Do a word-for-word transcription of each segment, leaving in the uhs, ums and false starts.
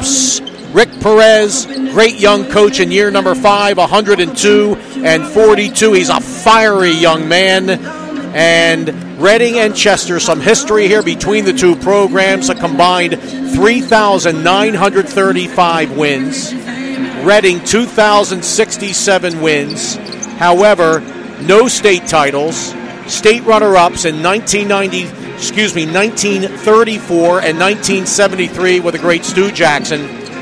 runner-ups, Rick Perez, great young coach in year number five, one hundred two and forty-two. He's a fiery young man. And Reading and Chester, some history here between the two programs, a combined three thousand nine hundred thirty-five wins. Reading, two thousand sixty-seven wins. However, no state titles. State runner-ups in nineteen ninety, excuse me, nineteen thirty-four and nineteen seventy-three with the great Stu Jackson.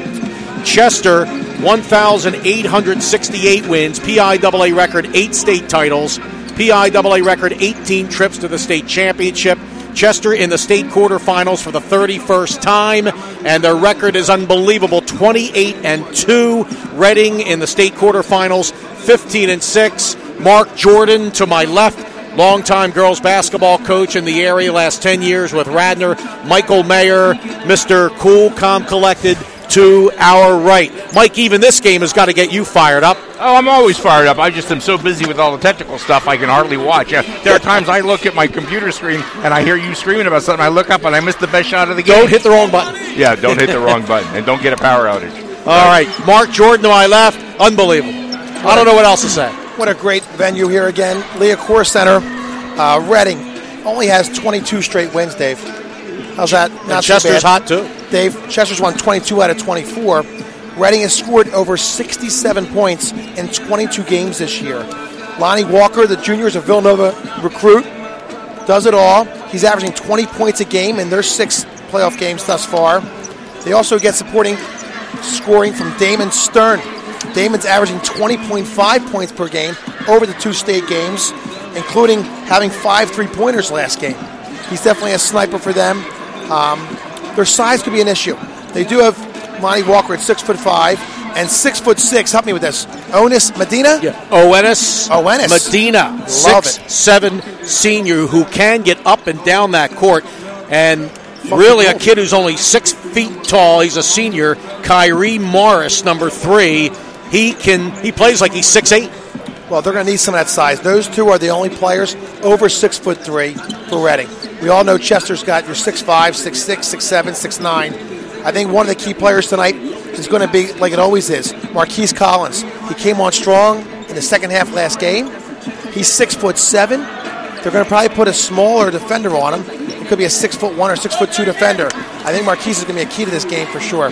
Chester, one thousand eight hundred sixty-eight wins, P I A A record, eight state titles, P I A A record, eighteen trips to the state championship. Chester in the state quarterfinals for the thirty-first time, and their record is unbelievable, twenty-eight and two. Reading in the state quarterfinals, fifteen and six. Mark Jordan to my left, longtime girls basketball coach in the area, last ten years with Radnor. Michael Mayer, Mister Cool, Calm, Collected, to our right. Mike, even this game has got to get you fired up. Oh, I'm always fired up. I just am so busy with all the technical stuff I can hardly watch. Uh, there are times I look at my computer screen and I hear you screaming about something. I look up and I miss the best shot of the game. Don't hit the wrong button. Yeah, don't hit the wrong button. And don't get a power outage. All right, Mark Jordan to my left. Unbelievable. I don't know what else to say. What a great venue here again. Leah-Core Center. Uh, Reading only has twenty-two straight wins, Dave. How's that? Not and Chester's hot, too. Dave, Chester's won twenty-two out of twenty-four. Reading has scored over sixty-seven points in twenty-two games this year. Lonnie Walker, the junior, is a Villanova recruit, does it all. He's averaging twenty points a game in their six playoff games thus far. They also get supporting scoring from Damon Stern. Damon's averaging twenty point five points per game over the two state games, including having five three-pointers last game. He's definitely a sniper for them. Um, their size could be an issue. They do have Lonnie Walker at six foot five and six foot six. Help me with this. Onis Medina. Yeah. Oenis. Oenis. Medina. Love six, it. seven senior who can get up and down that court, and really a kid who's only six feet tall. He's a senior. Kyrie Morris, number three. He can. He plays like he's six eight. Well, they're going to need some of that size. Those two are the only players over six foot three for Reading. We all know Chester's got your six five, six six, six seven, six nine. I think one of the key players tonight is going to be, like it always is, Marquise Collins. He came on strong in the second half last game. He's six foot seven. They're going to probably put a smaller defender on him. It could be a six foot one or six foot two defender. I think Marquise is going to be a key to this game for sure.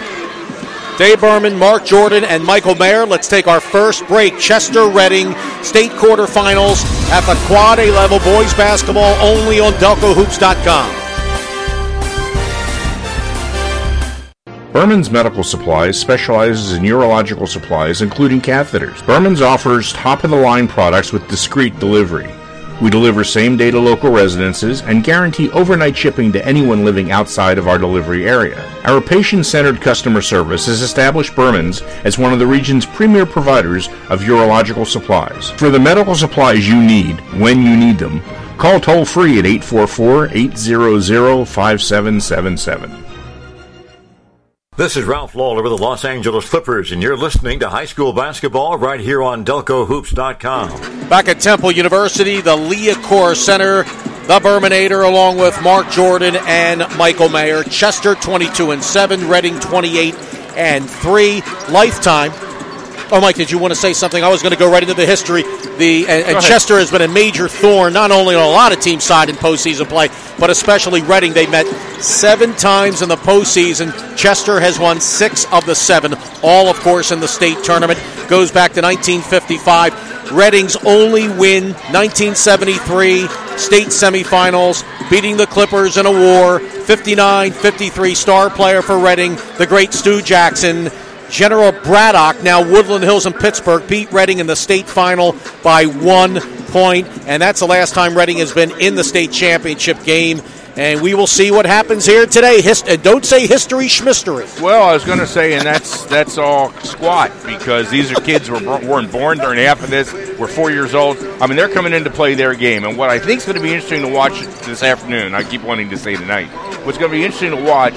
Dave Berman, Mark Jordan, and Michael Mayer. Let's take our first break. Chester Reading state quarterfinals at the Quad A level boys basketball, only on Delco Hoops dot com. Berman's Medical Supplies specializes in urological supplies, including catheters. Berman's offers top-of-the-line products with discreet delivery. We deliver same-day to local residences and guarantee overnight shipping to anyone living outside of our delivery area. Our patient-centered customer service has established Berman's as one of the region's premier providers of urological supplies. For the medical supplies you need, when you need them, call toll-free at eight four four, eight hundred, five seven seven seven. This is Ralph Lawler with the Los Angeles Clippers, and you're listening to high school basketball right here on Delco Hoops dot com. Back at Temple University, the Leah-Core Center, the Berminator, along with Mark Jordan and Michael Mayer. Chester twenty-two and seven, Reading twenty-eight and three. Lifetime. Oh, Mike, did you want to say something? I was going to go right into the history. The and, and Chester has been a major thorn, not only on a lot of teams' side in postseason play, but especially Reading. They met seven times in the postseason. Chester has won six of the seven, all, of course, in the state tournament. Goes back to nineteen fifty-five. Reading's only win, nineteen seventy-three, state semifinals, beating the Clippers in a war, fifty-nine fifty-three, star player for Reading, the great Stu Jackson. General Braddock, now Woodland Hills and Pittsburgh, beat Reading in the state final by one point, and that's the last time Reading has been in the state championship game. And we will see what happens here today. Hist- and don't say history schmistery. Well, I was going to say, and that's that's all squat, because these are kids who were, weren't born during half of this. We're four years old. I mean, they're coming in to play their game. And what I think is going to be interesting to watch this afternoon, I keep wanting to say tonight, what's going to be interesting to watch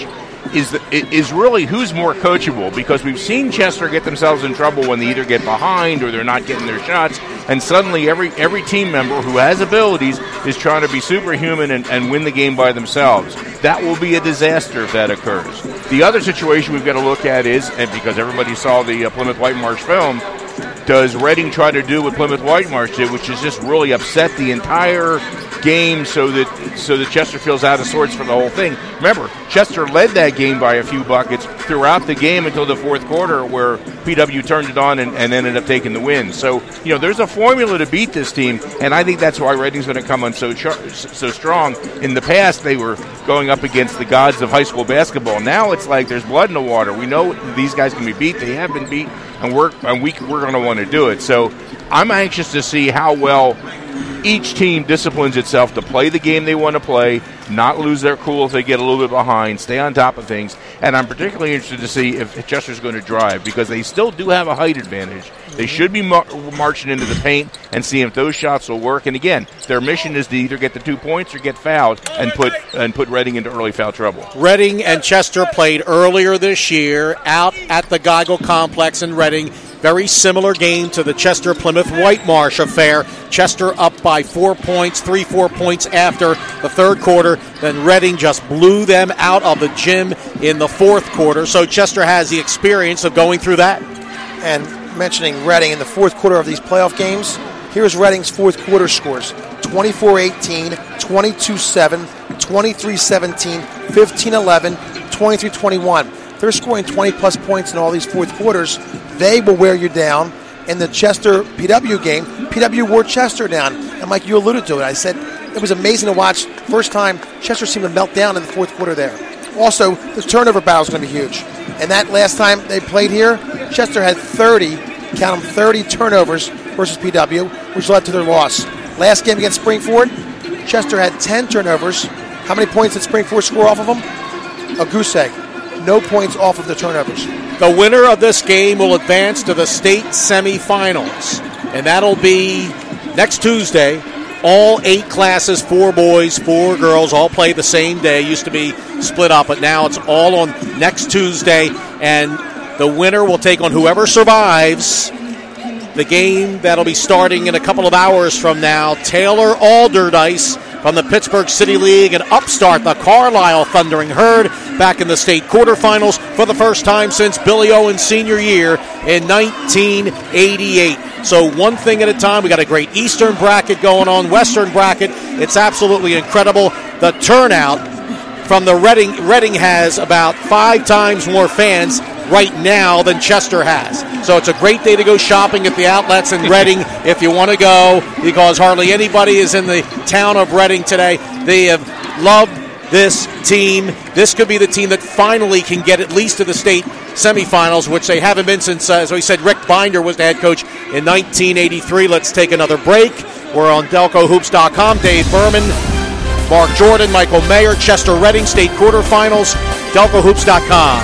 is the, is really who's more coachable, because we've seen Chester get themselves in trouble when they either get behind or they're not getting their shots, and suddenly every every team member who has abilities is trying to be superhuman and, and win the game by themselves. That will be a disaster if that occurs. The other situation we've got to look at is, and because everybody saw the uh, Plymouth Whitemarsh film, does Reading try to do what Plymouth Whitemarsh did, which is just really upset the entire game so that so that Chester feels out of sorts for the whole thing? Remember, Chester led that game by a few buckets throughout the game until the fourth quarter, where P W turned it on and, and ended up taking the win. So, you know, there's a formula to beat this team, and I think that's why Reading's going to come on so char- so strong. In the past, they were going up against the gods of high school basketball. Now it's like there's blood in the water. We know these guys can be beat. They have been beat, and we're and we we're going to want to do it. So I'm anxious to see how well each team disciplines itself to play the game they want to play, not lose their cool if they get a little bit behind, stay on top of things. And I'm particularly interested to see if Chester's going to drive, because they still do have a height advantage. They should be mar- marching into the paint and see if those shots will work. And again, their mission is to either get the two points or get fouled and put and put Reading into early foul trouble. Reading and Chester played earlier this year out at the Geigel Complex in Reading. Very similar game to the Chester-Plymouth Whitemarsh affair. Chester up by four points, three, four points after the third quarter. Then Reading just blew them out of the gym in the fourth quarter. So Chester has the experience of going through that. And mentioning Reading in the fourth quarter of these playoff games, here's Reading's fourth quarter scores. twenty-four eighteen, twenty-two seven, twenty-three seventeen, fifteen eleven, twenty-three twenty-one. They're scoring twenty-plus points in all these fourth quarters. They will wear you down. In the Chester-P W game, P W wore Chester down. And, Mike, you alluded to it. I said it was amazing to watch. First time, Chester seemed to melt down in the fourth quarter there. Also, the turnover battle is going to be huge. And that last time they played here, Chester had thirty, count them, thirty turnovers versus P W, which led to their loss. Last game against Springford, Chester had ten turnovers. How many points did Springford score off of them? A goose egg. No points off of the turnovers. The winner of this game will advance to the state semifinals, and that'll be next Tuesday. All eight classes, four boys, four girls, all play the same day. Used to be split up, but now it's all on next Tuesday, and the winner will take on whoever survives the game that'll be starting in a couple of hours from now. Taylor Alderdice from the Pittsburgh City League and upstart the Carlisle Thundering Herd back in the state quarterfinals for the first time since Billy Owen's senior year in nineteen eighty-eight. So one thing at a time. We got a great Eastern bracket going on, Western bracket. It's absolutely incredible. The turnout from the Reading, Reading has about five times more fans right now than Chester has. So it's a great day to go shopping at the outlets in Reading if you want to go, because hardly anybody is in the town of Reading today. They have loved this team. This could be the team that finally can get at least to the state semifinals, which they haven't been since, uh, as we said, Rick Binder was the head coach in nineteen eighty-three. Let's take another break. We're on Delco Hoops dot com. Dave Berman, Mark Jordan, Michael Mayer, Chester Reading state quarterfinals, Delco Hoops dot com.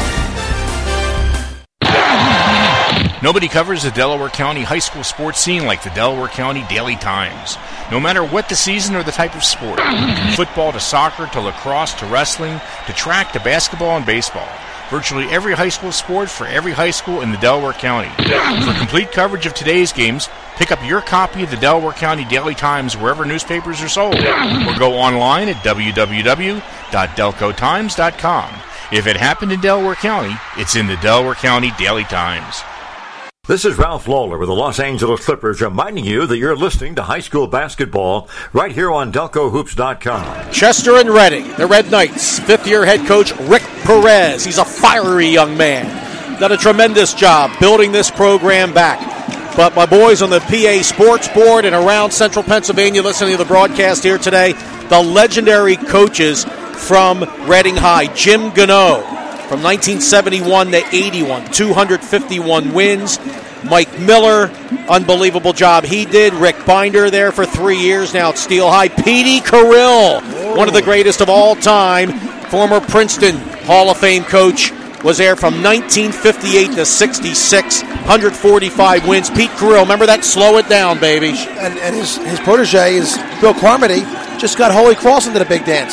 Nobody covers the Delaware County high school sports scene like the Delaware County Daily Times. No matter what the season or the type of sport, from football to soccer to lacrosse to wrestling to track to basketball and baseball, virtually every high school sport for every high school in the Delaware County. For complete coverage of today's games, pick up your copy of the Delaware County Daily Times wherever newspapers are sold, or go online at w w w dot delco times dot com. If it happened in Delaware County, it's in the Delaware County Daily Times. This is Ralph Lawler with the Los Angeles Clippers, reminding you that you're listening to high school basketball right here on Delco Hoops dot com. Chester and Reading, the Red Knights, fifth-year head coach Rick Perez. He's a fiery young man. Done a tremendous job building this program back. But my boys on the P A Sports Board and around Central Pennsylvania listening to the broadcast here today, the legendary coaches from Reading High, Jim Gano, from nineteen seventy-one to eighty-one, two hundred fifty-one wins. Mike Miller, unbelievable job he did. Rick Binder there for three years now at Steel High. Petey Carrill, one of the greatest of all time, former Princeton Hall of Fame coach, was there from nineteen fifty-eight to sixty-six, one hundred forty-five wins. Pete Carrill, remember that? Slow it down, baby. And, and his, his protege is Bill Carmody, just got Holy Cross into the big dance.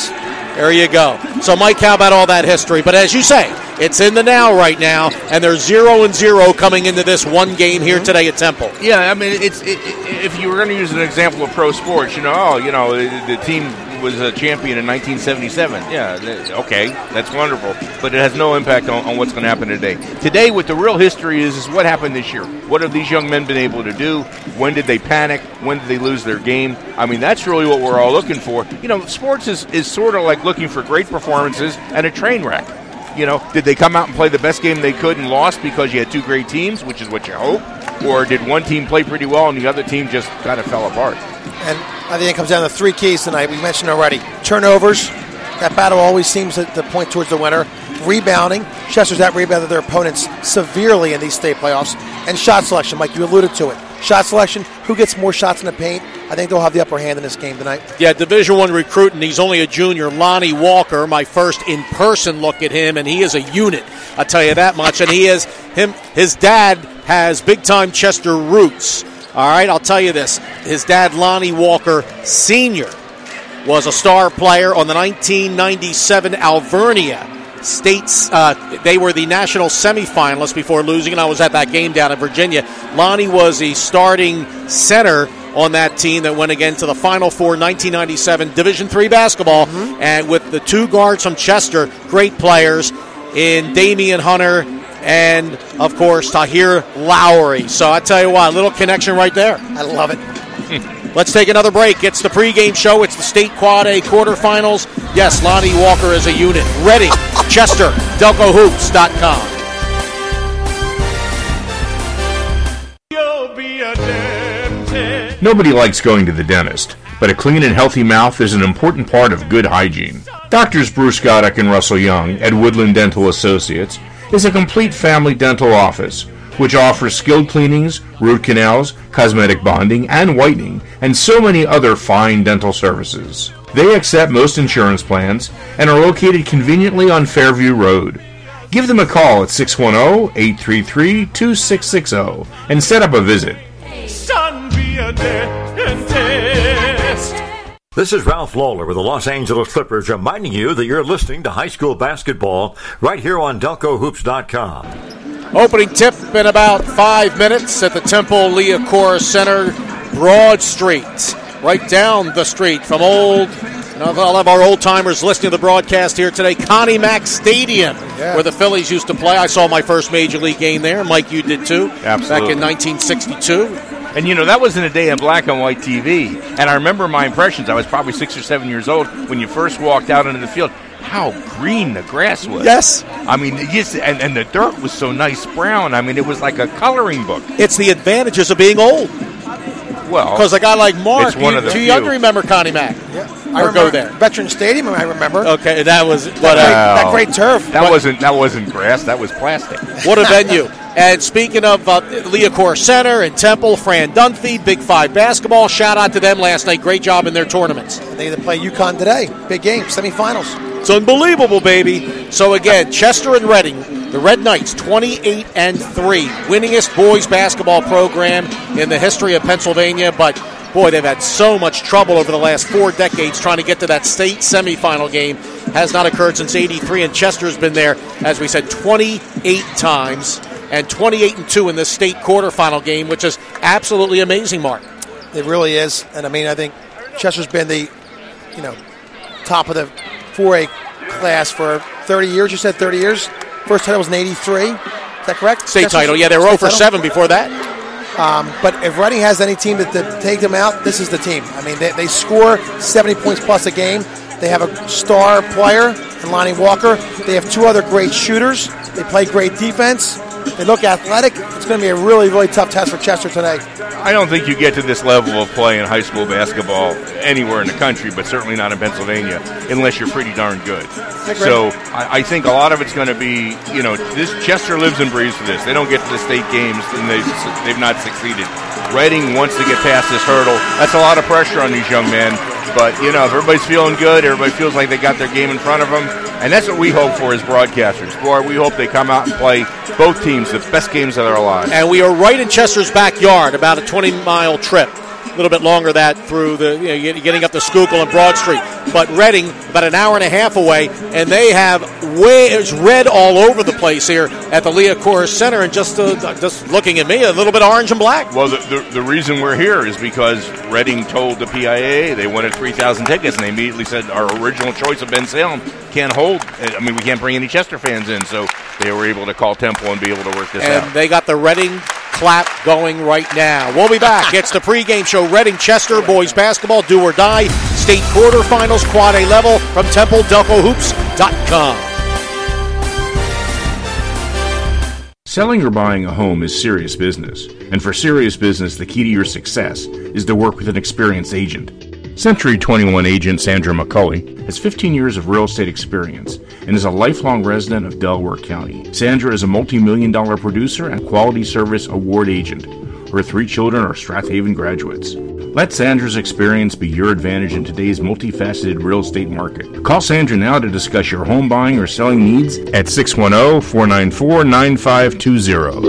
There you go. So, Mike, how about all that history? But as you say, it's in the now right now, and they're zero and zero coming into this one game here today at Temple. Yeah, I mean, it's it, it, if you were going to use an example of pro sports, you know, oh, you know, the, the team was a champion in nineteen seventy-seven. Yeah, th- okay, that's wonderful, but it has no impact on, on what's going to happen today. Today, what the real history is, is what happened this year. What have these young men been able to do? When did they panic? When did they lose their game? I mean, that's really what we're all looking for. You know, sports is, is sort of like looking for great performances and a train wreck. You know, did they come out and play the best game they could and lost because you had two great teams, which is what you hope? Or did one team play pretty well and the other team just kind of fell apart? And I think it comes down to three keys tonight. We mentioned already. Turnovers. That battle always seems to, to point towards the winner. Rebounding. Chester's out-rebounded their opponents severely in these state playoffs. And shot selection, Mike, you alluded to it. Shot selection, who gets more shots in the paint? I think they'll have the upper hand in this game tonight. Yeah, Division One recruit, and he's only a junior, Lonnie Walker, my first in-person look at him, and he is a unit, I'll tell you that much. And he is, him. his dad has big-time Chester roots. All right, I'll tell you this. His dad, Lonnie Walker Senior, was a star player on the nineteen ninety-seven Alvernia States. Uh, they were the national semifinalists before losing, and I was at that game down in Virginia. Lonnie was the starting center on that team that went again to the Final Four nineteen ninety-seven Division three basketball, mm-hmm. and with the two guards from Chester, great players in Damian Hunter and, of course, Tahir Lowry. So I tell you what, a little connection right there. I love it. Let's take another break. It's the pregame show. It's the State Quad A quarterfinals. Yes, Lonnie Walker is a unit. Ready. Chester, Delco Hoops dot com. Nobody likes going to the dentist, but a clean and healthy mouth is an important part of good hygiene. Doctors Bruce Goddick and Russell Young at Woodland Dental Associates is a complete family dental office which offers skilled cleanings, root canals, cosmetic bonding, and whitening, and so many other fine dental services. They accept most insurance plans and are located conveniently on Fairview Road. Give them a call at six one zero, eight three three, two six six zero and set up a visit. Son, be a dentist. This is Ralph Lawler with the Los Angeles Clippers reminding you that you're listening to high school basketball right here on Delco Hoops dot com. Opening tip in about five minutes at the Temple Liacouras Center, Broad Street, right down the street from old, I'll have our old-timers listening to the broadcast here today, Connie Mack Stadium, yeah. where the Phillies used to play. I saw my first Major League game there. Mike, you did too. Absolutely. Back in nineteen sixty-two. And, you know, that was in a day of black and white T V. And I remember my impressions. I was probably six or seven years old when you first walked out into the field. How green the grass was. Yes. I mean, yes, and, and the dirt was so nice brown. I mean, it was like a coloring book. It's the advantages of being old. Well, because a guy like Mark, it's one you, of the too few. young to remember Connie Mack. Yeah. Or I go there. Veteran Stadium, I remember. Okay, that was what that, a, great, that great turf. That what, wasn't that wasn't grass. That was plastic. What a venue! And speaking of uh, Liacouras Center and Temple, Fran Dunphy, Big Five basketball. Shout out to them last night. Great job in their tournaments. They they play UConn today. Big game, semifinals. It's unbelievable, baby. So again, Chester and Reading, the Red Knights, twenty-eight and three, winningest boys basketball program in the history of Pennsylvania. But boy, they've had so much trouble over the last four decades trying to get to that state semifinal game. Has not occurred since eighty-three, and Chester's been there, as we said, twenty-eight times, and twenty-eight and two in this state quarterfinal game, which is absolutely amazing, Mark. It really is, and I mean, I think Chester's been the, you know, top of the four A class for thirty years. You said thirty years. First title was in eighty-three. Is that correct? State Chester's title, yeah, they were zero for seven before that. Um, but if Reading has any team to, to take them out, this is the team. I mean, they, they score seventy points plus a game. They have a star player in Lonnie Walker. They have two other great shooters. They play great defense. They look athletic. It's going to be a really, really tough test for Chester today. I don't think you get to this level of play in high school basketball anywhere in the country, but certainly not in Pennsylvania, unless you're pretty darn good. I so I, I think a lot of it's going to be, you know, this Chester lives and breathes for this. They don't get to the state games, and they've, they've not succeeded. Reading wants to get past this hurdle. That's a lot of pressure on these young men. But, you know, if everybody's feeling good, everybody feels like they got their game in front of them. And that's what we hope for as broadcasters. Boy, we hope they come out and play both teams the best games of their lives. And we are right in Chester's backyard, about a twenty-mile trip. a little bit longer that through the you know, getting up to Schuylkill and Broad Street. But Reading, about an hour and a half away, and they have way it's red all over the place here at the Liacouras Center. And just uh, just looking at me, a little bit orange and black. Well, the, the the reason we're here is because Reading told the P I A A they wanted three thousand tickets, and they immediately said our original choice of Ben Salem can't hold. I mean, we can't bring any Chester fans in, so they were able to call Temple and be able to work this and out. And they got the Reading clap going right now. We'll be back. It's the pregame show. Reading Chester boys basketball, do or die. State quarterfinals, quad A level from Temple Delco Hoops dot com. Selling or buying a home is serious business, and for serious business, the key to your success is to work with an experienced agent. Century twenty-one agent Sandra McCulley has fifteen years of real estate experience and is a lifelong resident of Delaware County. Sandra is a multi-million dollar producer and quality service award agent. Her three children are Strathaven graduates. Let Sandra's experience be your advantage in today's multifaceted real estate market. Call Sandra now to discuss your home buying or selling needs at six one zero, four nine four, nine five two zero.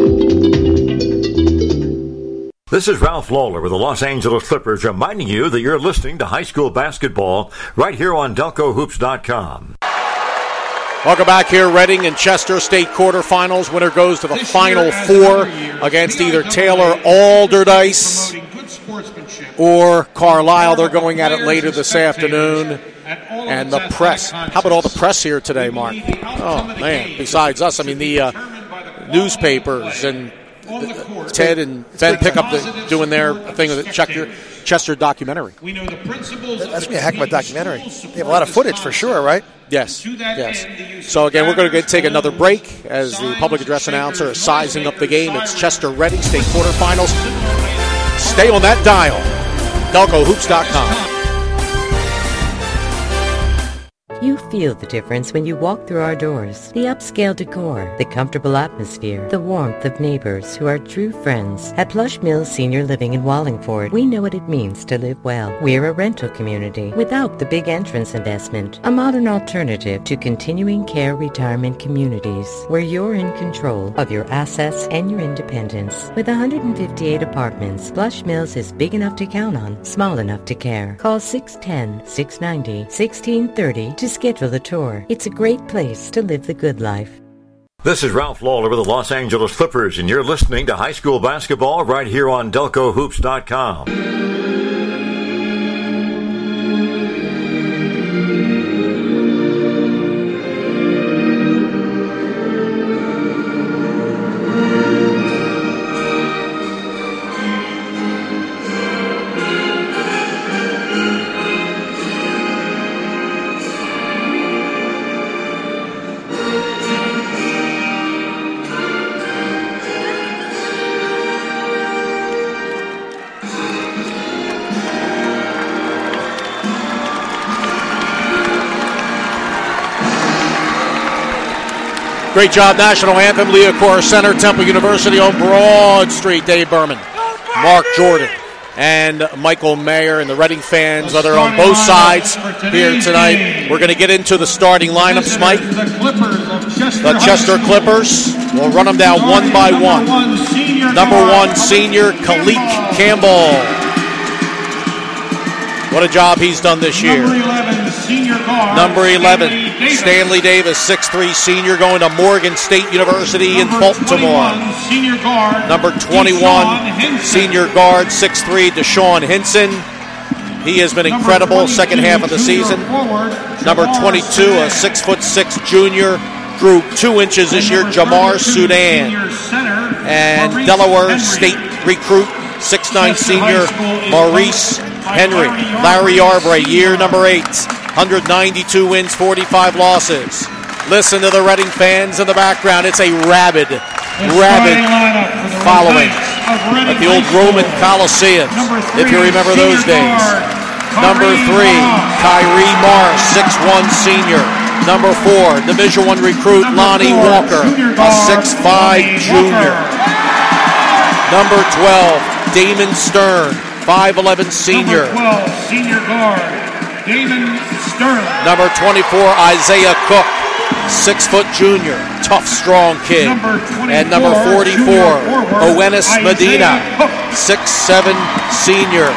This is Ralph Lawler with the Los Angeles Clippers reminding you that you're listening to high school basketball right here on Delco Hoops dot com. Welcome back here, Reading and Chester State quarterfinals. Winner goes to the Final Four against either Taylor Alderdice or Carlisle. They're going at it later this afternoon. And the press. How about all the press here today, Mark? Oh, man. Besides us, I mean, the uh, newspapers and Ted and Ben pick up the, doing their thing with the Chester, Chester documentary. That's going to be a heck of a documentary. They have a lot of footage for sure, right? Yes, yes. So, again, we're going to take another break as the public address announcer is sizing up the game. It's Chester Reading State quarterfinals. Stay on that dial. Delco Hoops dot com. You feel the difference when you walk through our doors. The upscale decor, the comfortable atmosphere, the warmth of neighbors who are true friends. At Plush Mills Senior Living in Wallingford, we know what it means to live well. We're a rental community without the big entrance investment. A modern alternative to continuing care retirement communities where you're in control of your assets and your independence. With one hundred fifty-eight apartments, Plush Mills is big enough to count on, small enough to care. Call six one zero, six nine zero, one six three zero to schedule a tour. It's a great place to live the good life. This is Ralph Lawler with the Los Angeles Clippers, and you're listening to high school basketball right here on Delco Hoops dot com. Great job, National Anthem, Liacouras Center, Temple University on Broad Street. Dave Berman, Mark Jordan, and Michael Mayer, and the Reading fans are there on both sides here tonight. We're going to get into the starting lineups, Mike. The Chester Clippers. We'll run them down one by one. Number one, senior Kalik Campbell. What a job he's done this year. Number eleven, senior guard. Number eleven, Stanley Davis, six three senior, going to Morgan State University in Baltimore. Senior guard. Number twenty-one, senior guard, six three, Deshaun Hinson. He has been incredible second half of the season. Number twenty-two, a six foot six junior, grew two inches this year, Jamar Sudan. And Delaware State recruit, six nine senior, Maurice Henry. Larry Arbery, year number eight, one hundred ninety-two wins, forty-five losses. Listen to the Reading fans in the background. It's a rabid, rabid following at the old Roman Coliseum, if you remember those days. Number three, Kyrie Morris, six one senior. Number four, Division One recruit Lonnie Walker, a six five junior. Number twelve, Damon Stern, five eleven senior. Number twelve, senior guard, Damon Stern. Number twenty-four, Isaiah Cook, six foot junior, tough, strong kid. Number and number forty-four, Owenis Medina, six seven senior.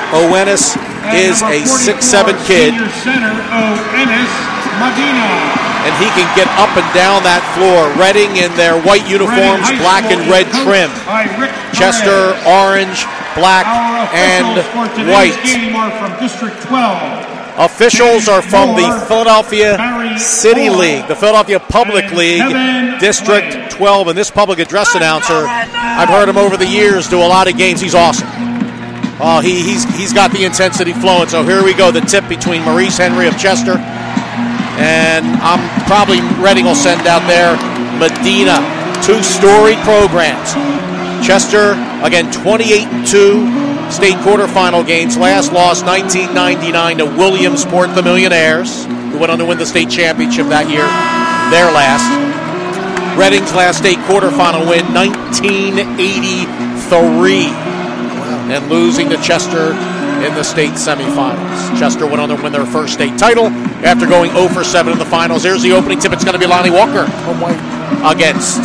Owenis is a six seven kid. Senior center, Owenis Medina. And he can get up and down that floor. Reading in their white uniforms, black and red trim. Chester, orange, black, and white. From District twelve. Officials are from the Philadelphia City League, the Philadelphia Public League, District twelve. And this public address announcer, I've heard him over the years do a lot of games. He's awesome. Oh, he, he's he's got the intensity flowing. So here we go, the tip between Maurice Henry of Chester, and I'm probably Reading will send out there Medina. Two storied programs. Chester, again, twenty-eight and two. State quarterfinal games. Last loss nineteen ninety-nine to Williamsport, the Millionaires, who went on to win the state championship that year. Their last. Reading's last state quarterfinal win, nineteen eighty-three. Wow. And losing to Chester in the state semifinals. Chester went on to win their first state title after going oh for seven in the finals. Here's the opening tip. It's going to be Lonnie Walker against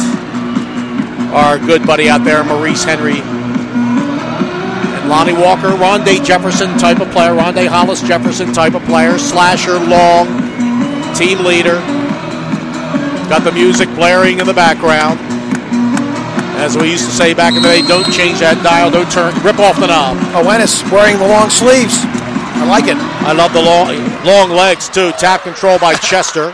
our good buddy out there, Maurice Henry. Lonnie Walker, Rondé Jefferson type of player, Rondé Hollis Jefferson type of player, slasher, long, team leader. Got the music blaring in the background. As we used to say back in the day, don't change that dial, don't turn, rip off the knob. Owenis wearing the long sleeves. I like it. I love the long, long legs too. Tap control by Chester.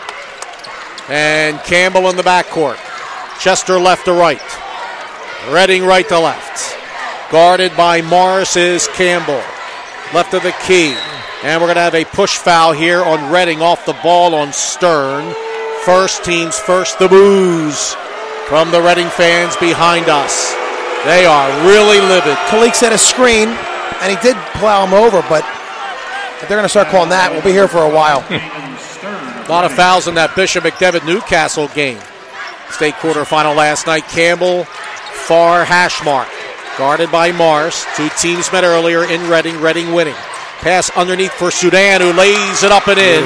And Campbell in the backcourt. Chester left to right. Reading right to left. Guarded by Morris is Campbell. Left of the key. And we're going to have a push foul here on Reading off the ball on Stern. First teams first, the boos from the Reading fans behind us. They are really livid. Kalik set a screen, and he did plow him over, but if they're going to start calling that, we'll be here for a while. A lot of fouls in that Bishop McDevitt Newcastle game. State quarterfinal last night. Campbell, far hash mark. Guarded by Mars. Two teams met earlier in Reading. Reading winning. Pass underneath for Sudan, who lays it up and in.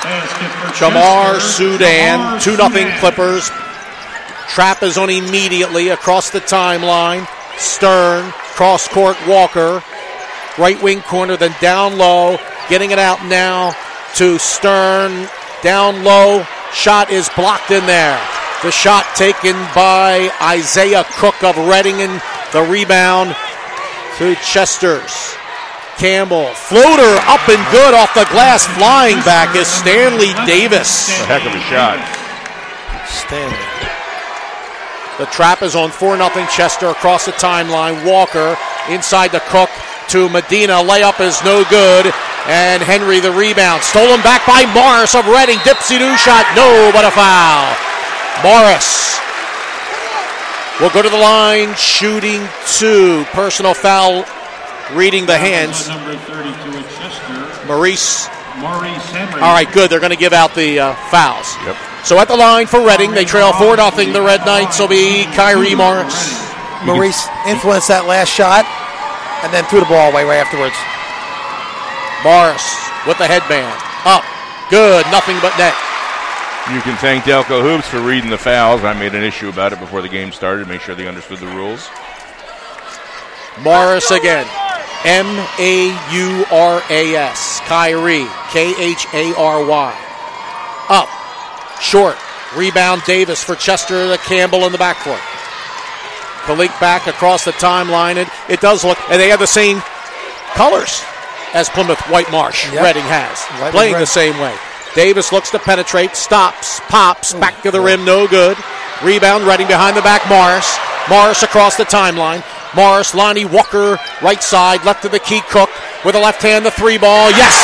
Jamar Sudan. two nothing Clippers. Trap is on immediately across the timeline. Stern. Cross court Walker. Right wing corner, then down low. Getting it out now to Stern. Down low. Shot is blocked in there. The shot taken by Isaiah Cook of Reading, and the rebound to Chester's. Campbell, floater up and good off the glass. Flying back is Stanley Davis. A heck of a shot. Stanley. The trap is on four nothing Chester across the timeline. Walker inside the Cook to Medina. Layup is no good. And Henry the rebound. Stolen back by Morris of Reading. Dipsy-doo shot. No, but a foul. Morris will go to the line, shooting two. Personal foul, reading the hands. Maurice. Maurice Henry. All right, good. They're going to give out the uh, fouls. Yep. So at the line for Reading, they trail four nothing. The Red Knights will be Kyrie Morris. Maurice influenced that last shot and then threw the ball away right afterwards. Morris with the headband. Up. Good. Nothing but net. You can thank Delco Hoops for reading the fouls. I made an issue about it before the game started to make sure they understood the rules. Morris again. M A U R A S. Kyrie. K H A R Y. Up. Short. Rebound Davis for Chester to Campbell in the backcourt. Kalik back across the timeline. It, it does look, and they have the same colors as Plymouth White Marsh. Yep. Reading has. White playing the same way. Davis looks to penetrate, stops, pops, back to the rim, no good. Rebound, Reading behind the back, Morris. Morris across the timeline. Morris, Lonnie Walker, right side, left to the key, Cook. With a left hand, the three ball, yes!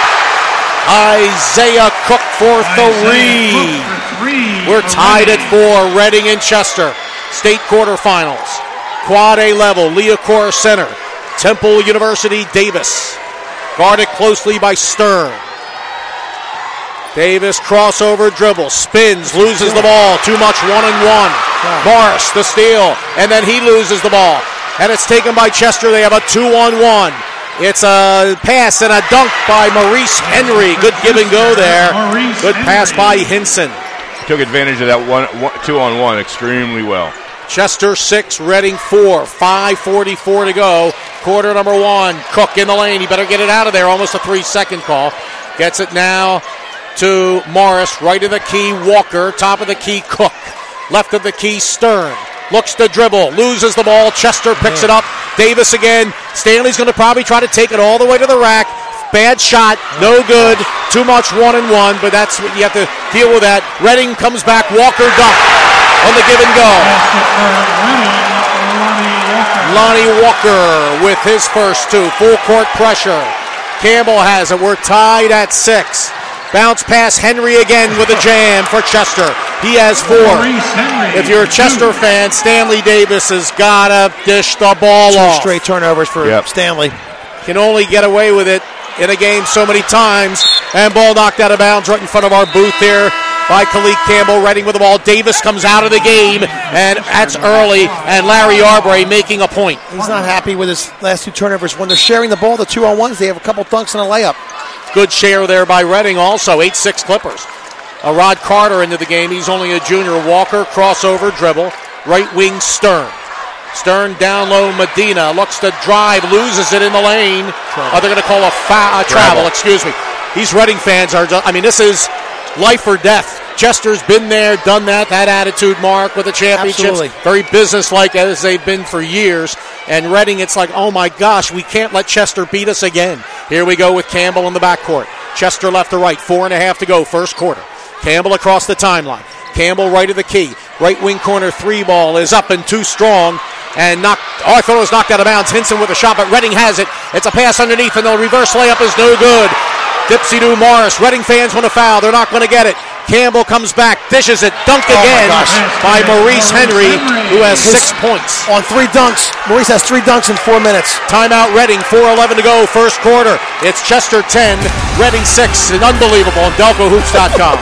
Isaiah Cook for three. We're tied at four, Reading and Chester. State quarterfinals. Quad A level, Leocor Center. Temple University, Davis. Guarded closely by Stern. Davis crossover dribble, spins, loses the ball. Too much one and one. Morris the steal, and then he loses the ball. And it's taken by Chester. They have a two on one. It's a pass and a dunk by Maurice Henry. Good give and go there. Good pass by Hinson. Took advantage of that one, one two on one extremely well. Chester six, Reading four. five forty-four to go Quarter number one. Cook in the lane. He better get it out of there. Almost a three-second call. Gets it now to Morris. Right of the key, Walker. Top of the key, Cook. Left of the key, Stern. Looks to dribble. Loses the ball. Chester picks it up. Davis again. Stanley's going to probably try to take it all the way to the rack. Bad shot. No good. Too much one and one, but that's what you have to deal with that. Redding comes back. Walker dunk on the give and go. Lonnie Walker with his first two. Full court pressure. Campbell has it. We're tied at six. Bounce pass, Henry again with a jam for Chester. He has four. If you're a Chester fan, Stanley Davis has got to dish the ball Two off. straight turnovers for yep. Stanley. Can only get away with it in a game so many times. And ball knocked out of bounds right in front of our booth here by Khalid Campbell. Redding with the ball. Davis comes out of the game, and that's early. And Larry Arbery making a point. He's not happy with his last two turnovers. When they're sharing the ball, the two-on-ones, they have a couple dunks and a layup. Good share there by Redding also. eight six Clippers. A Rod Carter into the game. He's only a junior. Walker, crossover, dribble. Right wing, Stern. Stern down low, Medina. Looks to drive, loses it in the lane. Oh, they're going to call a, fa- a travel, excuse me. These Redding fans are, just, I mean, this is life or death. Chester's been there, done that, that attitude, Mark, with the championships. Absolutely. Very businesslike as they've been for years. And Redding, it's like, oh my gosh, we can't let Chester beat us again. Here we go with Campbell in the backcourt. Chester left to right, four and a half to go, first quarter. Campbell across the timeline. Campbell right of the key. Right wing corner three ball is up and too strong. And knocked, oh, I thought it was knocked out of bounds. Hinson with a shot, but Redding has it. It's a pass underneath, and the reverse layup is no good. Dipsy-doo Morris. Redding fans want to foul. They're not going to get it. Campbell comes back, dishes it, dunked oh again by Maurice Henry, who has His, six points. On three dunks. Maurice has three dunks in four minutes. Timeout Redding, four eleven to go, first quarter. It's Chester ten, Redding six, and unbelievable on Delco Hoops dot com.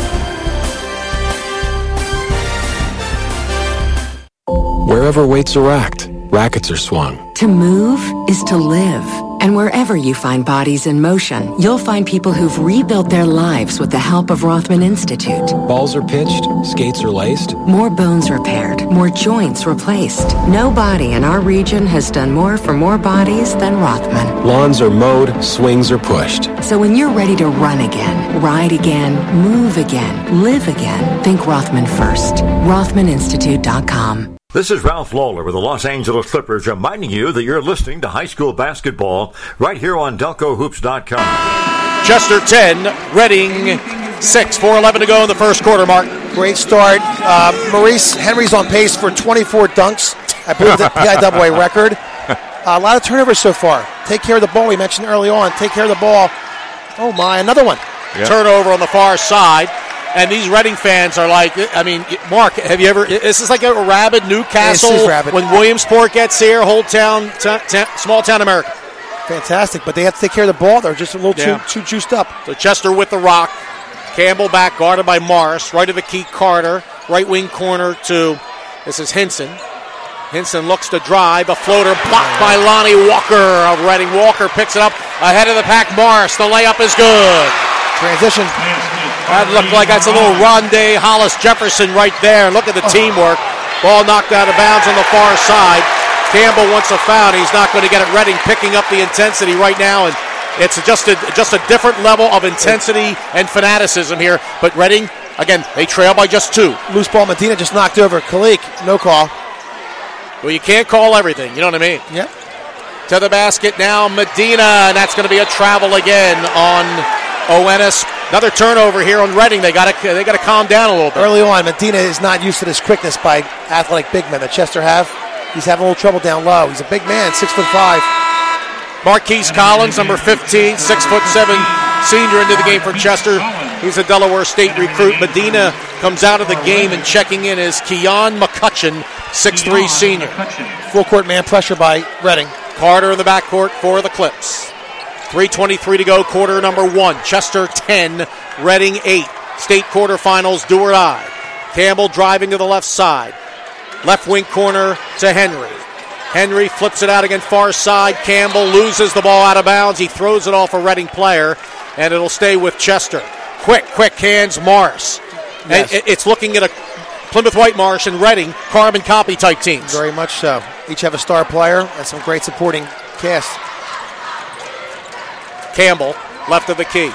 Wherever weights are racked, rackets are swung. To move is to live. And wherever you find bodies in motion, you'll find people who've rebuilt their lives with the help of Rothman Institute. Balls are pitched, skates are laced. More bones repaired, more joints replaced. No body in our region has done more for more bodies than Rothman. Lawns are mowed, swings are pushed. So when you're ready to run again, ride again, move again, live again, think Rothman first. Rothman Institute dot com. This is Ralph Lawler with the Los Angeles Clippers reminding you that you're listening to high school basketball right here on Delco Hoops dot com. Chester ten, Redding six, four eleven to go in the first quarter, Mark. Great start. Uh, Maurice Henry's on pace for twenty-four dunks. I believe the P I A A record. Uh, a lot of turnovers so far. Take care of the ball. We mentioned early on. Take care of the ball. Oh, my. Another one. Yep. Turnover on the far side. And these Redding fans are like, I mean, Mark, have you ever, this is like a rabid Newcastle this is rabid. When Williamsport gets here, whole town, t- t- small town America. Fantastic, but they have to take care of the ball. They're just a little yeah. too too juiced up. So Chester with the rock. Campbell back, guarded by Morris. Right of the key, Carter. Right wing corner to, this is Hinson. Hinson looks to drive. A floater blocked by Lonnie Walker of Redding. Walker picks it up ahead of the pack. Morris, the layup is good. Transition. That looked like that's a little Rondé Hollis Jefferson right there. Look at the teamwork. Ball knocked out of bounds on the far side. Campbell wants a foul. He's not going to get it. Redding picking up the intensity right now, and it's just a, just a different level of intensity and fanaticism here. But Redding, again, they trail by just two. Loose ball. Medina just knocked over Kalik. No call. Well, you can't call everything. You know what I mean? Yep. To the basket now, Medina, and that's going to be a travel again on Owenis. Another turnover here on Redding. They got to they got to calm down a little bit. Early on, Medina is not used to this quickness by athletic big men that Chester have. He's having a little trouble down low. He's a big man, six foot five. Marquise Collins, number fifteen, six foot seven, senior into the game for Chester. He's a Delaware State recruit. Medina comes out of the game, and checking in is Keon McCutcheon, six three senior. Full court man pressure by Redding. Carter in the backcourt for the Clips. three twenty-three to go, quarter number one. Chester ten, Redding eight. State quarterfinals, do or die. Campbell driving to the left side. Left wing corner to Henry. Henry flips it out again far side. Campbell loses the ball out of bounds. He throws it off a Redding player, and it'll stay with Chester. Quick, quick hands, Morris. Yes. And it's looking at a Plymouth White Marsh and Redding carbon copy type teams. Very much so. Each have a star player and some great supporting Cass. Campbell, left of the key.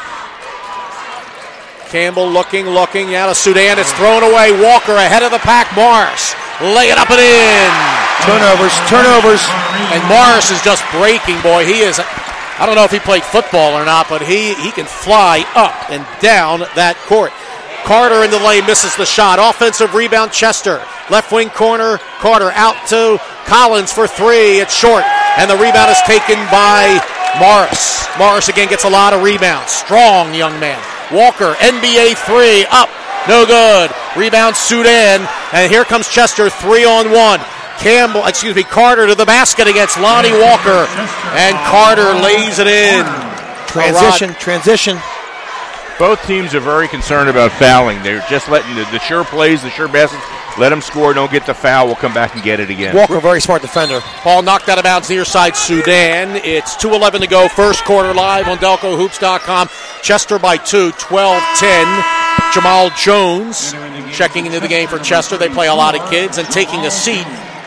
Campbell looking, looking. Out of Sudan. It's thrown away. Walker ahead of the pack. Morris. Lay it up and in. Turnovers. Turnovers. And Morris is just breaking, boy. He is, I don't know if he played football or not, but he, he can fly up and down that court. Carter in the lane misses the shot. Offensive rebound, Chester. Left wing corner. Carter out to Collins for three. It's short. And the rebound is taken by Morris. Morris again gets a lot of rebounds. Strong young man. Walker, N B A three, up, no good. Rebound Sudan, and here comes Chester, three on one. Campbell, excuse me, Carter to the basket against Lonnie Walker, and Carter lays it in. Transition, transition. Both teams are very concerned about fouling. They're just letting the, the sure plays, the sure baskets, let them score, don't get the foul, we'll come back and get it again. Walker, very smart defender. Ball knocked out of bounds near side Sudan. It's two eleven to go, first quarter live on Delco Hoops dot com. Chester by two, twelve ten. Jamal Jones checking into the game for Chester. They play a lot of kids, and taking a seat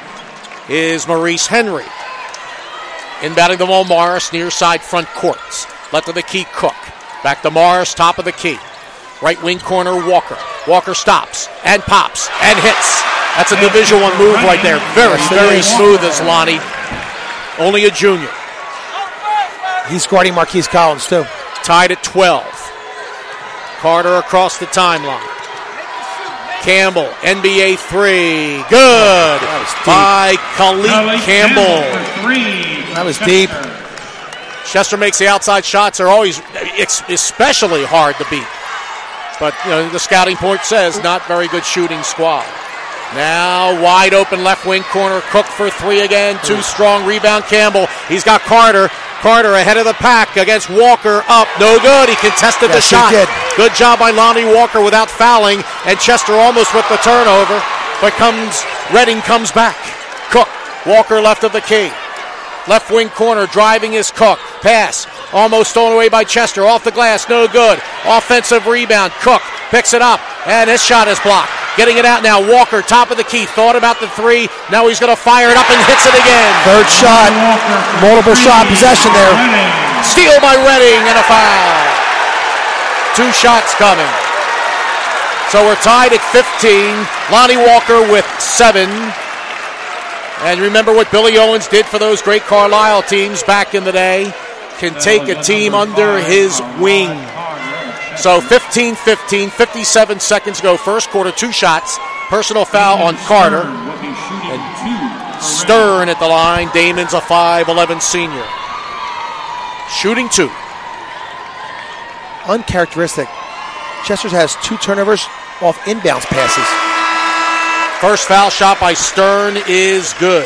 is Maurice Henry. Inbounding the ball, Morris, near side front courts. Left of the key, Cook. Back to Morris, top of the key. Right wing corner, Walker. Walker stops and pops and hits. That's a Division One move right there. Very, very smooth as Lonnie. Only a junior. He's guarding Marquise Collins, too. Tied at twelve. Carter across the timeline. Campbell, N B A three. Good by Khalid Campbell. That was deep. Chester makes the outside shots. They're always especially hard to beat. But, you know, the scouting point says not very good shooting squad. Now wide open left wing corner. Cook for three again. Too strong. Rebound Campbell. He's got Carter. Carter ahead of the pack against Walker. Up. No good. He contested yes, the shot. He did. Good job by Lonnie Walker without fouling. And Chester almost with the turnover. But comes Redding comes back. Cook. Walker left of the key. Left wing corner, driving is Cook. Pass, almost stolen away by Chester. Off the glass, no good. Offensive rebound, Cook picks it up, and his shot is blocked. Getting it out now, Walker, top of the key. Thought about the three. Now he's going to fire it up and hits it again. Third shot, multiple shot possession there. Steal by Redding and a foul. Two shots coming. So we're tied at fifteen. Lonnie Walker with seven. And remember what Billy Owens did for those great Carlisle teams back in the day. Can take a team under his wing. So fifteen fifteen, fifty-seven seconds ago, first quarter, two shots. Personal foul on Carter. And Stern at the line. Damon's a five eleven senior. Shooting two. Uncharacteristic. Chester has two turnovers off inbounds passes. First foul shot by Stern is good.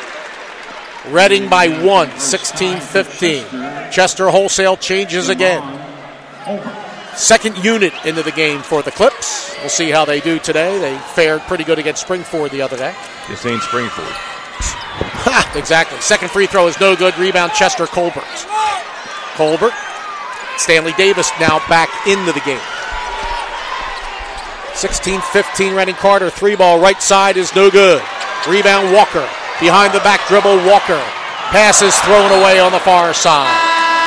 Redding by one, sixteen fifteen. Chester wholesale changes again. Second unit into the game for the Clips. We'll see how they do today. They fared pretty good against Springford the other day. This ain't Springford. Exactly. Second free throw is no good. Rebound Chester Colbert. Colbert. Stanley Davis now back into the game. sixteen fifteen, Redding Carter. Three ball right side is no good. Rebound Walker. Behind the back dribble, Walker. Pass is thrown away on the far side.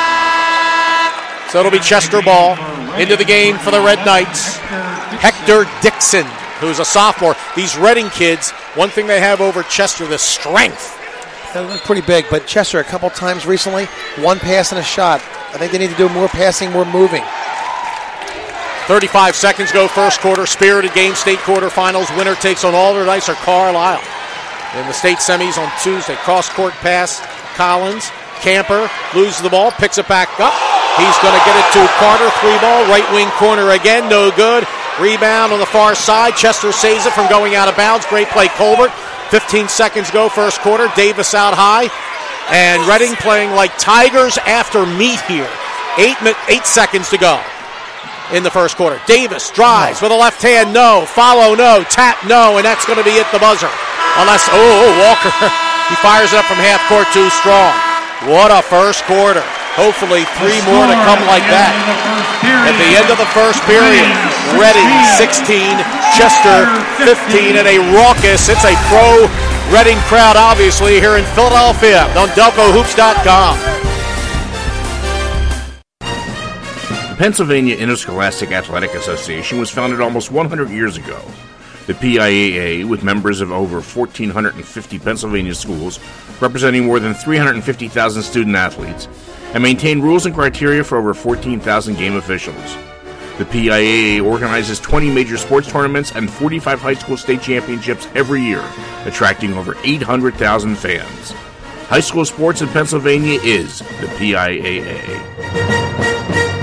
So it'll be Chester ball into the game for the Red Knights. Hector Dixon, who's a sophomore. These Redding kids, one thing they have over Chester, the strength. That looks pretty big, but Chester a couple times recently, one pass and a shot. I think they need to do more passing, more moving. thirty-five seconds go, first quarter. Spirited game, state quarterfinals. Winner takes on Alderdice or Carlisle. In the state semis on Tuesday. Cross-court pass, Collins. Camper loses the ball, picks it back up. He's going to get it to Carter. Three ball, right wing corner again, no good. Rebound on the far side. Chester saves it from going out of bounds. Great play, Colbert. fifteen seconds go, first quarter. Davis out high. And Redding playing like Tigers after meat here. Eight, eight seconds to go in the first quarter. Davis drives with a left hand, no. Follow, no. Tap, no. And that's going to be at the buzzer. Unless, oh, oh, Walker, he fires it up from half court too strong. What a first quarter. Hopefully three more to come like that. At the end of the first period, Redding sixteen, Chester fifteen, and a raucous, it's a pro Reading crowd, obviously, here in Philadelphia on Delco Hoops dot com. The Pennsylvania Interscholastic Athletic Association was founded almost one hundred years ago. The P I A A, with members of over one thousand four hundred fifty Pennsylvania schools, representing more than three hundred fifty thousand student athletes, and maintained rules and criteria for over fourteen thousand game officials. The P I A A organizes twenty major sports tournaments and forty-five high school state championships every year, attracting over eight hundred thousand fans. High school sports in Pennsylvania is the P I A A.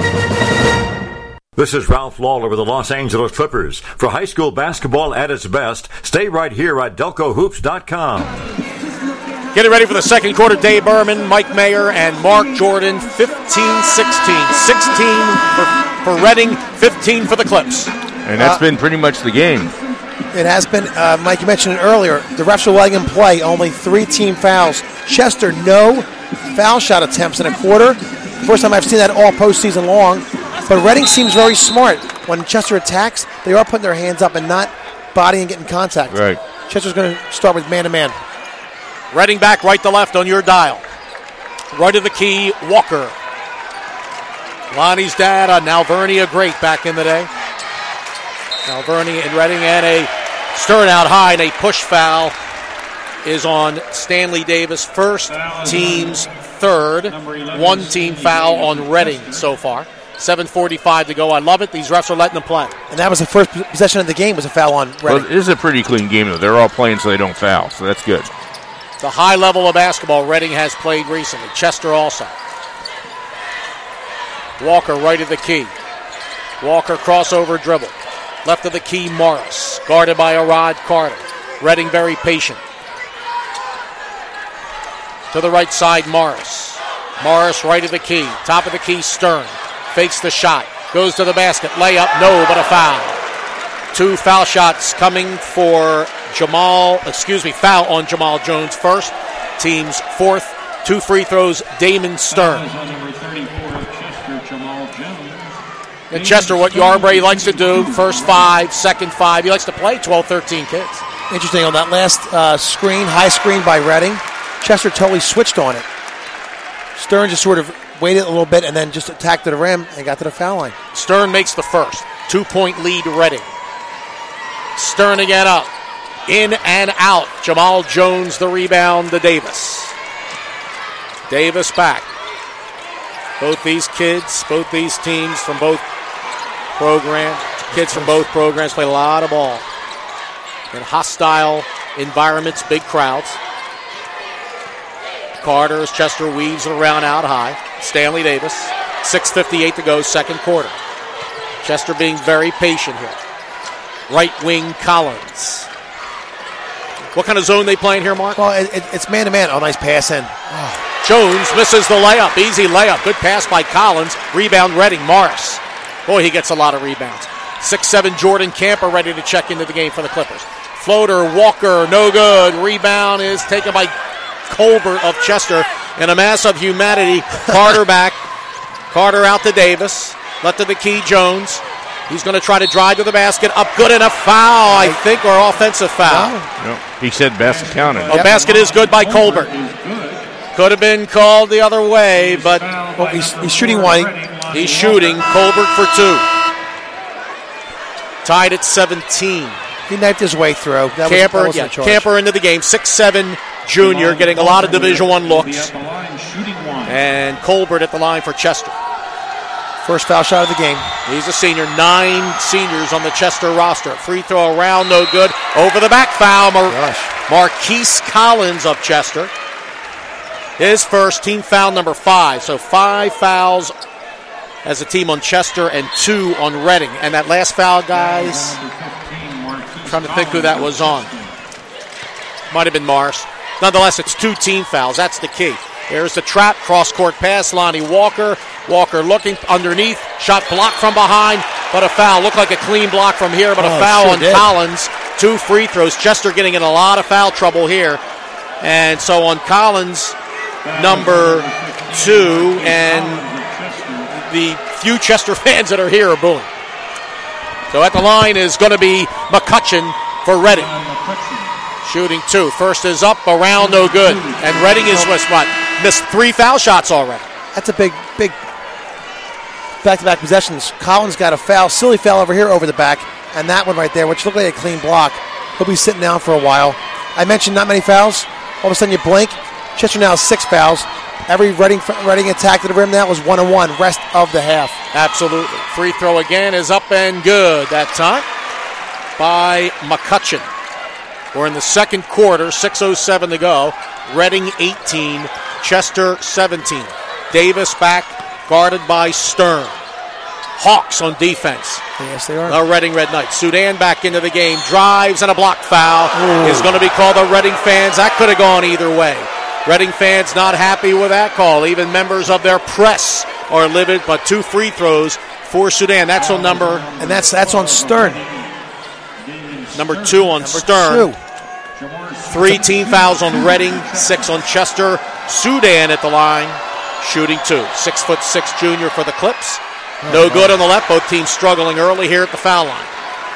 This is Ralph Lawler with the Los Angeles Clippers. For high school basketball at its best, stay right here at Delco Hoops dot com. Getting ready for the second quarter, Dave Berman, Mike Mayer, and Mark Jordan, fifteen sixteen. sixteen for, for Reading, fifteen for the Clips. And that's uh, been pretty much the game. It has been. Uh, Mike, you mentioned it earlier. The refs are letting him play. Only three team fouls. Chester, no foul shot attempts in a quarter. First time I've seen that all postseason long. But Reading seems very smart. When Chester attacks, they are putting their hands up and not bodying and getting contact. Right. Chester's going to start with man-to-man. Reading back right to left on your dial. Right of the key, Walker. Lonnie's dad, uh, Nalvernia great back in the day. Nalvernia and Reading, and a Stern out high, and a push foul is on Stanley Davis. First, team's third. One team foul on Reading so far. seven forty-five to go. I love it. These refs are letting them play. And that was the first possession of the game was a foul on Reading. Well, it is a pretty clean game, though. They're all playing so they don't foul, so that's good. The high level of basketball Reading has played recently. Chester also. Walker right of the key. Walker crossover dribble. Left of the key, Morris. Guarded by Arad Carter. Reading very patient. To the right side, Morris. Morris right of the key. Top of the key, Stern. Fakes the shot. Goes to the basket. Layup, no, but a foul. Two foul shots coming for Jamal, excuse me, foul on Jamal Jones first. Team's fourth. Two free throws, Damon Stern. And Chester, what Yarbrough likes to do, first five, second five, he likes to play twelve, thirteen kids. Interesting, on that last uh, screen, high screen by Reading, Chester totally switched on it. Stern just sort of waited a little bit and then just attacked to the rim and got to the foul line. Stern makes the first. Two-point lead, Reading. Stern again up. In and out. Jamal Jones the rebound to Davis. Davis back. Both these kids, both these teams from both programs, kids from both programs play a lot of ball. In hostile environments, big crowds. Carter as Chester weaves it around out high. Stanley Davis. six fifty-eight to go, second quarter. Chester being very patient here. Right wing Collins. What kind of zone they playing here, Mark? Well, it, it, it's man-to-man. Oh, nice pass in. Oh. Jones misses the layup. Easy layup. Good pass by Collins. Rebound Reading. Morris. Boy, he gets a lot of rebounds. six seven Jordan Camper ready to check into the game for the Clippers. Floater, Walker, no good. Rebound is taken by Colbert of Chester. In a mass of humanity, Carter back. Carter out to Davis. Left of the key, Jones. He's going to try to drive to the basket. Up good and a foul, I think, or offensive foul. No, he said basket counted. A basket is good by Colbert. Could have been called the other way, but well, he's, he's shooting one. He's shooting. Colbert for two. Tied at seventeen. He knifed his way through. That Camper, was, that yeah, Camper into the game. six seven junior, getting a lot of Division One looks. And Colbert at the line for Chester. First foul shot of the game. He's a senior. Nine seniors on the Chester roster. Free throw around, no good. Over the back foul, Mar- Marquise Collins of Chester. His first, team foul number five. So five fouls as a team on Chester and two on Reading. And that last foul, guys, I'm trying to think who that was on. Might have been Morris. Nonetheless, it's two team fouls. That's the key. There's the trap, cross-court pass, Lonnie Walker. Walker looking underneath, shot blocked from behind, but a foul. Looked like a clean block from here, but a oh, foul sure on did. Collins. Two free throws. Chester getting in a lot of foul trouble here. And so on Collins, number two, and the few Chester fans that are here are booing. So at the line is going to be McCutcheon for Reading. shooting two. First is up, around, no good. And Reading is what? Missed three foul shots already. That's a big, big back-to-back possessions. Collins got a foul, silly foul over here over the back, and that one right there, which looked like a clean block. He'll be sitting down for a while. I mentioned not many fouls. All of a sudden you blink. Chester now has six fouls. Every Reading, Reading attack to the rim now was one and one. Rest of the half. Absolutely. Free throw again is up and good that time by McCutcheon. We're in the second quarter, six oh seven to go. Reading eighteen, Chester seventeen. Davis back, guarded by Stern. Hawks on defense. Yes, they are. The Reading Red Knights. Sudan back into the game. Drives and a block foul Ooh. is going to be called. The Reading fans, that could have gone either way. Reading fans not happy with that call. Even members of their press are livid, but two free throws for Sudan. That's on number... And that's that's on Stern. Number two on number Stern. Two. Three team fouls on Reading, six on Chester. Sudan at the line, shooting two. Six foot six junior for the Clips. No good on the left. Both teams struggling early here at the foul line.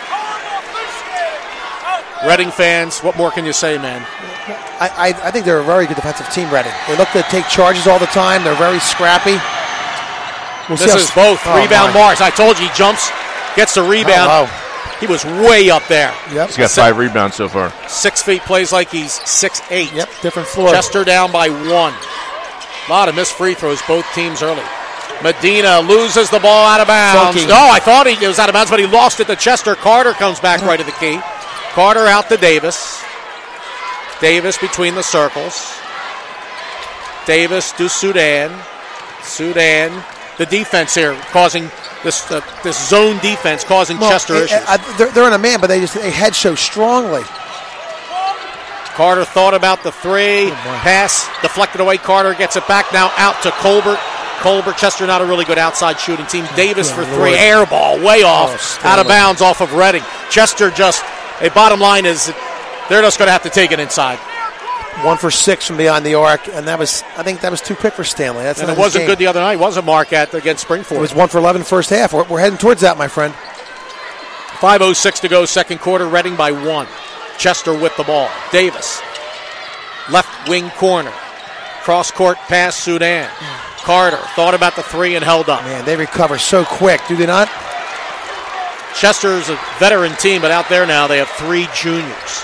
Reading fans, what more can you say, man? I, I, I think they're a very good defensive team, Reading. They look to take charges all the time. They're very scrappy. We'll this is both. Oh, rebound Mars. I told you he jumps, gets the rebound. Oh, wow. He was way up there. Yep. He's got five rebounds so far. Six feet, plays like he's six eight. Yep, different floor. Chester down by one. A lot of missed free throws, both teams early. Medina loses the ball out of bounds. Funky. No, I thought he was out of bounds, but he lost it to Chester. Carter comes back right at the key. Carter out to Davis. Davis between the circles. Davis to Sudan. Sudan. The defense here causing this uh, this zone defense causing well, Chester it, issues. Uh, they're, they're in a man, but they just they head so strongly. Carter thought about the three. Oh, pass deflected away. Carter gets it back now out to Colbert. Colbert, Chester not a really good outside shooting team. Davis oh, for three. Lord. Air ball way off. Oh, out of bounds off of Reading. Chester just, a bottom line is they're just going to have to take it inside. One for six from beyond the arc, and that was, I think that was too quick for Stanley. That's and it wasn't good the other night, was it, Mark, at, against Springford? It was one for eleven first half. We're, we're heading towards that, my friend. five oh six to go, second quarter, Reading by one. Chester with the ball. Davis, left wing corner. Cross court pass, Sudan. Carter thought about the three and held up. Man, they recover so quick, do they not? Chester's a veteran team, but out there now they have three juniors.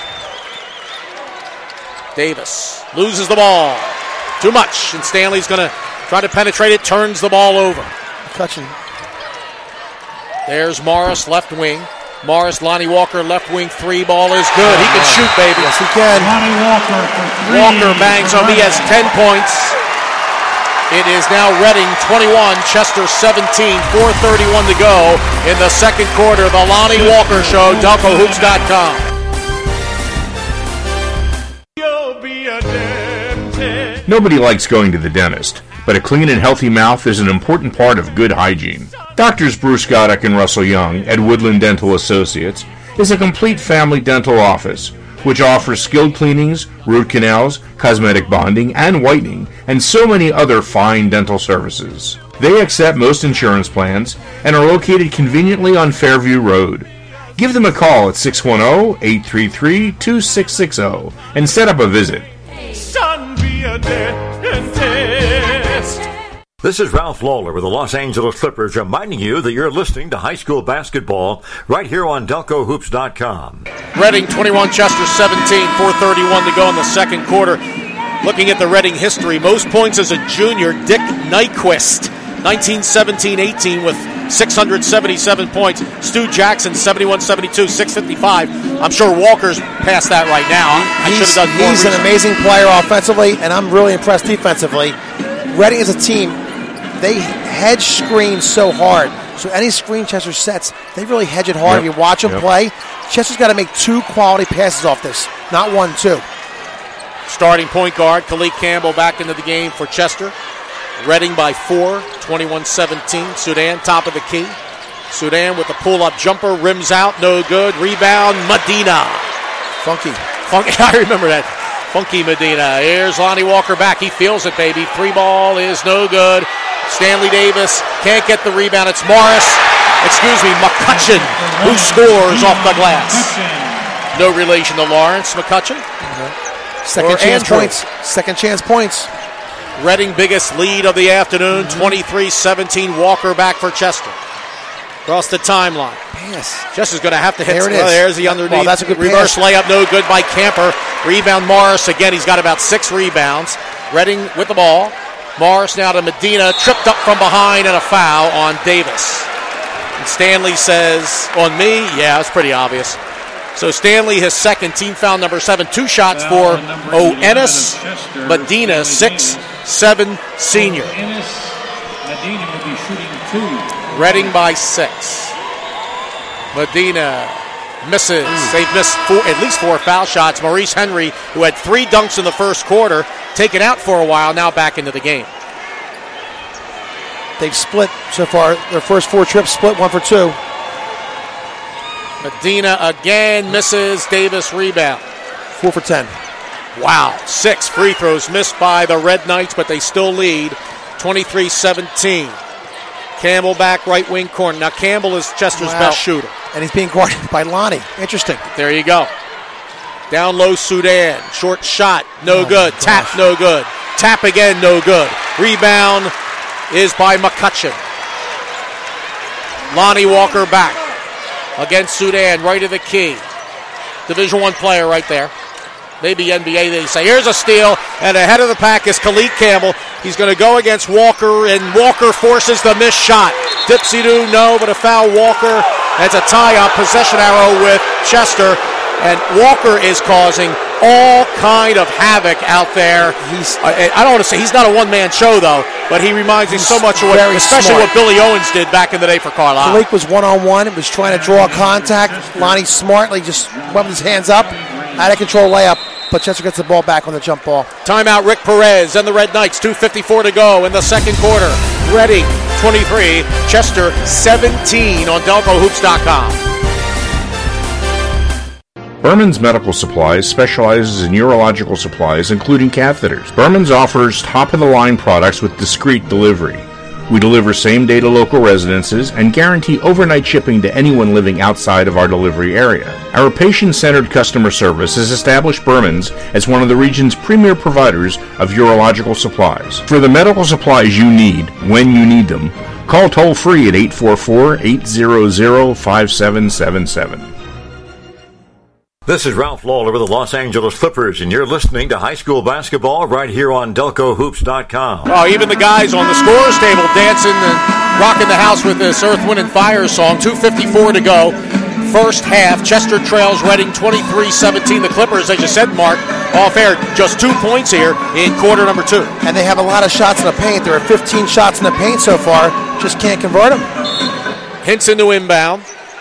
Davis loses the ball. Too much, and Stanley's going to try to penetrate it, turns the ball over. Touching. There's Morris, left wing. Morris, Lonnie Walker, left wing, three ball is good. He can shoot, baby. Yes, he can. Lonnie Walker for three. Walker bangs home. He has ten points. It is now Reading twenty-one, Chester seventeen, four thirty-one to go in the second quarter. The Lonnie Walker Show, Delco Hoops dot com. Nobody likes going to the dentist, but a clean and healthy mouth is an important part of good hygiene. Doctors Bruce Goddick and Russell Young at Woodland Dental Associates is a complete family dental office which offers skilled cleanings, root canals, cosmetic bonding, and whitening, and so many other fine dental services. They accept most insurance plans and are located conveniently on Fairview Road. Give them a call at six one zero, eight three three, two six six zero and set up a visit. Son, be a dentist. This is Ralph Lawler with the Los Angeles Clippers reminding you that you're listening to high school basketball right here on Delco Hoops dot com. Reading twenty-one, Chester seventeen, four thirty-one to go in the second quarter. Looking at the Reading history, most points as a junior, Dick Nyquist, nineteen seventeen eighteen with six hundred seventy-seven points. Stu Jackson, seventy-one seventy-two, six fifty-five. I'm sure Walker's past that right now. I should have done more He's research. An amazing player offensively, and I'm really impressed defensively. Reading is a team, they hedge screen so hard. So any screen Chester sets, they really hedge it hard. Yep. If you watch them Yep. play, Chester's got to make two quality passes off this, not one, two. Starting point guard, Khalid Campbell back into the game for Chester. Reading by four, twenty-one seventeen. Sudan, top of the key. Sudan with the pull-up jumper, rims out, no good. Rebound, Medina. Funky. Funky, I remember that. Funky Medina. Here's Lonnie Walker back. He feels it, baby. Three ball is no good. Stanley Davis can't get the rebound. It's Morris, excuse me, McCutcheon, who scores off the glass. No relation to Lawrence McCutcheon. Mm-hmm. Second Or chance Andrew. points. Second chance points. Reading biggest lead of the afternoon, twenty-three seventeen. Walker back for Chester. Across the timeline. Pass. Chester's going to have to hit. There it Well, is. there's the underneath. Well, that's a good reverse pass. layup, no good by Camper. Rebound Morris again. He's got about six rebounds. Reading with the ball. Morris now to Medina, tripped up from behind, and a foul on Davis. And Stanley says, on me, yeah, it's pretty obvious. So Stanley, his second, team foul number seven. Two shots for O'Ennis Medina, six seven senior. Medina will be shooting two. Reading by six. Medina misses. They've missed four, at least four foul shots. Maurice Henry, who had three dunks in the first quarter, taken out for a while, now back into the game. They've split so far. Their first four trips split one for two. Medina again misses. Davis rebound. Four for ten. Wow. Six free throws missed by the Red Knights, but they still lead twenty-three seventeen. Campbell back right wing corner. Now Campbell is Chester's Wow. best shooter. And he's being guarded by Lonnie. Interesting. There you go. Down low Sudan. Short shot. No Oh, good. my Tap. gosh. No good. Tap again. No good. Rebound is by McCutcheon. Lonnie Walker back against Sudan. Right of the key. Division One player right there. Maybe N B A, they say. Here's a steal, and ahead of the pack is Khalid Campbell. He's going to go against Walker, and Walker forces the missed shot. Dipsy-doo, no, but a foul. Walker. That's a tie-up. Possession arrow with Chester, and Walker is causing all kind of havoc out there. He's, I, I don't want to say he's not a one-man show, though, but he reminds me so much of what, very especially smart. what Billy Owens did back in the day for Carlisle. Blake was one-on-one. It was trying to draw contact. Lonnie smartly just went with his hands up. Out of control layup. But Chester gets the ball back on the jump ball. Timeout, Rick Perez and the Red Knights. two fifty-four to go in the second quarter. Reading twenty-three, Chester seventeen on Delco Hoops dot com. Berman's Medical Supplies specializes in urological supplies, including catheters. Berman's offers top-of-the-line products with discreet delivery. We deliver same-day to local residences and guarantee overnight shipping to anyone living outside of our delivery area. Our patient-centered customer service has established Berman's as one of the region's premier providers of urological supplies. For the medical supplies you need, when you need them, call toll-free at eight four four, eight hundred, five seven seven seven. This is Ralph Lawler with the Los Angeles Clippers, and you're listening to high school basketball right here on Delco Hoops dot com. Oh, even the guys on the scorers table dancing and rocking the house with this Earth, Wind, and Fire song. two fifty-four to go. First half, Chester trails Reading twenty-three seventeen. The Clippers, as you said, Mark, off air, just two points here in quarter number two. And they have a lot of shots in the paint. There are fifteen shots in the paint so far. Just can't convert them. Hinson to inbound.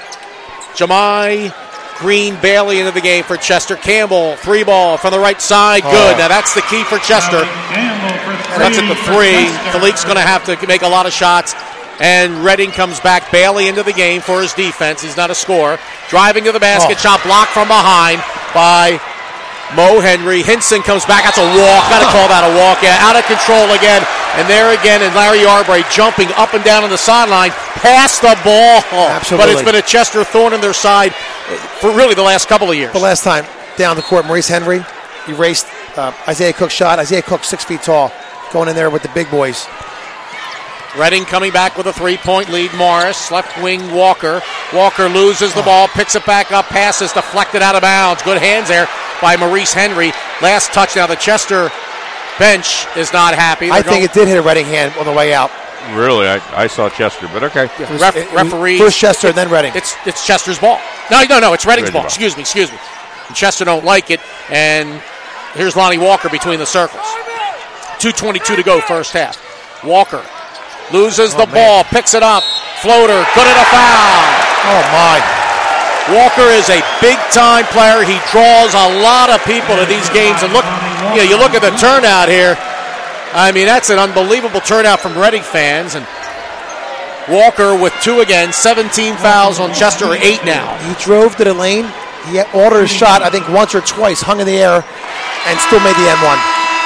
Jamai Green Bailey into the game for Chester. Campbell, three ball from the right side. Good. Oh. Now that's the key for Chester. That's at the three. Khalik's going to have to make a lot of shots. And Reading comes back. Bailey into the game for his defense. He's not a scorer. Driving to the basket. Oh. Shot blocked from behind by Mo Henry. Hinson comes back. That's a walk. Got to call that a walk. Yeah, out of control again. And there again, and Larry Arbery jumping up and down on the sideline. Pass the ball. Absolutely. But it's been a Chester thorn in their side for really the last couple of years. The last time down the court, Maurice Henry erased uh, Isaiah Cook's shot. Isaiah Cook, six feet tall, going in there with the big boys. Reading coming back with a three-point lead. Morris, left wing Walker. Walker loses the ball, picks it back up, passes deflected out of bounds. Good hands there by Maurice Henry. Last touch now. The Chester bench is not happy. They're I think going- it did hit a Reading hand on the way out. Really, I, I saw Chester, but okay. It was- Ref, it- it- referees. First Chester, then Reading. It's it's Chester's ball. No, no, no. It's Reading's Reading ball. ball. Excuse me, excuse me. And Chester don't like it. And here's Lonnie Walker between the circles. two twenty-two to go, first half. Walker loses the man. ball, picks it up. Floater, good at a foul. Oh, my. Walker is a big-time player. He draws a lot of people to these games. And look, you know, you look at the turnout here. I mean, that's an unbelievable turnout from Reading fans. And Walker with two again, seventeen fouls on Chester, or eight now. He drove to the lane. He had ordered his shot, I think, once or twice, hung in the air, and still made the N one.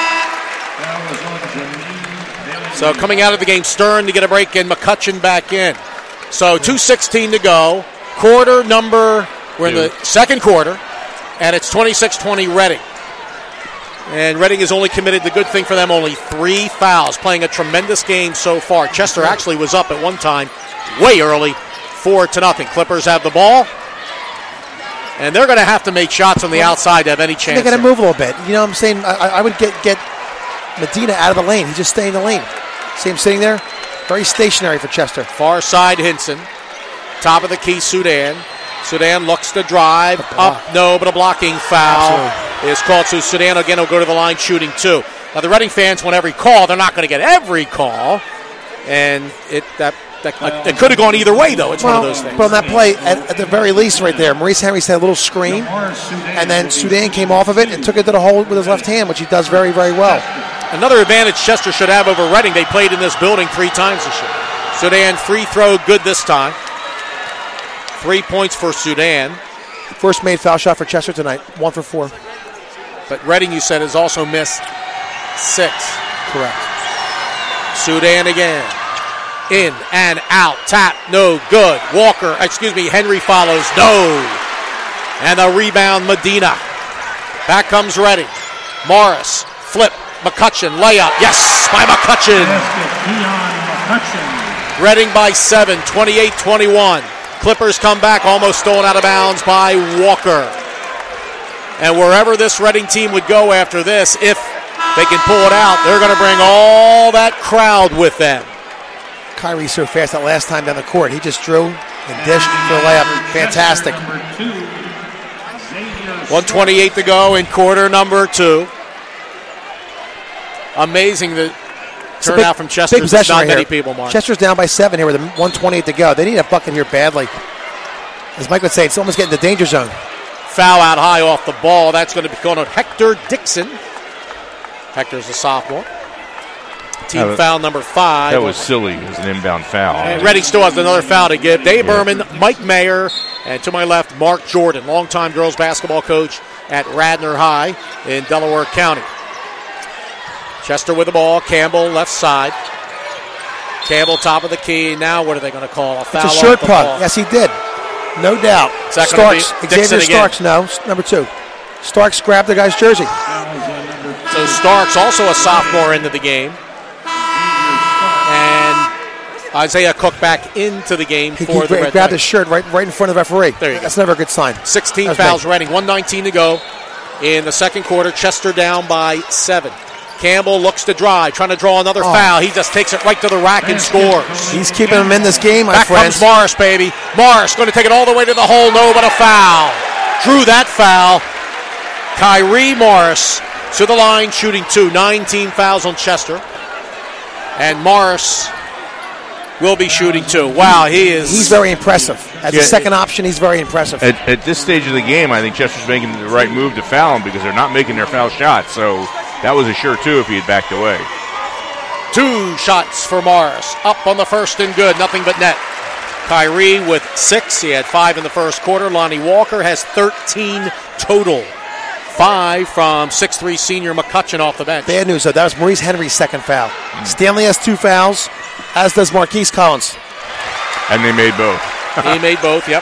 So coming out of the game, Stern to get a break and McCutcheon back in. So two sixteen to go. Quarter number, we're in the second quarter. And it's twenty-six twenty Reading. And Reading has only committed, the good thing for them, only three fouls, playing a tremendous game so far. Chester actually was up at one time way early, four to nothing. Clippers have the ball, and they're going to have to make shots on the outside to have any chance. They're going to move a little bit. You know what I'm saying? I, I would get, get Medina out of the lane. He just stay in the lane. See him sitting there? Very stationary for Chester. Far side, Hinson. Top of the key, Sudan. Sudan looks to drive. Up, no, but a blocking foul Absolutely. is called. So Sudan again will go to the line shooting two. Now the Reading fans want every call. They're not going to get every call. And it that, that uh, it could have gone either way, though. It's well, one of those things. But on that play, at, at the very least right there, Maurice Henry said a little screen. And then Sudan came off of it and took it to the hole with his left hand, which he does very, very well. Another advantage Chester should have over Reading. They played in this building three times this year. Sudan free throw good this time. Three points for Sudan. First made foul shot for Chester tonight. One for four. But Reading, you said, has also missed six. Correct. Sudan again. In and out. Tap. No good. Walker, excuse me, Henry follows. No. And the rebound, Medina. Back comes Reading. Morris. Flip. McCutcheon. Layup. Yes, by McCutcheon. Reading by seven. twenty-eight twenty-one. Clippers come back, almost stolen out of bounds by Walker. And wherever this Reading team would go after this, if they can pull it out, they're going to bring all that crowd with them. Kyrie so fast that last time down the court. He just drew and dished for a layup. Fantastic. one twenty-eight to go in quarter number two. Amazing the turnout from Chester. There's not right many here. people, Mark. Chester's down by seven here with one twenty-eight to go. They need a bucket here badly. As Mike would say, it's almost getting the danger zone. Foul out high off the ball. That's going to be going on Hector Dixon. Hector's a sophomore. Team was, foul number five. That was silly. It was an inbound foul. And Reading still has another foul to give. Dave yeah. Berman, Mike Mayer, and to my left, Mark Jordan, longtime girls basketball coach at Radnor High in Delaware County. Chester with the ball. Campbell left side. Campbell top of the key. Now what are they going to call? A foul It's a short off the punt. ball. Yes, he did. No doubt. Starks. Xavier Starks, no. Number two. Starks grabbed the guy's jersey. So Starks also a sophomore into the game. And Isaiah Cook back into the game he, for he the gra- Red grabbed Knights. his shirt right, right in front of the referee. There you go. That's never a good sign. sixteen fouls Reading. one nineteen to go in the second quarter. Chester down by seven. Campbell looks to drive, trying to draw another oh. foul. He just takes it right to the rack and scores. He's keeping him in this game, my Back friends. comes Morris, baby. Morris going to take it all the way to the hole. No, but a foul. Drew that foul. Kyrie Morris to the line, shooting two. nineteen fouls on Chester. And Morris will be shooting two. Wow, he is... He's very impressive. As yeah, a second option, he's very impressive. At, at this stage of the game, I think Chester's making the right move to foul him because they're not making their foul shots. So that was a sure two if he had backed away. Two shots for Morris. Up on the first and good. Nothing but net. Kyrie with six. He had five in the first quarter. Lonnie Walker has thirteen total. Five from six three senior McCutcheon off the bench. Bad news, though. That was Maurice Henry's second foul. Mm. Stanley has two fouls, as does Marquise Collins. And they made both. He made both, yep.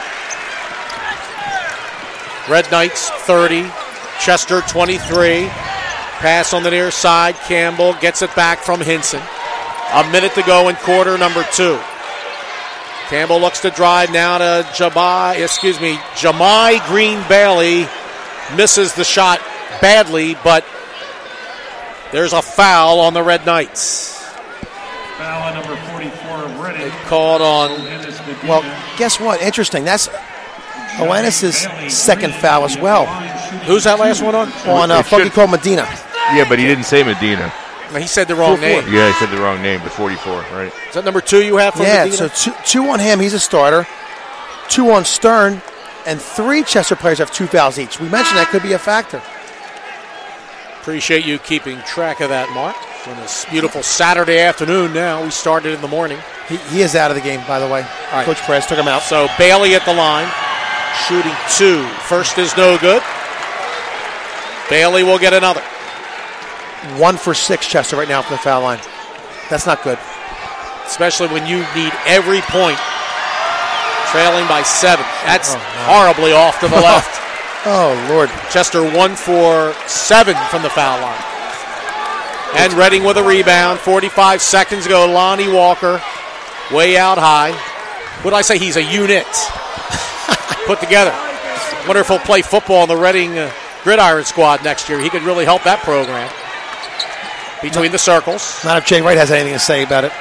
Red Knights thirty. Chester twenty-three. Pass on the near side. Campbell gets it back from Hinson. A minute to go in quarter number two. Campbell looks to drive now to Jamai, excuse me, Jamai Green Bailey. Misses the shot badly, but there's a foul on the Red Knights. Foul number forty-four of Reading. They called on. Well, guess what? Interesting. That's Oanis' second foul as well. Who's that last one on? On uh, Funky called Medina. Yeah, but he didn't say Medina. He said the wrong name. Yeah, he said the wrong name, but forty-four, right? Is that number two you have for yeah, Medina? Yeah, so two, two on him. He's a starter. Two on Stern. And three Chester players have two fouls each. We mentioned that could be a factor. Appreciate you keeping track of that, Mark. On this beautiful Saturday afternoon now. We started in the morning. He, he is out of the game, by the way. All right. Coach Perez took him out. So Bailey at the line, shooting two. First is no good. Bailey will get another. One for six, Chester, right now from the foul line. That's not good. Especially when you need every point. Trailing by seven. That's oh, no. horribly off to the left. Oh, Lord. Chester one for seven from the foul line. And Reading with a rebound. forty-five seconds ago, Lonnie Walker way out high. What did I say? He's a unit put together. Wonder if he'll play football in the Reading uh, Gridiron squad next year. He could really help that program. Between the circles. Not if Jay Wright has anything to say about it.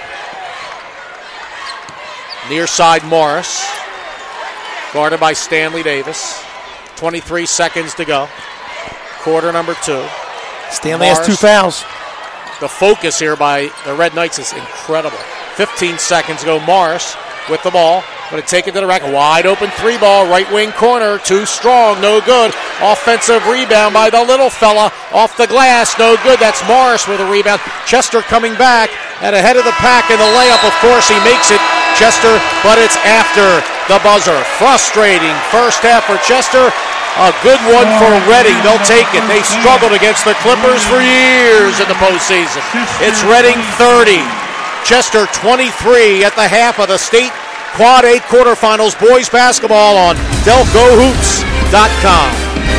Near side Morris. Guarded by Stanley Davis. twenty-three seconds to go. Quarter number two. Stanley Morris, has two fouls. The focus here by the Red Knights is incredible. fifteen seconds ago, Morris with the ball. Going to take it to the rack. Wide open three ball, right wing corner. Too strong, no good. Offensive rebound by the little fella. Off the glass, no good. That's Morris with a rebound. Chester coming back and ahead of the pack in the layup. Of course, he makes it, Chester, but it's after the buzzer. Frustrating first half for Chester. A good one for Reading. They'll take it. They struggled against the Clippers for years in the postseason. It's Reading thirty. Chester twenty-three at the half of the state Quad eight quarterfinals boys basketball on Delco Hoops dot com.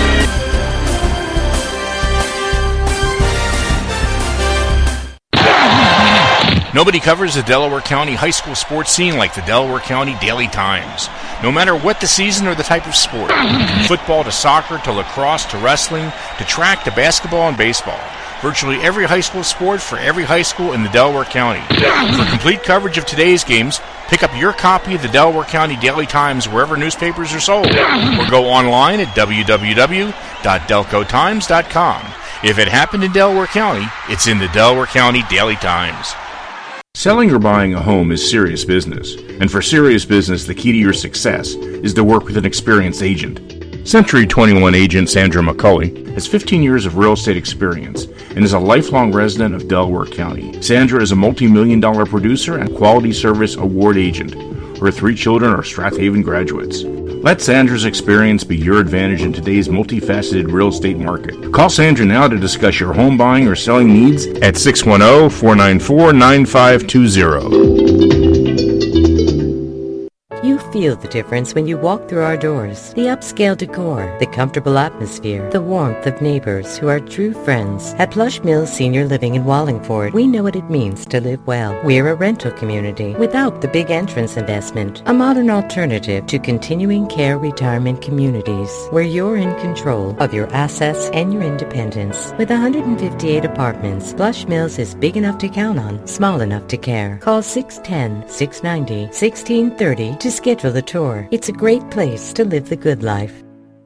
Nobody covers the Delaware County high school sports scene like the Delaware County Daily Times. No matter what the season or the type of sport, from football to soccer to lacrosse to wrestling to track to basketball and baseball, virtually every high school sport for every high school in the Delaware County. For complete coverage of today's games, pick up your copy of the Delaware County Daily Times wherever newspapers are sold, or go online at w w w dot delco times dot com. If it happened in Delaware County, it's in the Delaware County Daily Times. Selling or buying a home is serious business, and for serious business, the key to your success is to work with an experienced agent. Century twenty-one agent Sandra McCulley has fifteen years of real estate experience and is a lifelong resident of Delaware County. Sandra is a multi-million dollar producer and quality service award agent. Her three children are Strathaven graduates. Let Sandra's experience be your advantage in today's multifaceted real estate market. Call Sandra now to discuss your home buying or selling needs at six one zero, four nine four, nine five two zero. You feel the difference when you walk through our doors. The upscale decor, the comfortable atmosphere, the warmth of neighbors who are true friends. At Plush Mills Senior Living in Wallingford, we know what it means to live well. We're a rental community without the big entrance investment. A modern alternative to continuing care retirement communities where you're in control of your assets and your independence. With one hundred fifty-eight apartments, Plush Mills is big enough to count on, small enough to care. Call six one zero, six nine zero, one six three zero to schedule the tour. It's a great place to live the good life.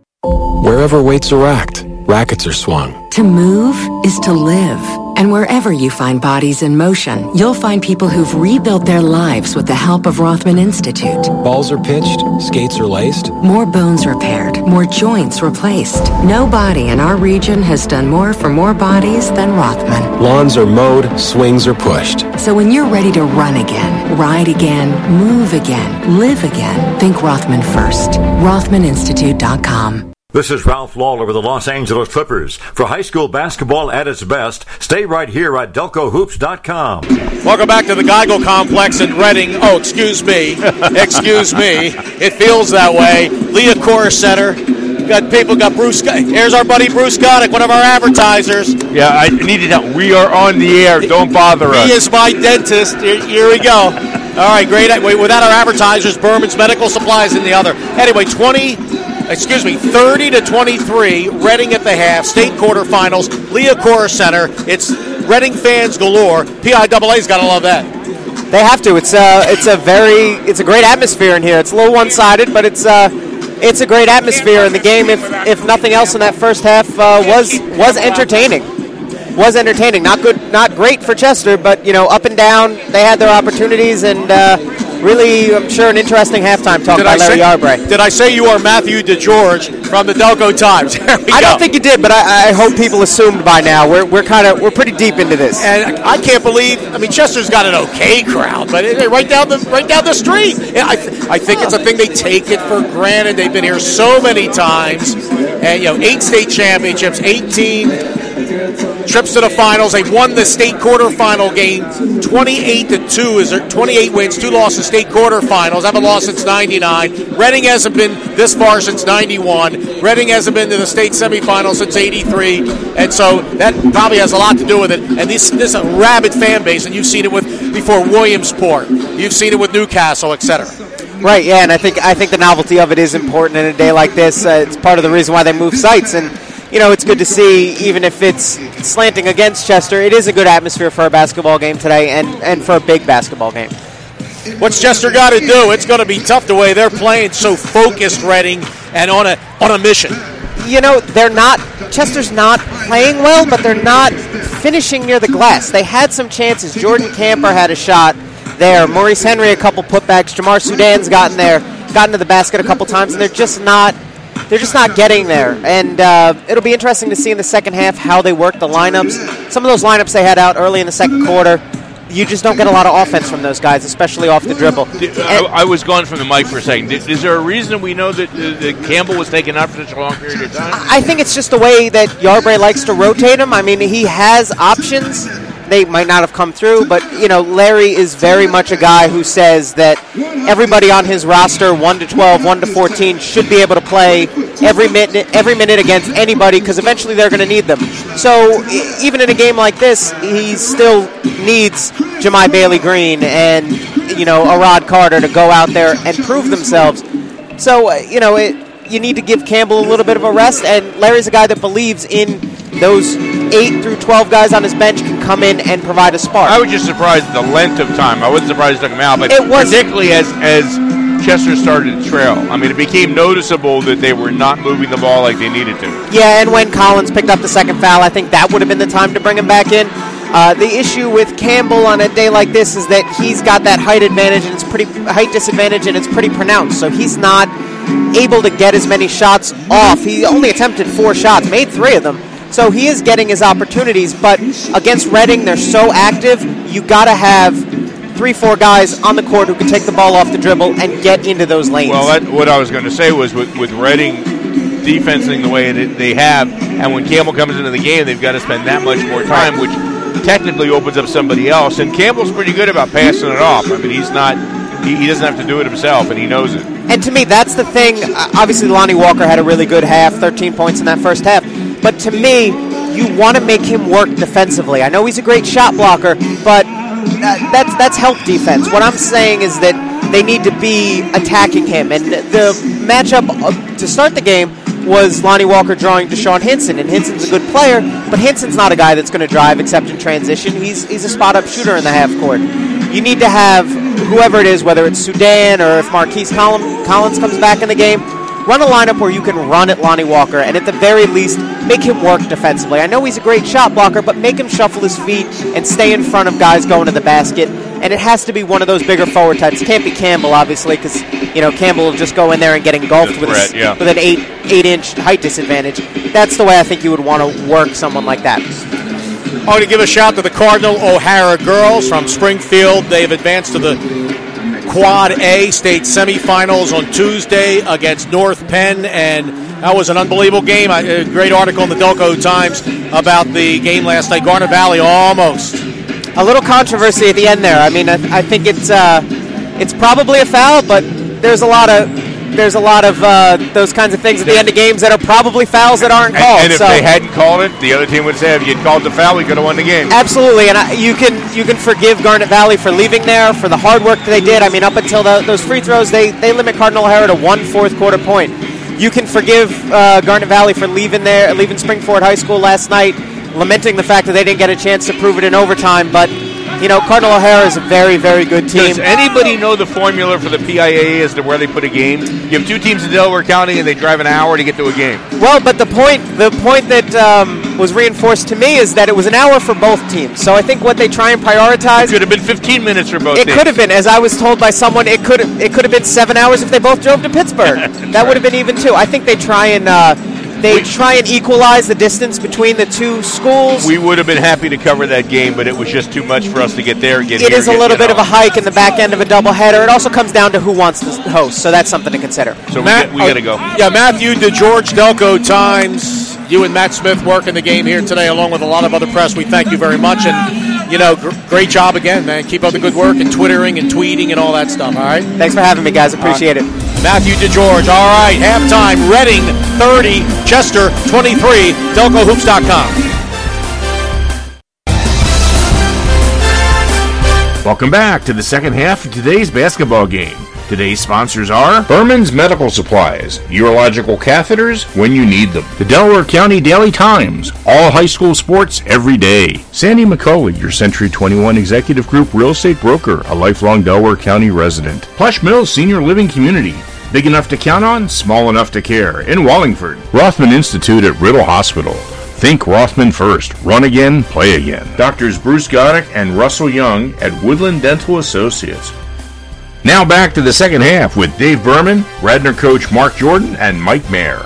Wherever weights are racked, rackets are swung. To move is to live. And wherever you find bodies in motion, you'll find people who've rebuilt their lives with the help of Rothman Institute. Balls are pitched, skates are laced. More bones repaired, more joints replaced. Nobody in our region has done more for more bodies than Rothman. Lawns are mowed, swings are pushed. So when you're ready to run again, ride again, move again, live again, think Rothman first. Rothman Institute dot com. This is Ralph Lawler with the Los Angeles Clippers. For high school basketball at its best, stay right here at Delco Hoops dot com. Welcome back to the Geigel Complex in Reading. Oh, excuse me. excuse me. It feels that way. Leah Core Center. Got people, got Bruce. Here's our buddy Bruce Goddick, one of our advertisers. Yeah, I needed help. We are on the air. Don't bother us. He is my dentist. Here, here we go. All right, great. Without our advertisers, Berman's Medical Supplies in the other. Anyway, twenty... Excuse me, thirty to twenty-three, Reading at the half, state quarterfinals, Leah Core Center. It's Reading fans galore. P I A A's got to love that. They have to. It's a, it's a very, it's a great atmosphere in here. It's a little one-sided, but it's uh, it's a great atmosphere. And the game, if if nothing else in that first half, uh, was was entertaining. Was entertaining. Not good, not great for Chester, but you know, up and down, they had their opportunities and. Uh, Really, I'm sure, an interesting halftime talk did by I Larry Arbre. Did I say you are Matthew DeGeorge from the Delco Times? There we I go. don't think you did, but I, I hope people assumed by now. We're we're kind of we're pretty deep into this. And I can't believe. I mean, Chester's got an okay crowd, but it, right down the right down the street. I I think it's a thing they take it for granted. They've been here so many times, and you know, eight state championships, eighteen. trips to the finals. They won the state quarterfinal game, twenty-eight to two. Is there twenty-eight wins, two losses, state quarterfinals. Haven't lost since ninety-nine. Reading hasn't been this far since ninety-one. Reading hasn't been to the state semifinals since eighty-three, and so that probably has a lot to do with it. And this this is a rabid fan base, and you've seen it with before Williamsport. You've seen it with Newcastle, et cetera. Right, yeah, and I think I think the novelty of it is important in a day like this. Uh, it's part of the reason why they move sites, and you know it's good to see, even if it's slanting against Chester, it is a good atmosphere for a basketball game today, and, and for a big basketball game. What's Chester got to do? It's going to be tough the way they're playing, so focused, Reading, and on a on a mission. You know, they're not. Chester's not playing well, but they're not finishing near the glass. They had some chances. Jordan Camper had a shot there. Maurice Henry, a couple putbacks. Jamar Sudan's gotten there, gotten to the basket a couple times, and they're just not. They're just not getting there. And uh, it'll be interesting to see in the second half how they work the lineups. Some of those lineups they had out early in the second quarter, you just don't get a lot of offense from those guys, especially off the dribble. I, I was gone from the mic for a second. Is, is there a reason we know that, uh, that Campbell was taken out for such a long period of time? I think it's just the way that Yarbrough likes to rotate him. I mean, he has options. They might not have come through, but, you know, Larry is very much a guy who says that everybody on his roster, one to twelve, one to fourteen, should be able to play every minute, every minute against anybody, because eventually they're going to need them. So even in a game like this, he still needs Jemai Bailey-Green and, you know, Arad Carter to go out there and prove themselves. So, uh, you know, it, you need to give Campbell a little bit of a rest, and Larry's a guy that believes in those eight through twelve guys on his bench can come in and provide a spark. I was just surprised at the length of time. I wasn't surprised he took him out, but it was, particularly as as Chester started to trail. I mean, it became noticeable that they were not moving the ball like they needed to. Yeah, and when Collins picked up the second foul, I think that would have been the time to bring him back in. Uh, the issue with Campbell on a day like this is that he's got that height advantage and it's pretty height disadvantage, and it's pretty pronounced. So he's not able to get as many shots off. He only attempted four shots, made three of them. So he is getting his opportunities, but against Reading, they're so active, you got to have three, four guys on the court who can take the ball off the dribble and get into those lanes. Well, that, what I was going to say was with, with Reading defensing the way that they have, and when Campbell comes into the game, they've got to spend that much more time, which technically opens up somebody else. And Campbell's pretty good about passing it off. I mean, he's not, he, he doesn't have to do it himself, and he knows it. And to me, that's the thing. Obviously, Lonnie Walker had a really good half, thirteen points in that first half. But to me, you want to make him work defensively. I know he's a great shot blocker, but that's that's help defense. What I'm saying is that they need to be attacking him. And the matchup to start the game was Lonnie Walker drawing Deshaun Hinson. And Hinson's a good player, but Hinson's not a guy that's going to drive except in transition. He's, he's a spot-up shooter in the half court. You need to have whoever it is, whether it's Sudan or if Marquise Collins comes back in the game, run a lineup where you can run at Lonnie Walker and at the very least make him work defensively. I know he's a great shot blocker, but make him shuffle his feet and stay in front of guys going to the basket. And it has to be one of those bigger forward types. It can't be Campbell, obviously, because you know Campbell will just go in there and get engulfed with, threat, a, yeah. with an eight eight inch height disadvantage. That's the way I think you would want to work someone like that. I want to give a shout to the Cardinal O'Hara girls from Springfield. They've advanced to the Quad A state semifinals on Tuesday against North Penn, and that was an unbelievable game. A great article in the Delco Times about the game last night. Garnet Valley almost. A little controversy at the end there. I mean, I, I think it's uh, it's probably a foul, but there's a lot of there's a lot of uh, those kinds of things at the end of games that are probably fouls that aren't called. And, and if so. they hadn't called it, the other team would say, if you'd called the foul, we could have won the game. Absolutely, and I, you can you can forgive Garnet Valley for leaving there, for the hard work that they did. I mean, up until the, those free throws, they, they limit Cardinal O'Hara to one fourth quarter point. You can forgive uh, Garnet Valley for leaving there, leaving Springford High School last night, lamenting the fact that they didn't get a chance to prove it in overtime, but you know, Cardinal O'Hara is a very, very good team. Does anybody know the formula for the P I A A as to where they put a game? You have two teams in Delaware County, and they drive an hour to get to a game. Well, but the point the point that um, was reinforced to me is that it was an hour for both teams. So I think what they try and prioritize... It could have been fifteen minutes for both it teams. It could have been. As I was told by someone, it could have, it could have been seven hours if they both drove to Pittsburgh. that right. would have been even two. I think they try and... Uh, They we, try and equalize the distance between the two schools. We would have been happy to cover that game, but it was just too much for us to get there and get It here, is a get, little get bit on. of a hike in the back end of a doubleheader. It also comes down to who wants to host, so that's something to consider. So Matt, we, we got to go. Yeah, Matthew DeGeorge, Delco Times. you and Matt Smith working the game here today, along with a lot of other press. We thank you very much. And, you know, gr- great job again, man. Keep up the good work and Twittering and tweeting and all that stuff, all right? Thanks for having me, guys. Appreciate uh, it. Matthew DeGeorge. All right, halftime. Reading thirty, Chester twenty-three, Delco Hoops dot com. Welcome back to the second half of today's basketball game. Today's sponsors are Berman's Medical Supplies, urological catheters when you need them. The Delaware County Daily Times, all high school sports every day. Sandy McCauley, your Century twenty-one Executive Group real estate broker, a lifelong Delaware County resident. Plush Mills Senior Living Community, big enough to count on, small enough to care, in Wallingford. Rothman Institute at Riddle Hospital. Think Rothman first. Run again, play again. Doctors Bruce Goddick and Russell Young at Woodland Dental Associates. Now back to the second half with Dave Berman, Radnor coach Mark Jordan, and Mike Mayer.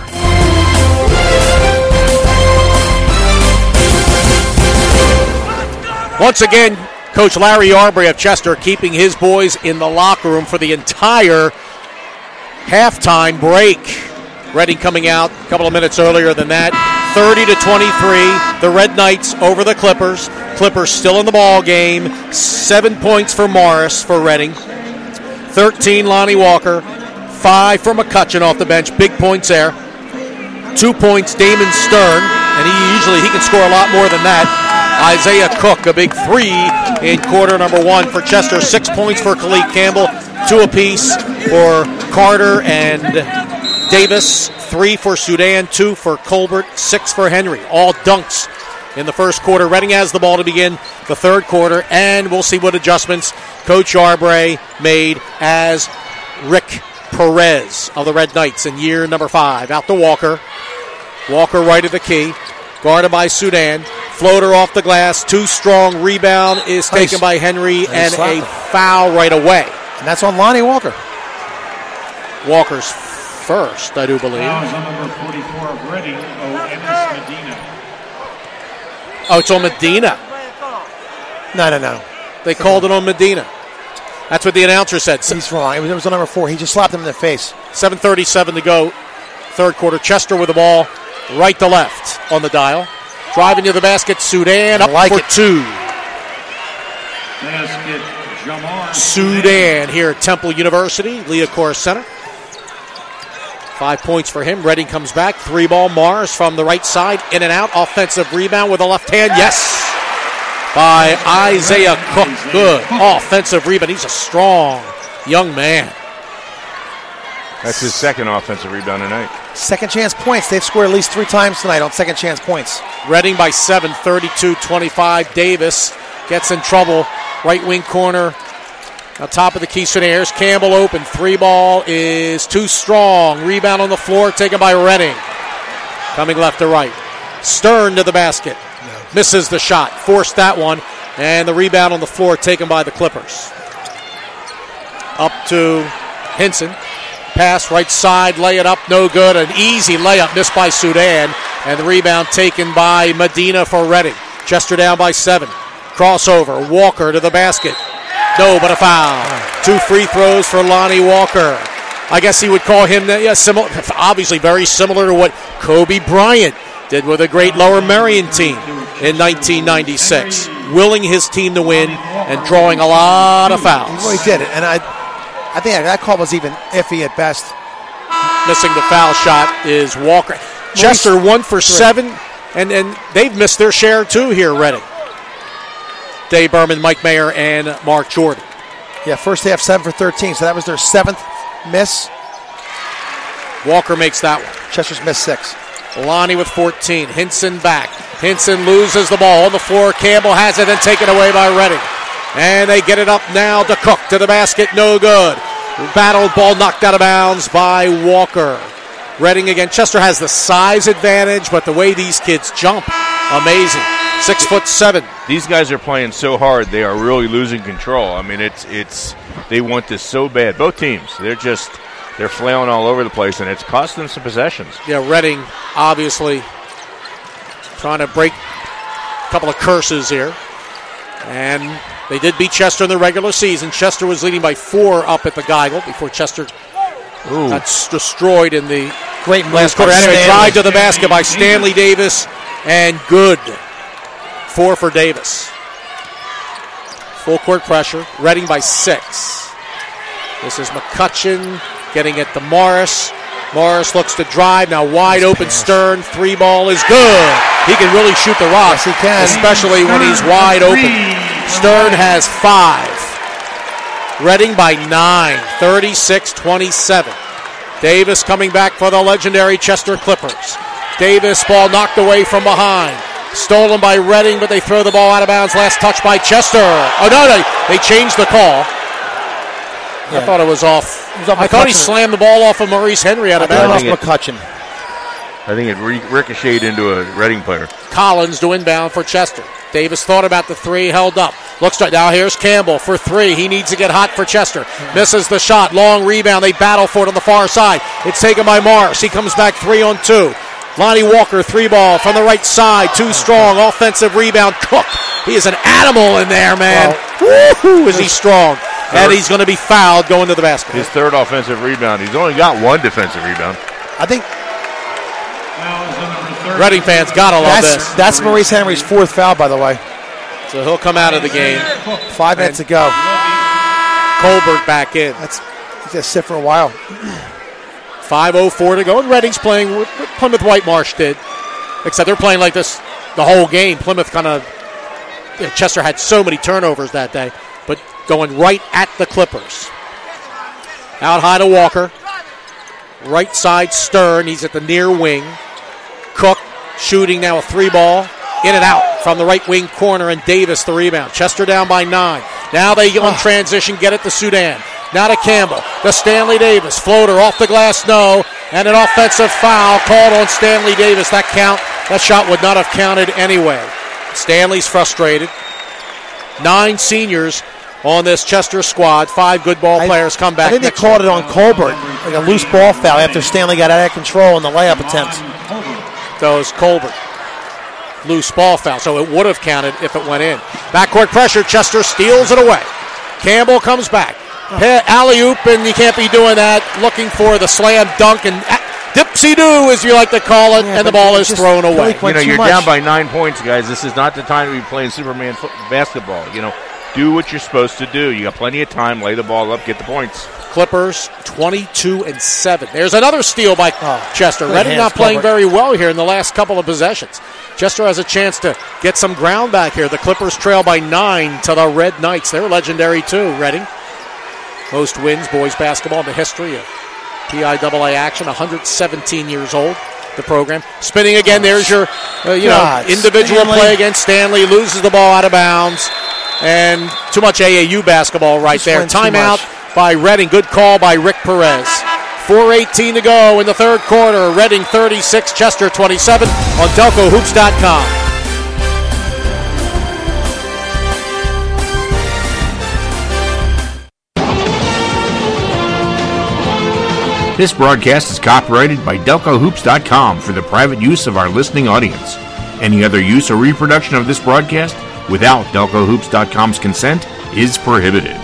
Once again, Coach Larry Arbery of Chester keeping his boys in the locker room for the entire halftime break. Reading coming out a couple of minutes earlier than that. thirty to twenty-three, the Red Knights over the Clippers. Clippers still in the ball game. Seven points for Morris for Reading. thirteen, Lonnie Walker. Five for McCutcheon off the bench. Big points there. Two points, Damon Stern. And he usually he can score a lot more than that. Isaiah Cook, a big three in quarter number one for Chester. Six points for Khalid Campbell. Two apiece for Carter and Davis. Three for Sudan. Two for Colbert. Six for Henry. All dunks in the first quarter. Reading has the ball to begin the third quarter, and we'll see what adjustments Coach Arbery made as Rick Perez of the Red Knights in year number five. Out to Walker. Walker right at the key. Guarded by Sudan. Floater off the glass. Too strong. Rebound is Nice. taken by Henry, Nice and slap. a foul right away. And that's on Lonnie Walker. Walker's first, I do believe. Fouls on number forty-four of Reading, O. Ennis Medina. Oh, it's on Medina. No, no, no. They called it on Medina. That's what the announcer said. He's wrong. It was, it was on number four. He just slapped him in the face. seven thirty-seven to go. Third quarter. Chester with the ball right to left on the dial. Driving to the basket. Sudan up like for it. two. Basket, Jamar Sudan here at Temple University. Leah Corr Center. Five points for him. Reading comes back. Three ball. Mars from the right side. In and out. Offensive rebound with a left hand. Yes. By Isaiah Cook. Good offensive rebound. He's a strong young man. That's his second offensive rebound tonight. Second chance points. They've scored at least three times tonight on second chance points. Reading by seven, thirty-two twenty-five. Davis gets in trouble. Right wing corner. On top of the key, Sudan. Campbell open. Three ball is too strong. Rebound on the floor taken by Reading. Coming left to right. Stern to the basket. Misses the shot. Forced that one. And the rebound on the floor taken by the Clippers. Up to Hinson. Pass right side. Lay it up. No good. An easy layup missed by Sudan. And the rebound taken by Medina for Reading. Chester down by seven. Crossover. Walker to the basket. No, but a foul. Two free throws for Lonnie Walker. I guess he would call him, yeah, similar, obviously very similar to what Kobe Bryant did with a great Lower Merion team in nineteen ninety-six. Willing his team to win and drawing a lot of fouls. Well, he did it, and I, I think that call was even iffy at best. Missing the foul shot is Walker. Chester one for seven, and, and they've missed their share too here, Reading. Dave Berman, Mike Mayer, and Mark Jordan. Yeah, first half seven for thirteen, so that was their seventh miss. Walker makes that one. Chester's missed six. Lonnie with fourteen. Hinson back. Hinson loses the ball on the floor. Campbell has it, then taken away by Reading. And they get it up now to Cook to the basket. No good. Battled ball knocked out of bounds by Walker. Reading again. Chester has the size advantage, but the way these kids jump, amazing. Six foot seven. These guys are playing so hard; they are really losing control. I mean, it's it's they want this so bad. Both teams, they're just they're flailing all over the place, and it's costing them some possessions. Yeah, Reading obviously trying to break a couple of curses here, and they did beat Chester in the regular season. Chester was leading by four up at the Geigel before Chester Ooh. got destroyed in the Great move. Last quarter, anyway, drive to the basket by Stanley Davis, and good. Four for Davis. Full court pressure. Reading by six. This is McCutcheon getting it to Morris. Morris looks to drive. Now wide open Stern. Three ball is good. He can really shoot the rock. Yes, he can. Especially when he's wide open. Stern has five. Reading by nine. thirty-six twenty-seven. Davis coming back for the legendary Chester Clippers. Davis, ball knocked away from behind. Stolen by Reading, but they throw the ball out of bounds. Last touch by Chester. Oh, no, they, they changed the call. Yeah. I thought it was off. It was off I thought he slammed the ball off of Maurice Henry out of bounds. Off McCutcheon. I think it re- ricocheted into a Reading player. Collins to inbound for Chester. Davis thought about the three, held up. Looks to, now here's Campbell for three. He needs to get hot for Chester. Misses the shot. Long rebound. They battle for it on the far side. It's taken by Morris. He comes back three on two. Lonnie Walker, three ball from the right side. Too strong. Offensive rebound. Cook. He is an animal in there, man. Well, woo-hoo, is he strong. And he's going to be fouled going to the basket. His third offensive rebound. He's only got one defensive rebound. I think Reading fans gotta love that's, this. That's Maurice Henry's fourth foul, by the way. So he'll come out of the game. Five minutes to go. Colbert back in. That's he's gonna sit for a while. five oh four to go, and Reading's playing what Plymouth White Marsh did. Except they're playing like this the whole game. Plymouth kind of you know, Chester had so many turnovers that day, but going right at the Clippers. Out high to Walker. Right side Stern. He's at the near wing. Cook shooting now a three ball. In and out from the right wing corner, and Davis the rebound. Chester down by nine. Now they on transition, get it to Sudan. Now to Campbell. The Stanley Davis. Floater off the glass, no. And an offensive foul called on Stanley Davis. That count, that shot would not have counted anyway. Stanley's frustrated. Nine seniors on this Chester squad. Five good ball I, players come back. I think they called it on Colbert, like a loose ball foul after Stanley got out of control in the layup attempt. So it's Colbert. Loose ball foul, so it would have counted if it went in. Backcourt pressure, Chester steals it away. Campbell comes back. Alley-oop, and you can't be doing that. Looking for the slam dunk, and dipsy-doo, as you like to call it, yeah, and the ball is thrown away. You know, you're much. down by nine points, guys. This is not the time to be playing Superman foot- basketball. You know, do what you're supposed to do. You got plenty of time. Lay the ball up, get the points. Clippers twenty-two and seven. There's another steal by oh, Chester. Reading not playing Colbert. very well here in the last couple of possessions. Chester has a chance to get some ground back here. The Clippers trail by nine to the Red Knights. They're legendary too, Reading. Most wins, boys basketball in the history of P I A A action. one hundred seventeen years old, the program. Spinning again, there's your uh, you God, know individual Stanley. play against Stanley. Loses the ball out of bounds. And too much A A U basketball right Just there. Timeout by Reading. Good call by Rick Perez. four eighteen to go in the third quarter. Reading thirty-six, Chester twenty-seven on Delco Hoops dot com. This broadcast is copyrighted by Delco Hoops dot com for the private use of our listening audience. Any other use or reproduction of this broadcast without Delco Hoops dot com's consent is prohibited.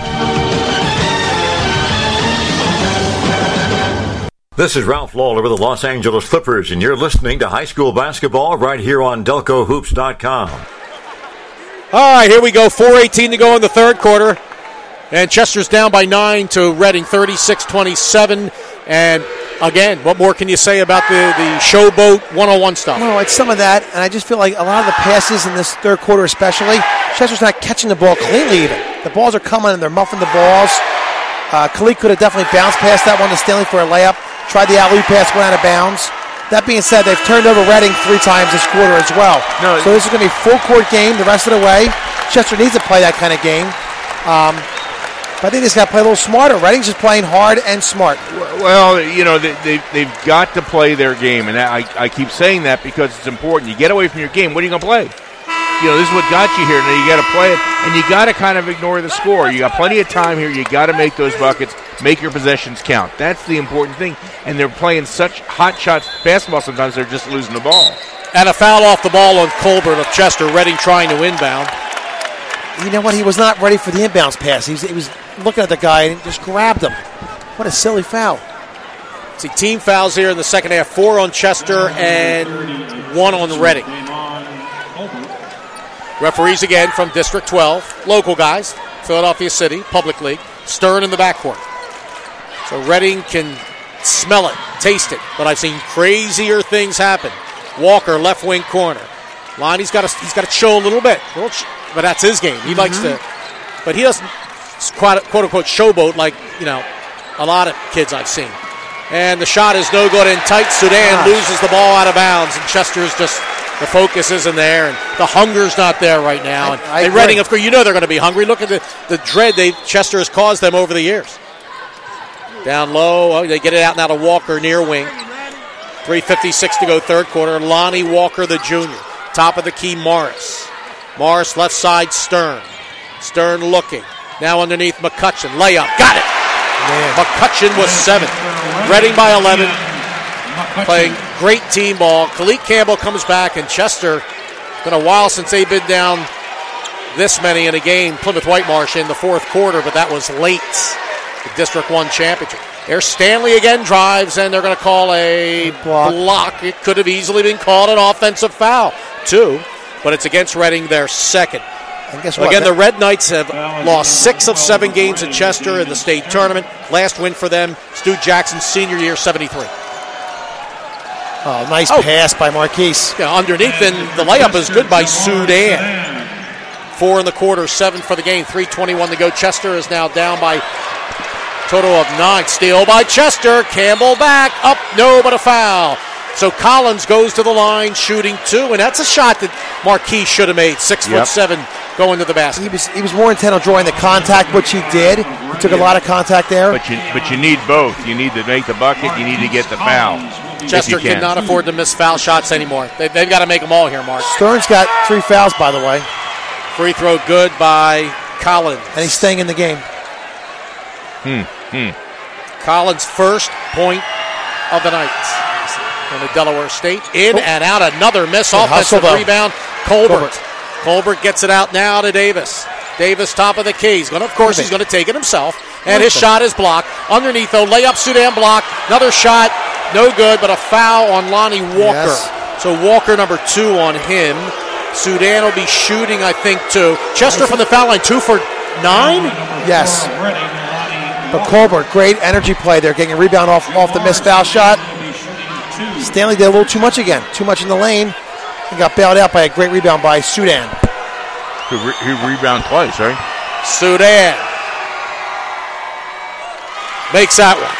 This is Ralph Lawler with the Los Angeles Clippers, and you're listening to high school basketball right here on Delco Hoops dot com. All right, here we go. four eighteen to go in the third quarter. And Chester's down by nine to Reading, thirty-six twenty-seven. And, again, what more can you say about the, the showboat one oh one stuff? Well, it's some of that, and I just feel like a lot of the passes in this third quarter especially, Chester's not catching the ball cleanly even. The balls are coming, and they're muffing the balls. Uh, Khalid could have definitely bounced past that one to Stanley for a layup. Tried the alley pass, went out of bounds. That being said, they've turned over Reading three times this quarter as well. No, so this is going to be a full-court game the rest of the way. Chester needs to play that kind of game. Um, but I think they just got to play a little smarter. Reading's just playing hard and smart. Well, you know, they, they, they've got to play their game, and I, I keep saying that because it's important. You get away from your game, what are you going to play? You know, this is what got you here, and you got to play it, and you got to kind of ignore the score. You got plenty of time here. You got to make those buckets, make your possessions count. That's the important thing, and they're playing such hot shots basketball sometimes they're just losing the ball. And a foul off the ball on Colbert of Chester. Reading trying to inbound. You know what? He was not ready for the inbounds pass. He was, he was looking at the guy and just grabbed him. What a silly foul. See, team fouls here in the second half. Four on Chester and one on Reading. Referees again from District twelve. Local guys. Philadelphia City, Public League. Stern in the backcourt. So Reading can smell it, taste it. But I've seen crazier things happen. Walker, left wing corner. Lonnie's got to he's got to chill a little bit. A little ch- but that's his game. He mm-hmm. likes to. But he doesn't, quote, quote unquote, showboat like, you know, a lot of kids I've seen. And the shot is no good and tight. Sudan Gosh. loses the ball out of bounds, and Chester's just, the focus isn't there, and the hunger's not there right now. And, I, I and Reading, of course, you know they're going to be hungry. Look at the, the dread they Chester has caused them over the years. Down low, oh, they get it out now to Walker, near wing. three fifty-six to go, third quarter. Lonnie Walker, the junior. Top of the key, Morris. Morris, left side, Stern. Stern looking. Now underneath McCutcheon. Layup. Got it. Man. McCutcheon was seven. Reading by eleven. Playing great team ball. Khalid Campbell comes back, and Chester, it's been a while since they've been down this many in a game. Plymouth Whitemarsh in the fourth quarter, but that was late. The District one championship. There's Stanley again, drives, and they're going to call a block. block. It could have easily been called an offensive foul, too, but it's against Reading, their second. And guess what? Again, the Red Knights have lost six of seven games in Chester in the state tournament. Last win for them, Stu Jackson's senior year, seventy-three. Oh, nice oh. pass by Marquise. Yeah, underneath, and the layup is good by Sudan. Four in the quarter, seven for the game, three twenty-one to go. Chester is now down by total of nine. Steal by Chester. Campbell back. Up, no, but a foul. So Collins goes to the line, shooting two, and that's a shot that Marquis should have made. Six yep. foot seven going to the basket. He was he was more intent on drawing the contact, which he did. He took a lot of contact there. But you but you need both. You need to make the bucket. You need to get the foul. Chester cannot afford to miss foul shots anymore. They, they've got to make them all here, Mark. Stern's got three fouls, by the way. Free throw good by Collins. And he's staying in the game. Hmm. Hmm. Collins' first point of the night. From the Delaware State. In oh. and out, another miss. Good offensive hustle, rebound. Colbert. Colbert. Colbert gets it out now to Davis. Davis, top of the key. He's going to, of course, he's going to take it himself. And his shot is blocked. Underneath, though, layup, Sudan block. Another shot, no good, but a foul on Lonnie Walker. Yes. So Walker, number two on him. Sudan will be shooting, I think, two. Chester from the foul line, two for nine? Yes. But Colbert, great energy play there, getting a rebound off, off the missed foul shot. Stanley did a little too much again. Too much in the lane. He got bailed out by a great rebound by Sudan. He, re- he rebounded twice, right? Sudan makes that one.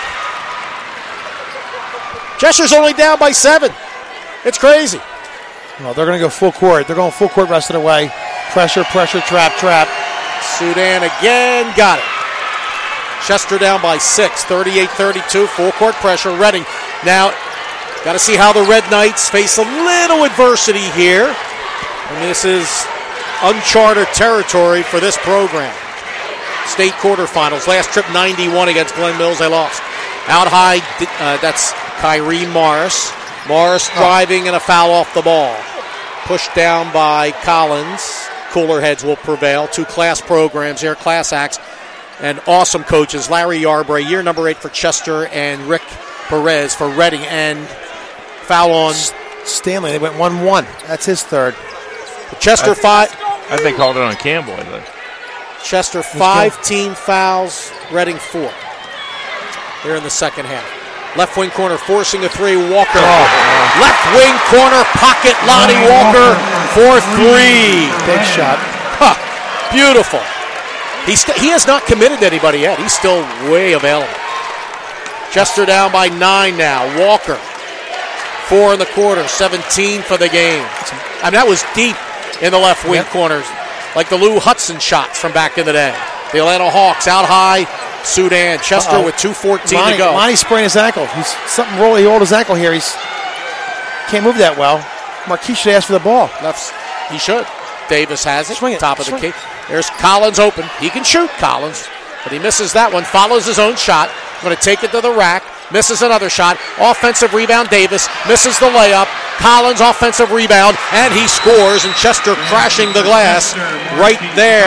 Chester's only down by seven. It's crazy. Well, they're going to go full court. They're going full court rest of the way. Pressure, pressure, trap, trap. Sudan again. Got it. Chester down by six. thirty-eight thirty-two. Full court pressure. Reading now. Got to see how the Red Knights face a little adversity here. And this is uncharted territory for this program. State quarterfinals. Last trip ninety-one against Glen Mills. They lost. Out high, uh, that's Kyrie Morris. Morris driving and a foul off the ball. Pushed down by Collins. Cooler heads will prevail. Two class programs here, class acts, and awesome coaches. Larry Yarbrough, year number eight for Chester, and Rick Perez for Reading. And foul on Stanley. They went one one. That's his third. Chester I, five. I think they called it on Campbell, I think. Chester five team fouls. Reading four. Here in the second half. Left wing corner forcing a three. Walker. Oh. Left wing corner pocket. Lonnie Walker for three. Big shot. Huh. Beautiful. He's st- he has not committed to anybody yet. He's still way available. Chester down by nine now. Walker. Four in the quarter. seventeen for the game. I mean, that was deep in the left wing yep. corners. Like the Lou Hudson shots from back in the day. The Atlanta Hawks out high. Sudan. Chester Uh-oh. with two fourteen Lonnie, to go. Lonnie sprained his ankle. He's something rolling. He rolled his ankle here. He's can't move that well. Marquis should ask for the ball. That's, he should. Davis has it. Swing it. Top of Swing the key. There's Collins open. He can shoot, Collins. But he misses that one. Follows his own shot. Going to take it to the rack. Misses another shot. Offensive rebound. Davis misses the layup. Collins offensive rebound. And he scores. And Chester crashing the glass right there.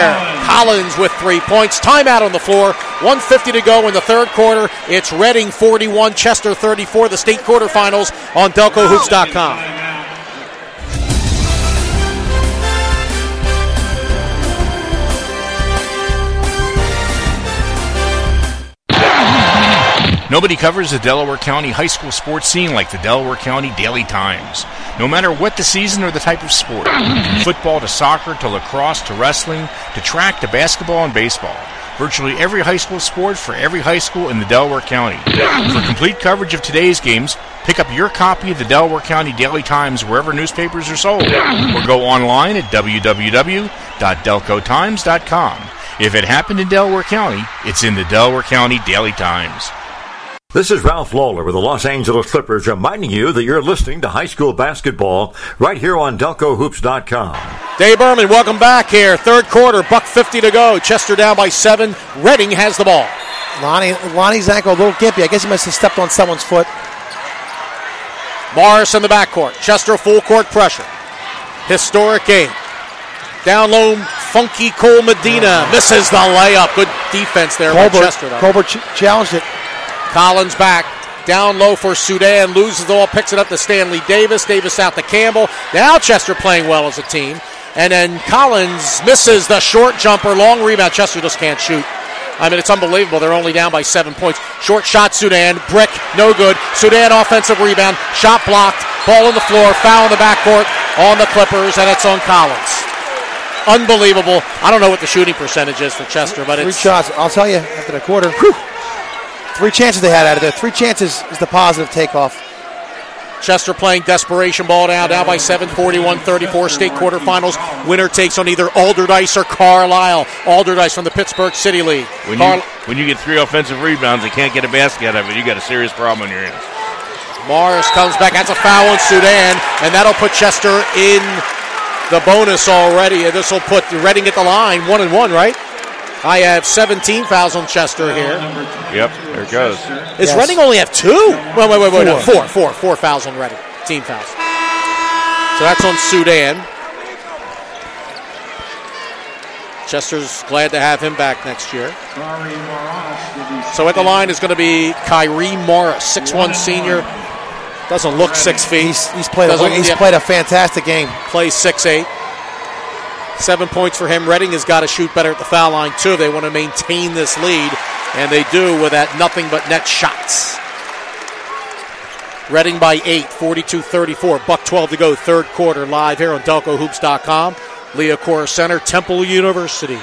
Collins with three points. Timeout on the floor. one fifty to go in the third quarter. It's Reading forty-one, Chester thirty-four, the state quarterfinals on Delco Hoops dot com. Nobody covers the Delaware County high school sports scene like the Delaware County Daily Times. No matter what the season or the type of sport, from football to soccer to lacrosse to wrestling to track to basketball and baseball, virtually every high school sport for every high school in the Delaware County. For complete coverage of today's games, pick up your copy of the Delaware County Daily Times wherever newspapers are sold, or go online at w w w dot delco times dot com. If it happened in Delaware County, it's in the Delaware County Daily Times. This is Ralph Lawler with the Los Angeles Clippers reminding you that you're listening to high school basketball right here on Delco Hoops dot com. Dave Berman, welcome back here. Third quarter, buck fifty to go. Chester down by seven. Reading has the ball. Lonnie, Lonnie's ankle a little gimpy. I guess he must have stepped on someone's foot. Morris in the backcourt. Chester full court pressure. Historic game. Down low, funky Cole Medina misses the layup. Good defense there by Chester, though. Colbert ch- challenged it. Collins back. Down low for Sudan. Loses the ball. Picks it up to Stanley Davis. Davis out to Campbell. Now Chester playing well as a team. And then Collins misses the short jumper. Long rebound. Chester just can't shoot. I mean, it's unbelievable. They're only down by seven points. Short shot, Sudan. Brick, no good. Sudan offensive rebound. Shot blocked. Ball on the floor. Foul in the backcourt on the Clippers, and it's on Collins. Unbelievable. I don't know what the shooting percentage is for Chester, but Three it's... Three shots. I'll tell you, after the quarter. Whew. Three chances they had out of there. Three chances is the positive takeoff. Chester playing desperation ball now, down by seven, forty-one thirty-four, state quarterfinals. Winner takes on either Alderdice or Carlisle. Alderdice from the Pittsburgh City League. When, Car- you, when you get three offensive rebounds and can't get a basket out of it, you got a serious problem on your hands. Morris comes back. That's a foul on Sudan, and that'll put Chester in the bonus already. This will put Reading at the line, one and one, right? I have seventeen fouls on Chester here. Yep, there it goes. Does yes. Reading only have two? Wait, wait, wait, wait. No, four, four, four fouls on Reading. Team fouls. So that's on Sudan. Chester's glad to have him back next year. So at the line is going to be Kyrie Morris, six one senior. Doesn't look six feet. He's, he's, played, a, he's yeah, played a fantastic game. Plays six eight. Seven points for him. Reading has got to shoot better at the foul line, too. They want to maintain this lead, and they do with that nothing but net shots. Reading by eight, forty-two thirty-four. Buck twelve to go, third quarter, live here on Delco Hoops dot com. Leah Cora Center, Temple University.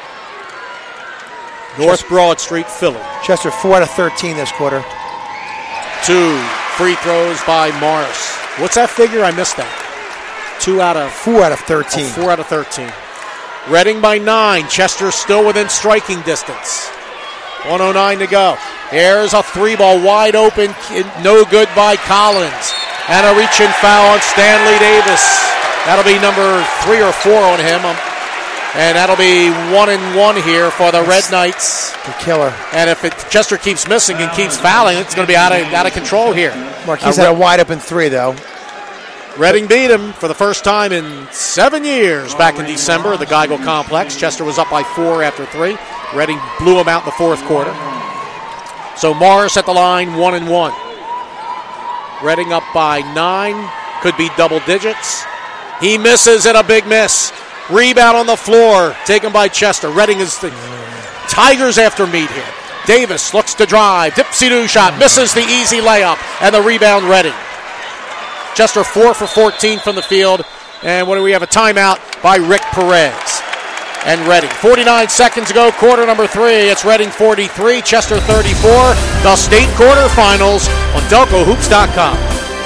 North Chester, Broad Street, Philly. Chester four out of thirteen this quarter. Two free throws by Morris. What's that figure? I missed that. Two out of four out of thirteen. Oh, four out of thirteen. Reading by nine. Chester still within striking distance. one oh nine to go. There's a three ball wide open. No good by Collins. And a reach-in foul on Stanley Davis. That'll be number three or four on him. Um, and that'll be one and one here for the Red Knights. The killer. And if it, Chester keeps missing and keeps fouling, it's going to be out of out of control here. Marquise uh, had a wide open three, though. Reading beat him for the first time in seven years back in December at the Geigel Complex. Chester was up by four after three. Reading blew him out in the fourth quarter. So Morris at the line, one and one. Reading up by nine, could be double digits. He misses and a big miss. Rebound on the floor, taken by Chester. Reading is the Tigers after meat here. Davis looks to drive, dipsy-doo shot, misses the easy layup, and the rebound Reading. Chester four for fourteen from the field. And what do we have? A timeout by Rick Perez. And Reading. forty-nine seconds ago, quarter number three. It's Reading forty-three, Chester thirty-four. The state quarterfinals on Delco Hoops dot com.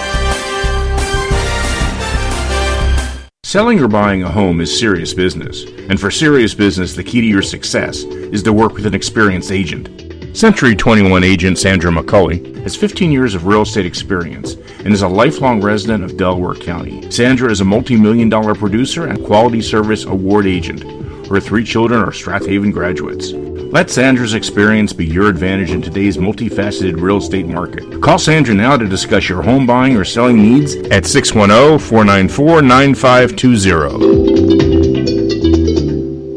Selling or buying a home is serious business. And for serious business, the key to your success is to work with an experienced agent. Century twenty-one agent Sandra McCulley has fifteen years of real estate experience and is a lifelong resident of Delaware County. Sandra is a multi-million dollar producer and quality service award agent. Her three children are Strathaven graduates. Let Sandra's experience be your advantage in today's multifaceted real estate market. Call Sandra now to discuss your home buying or selling needs at six one zero, four nine four, nine five two zero.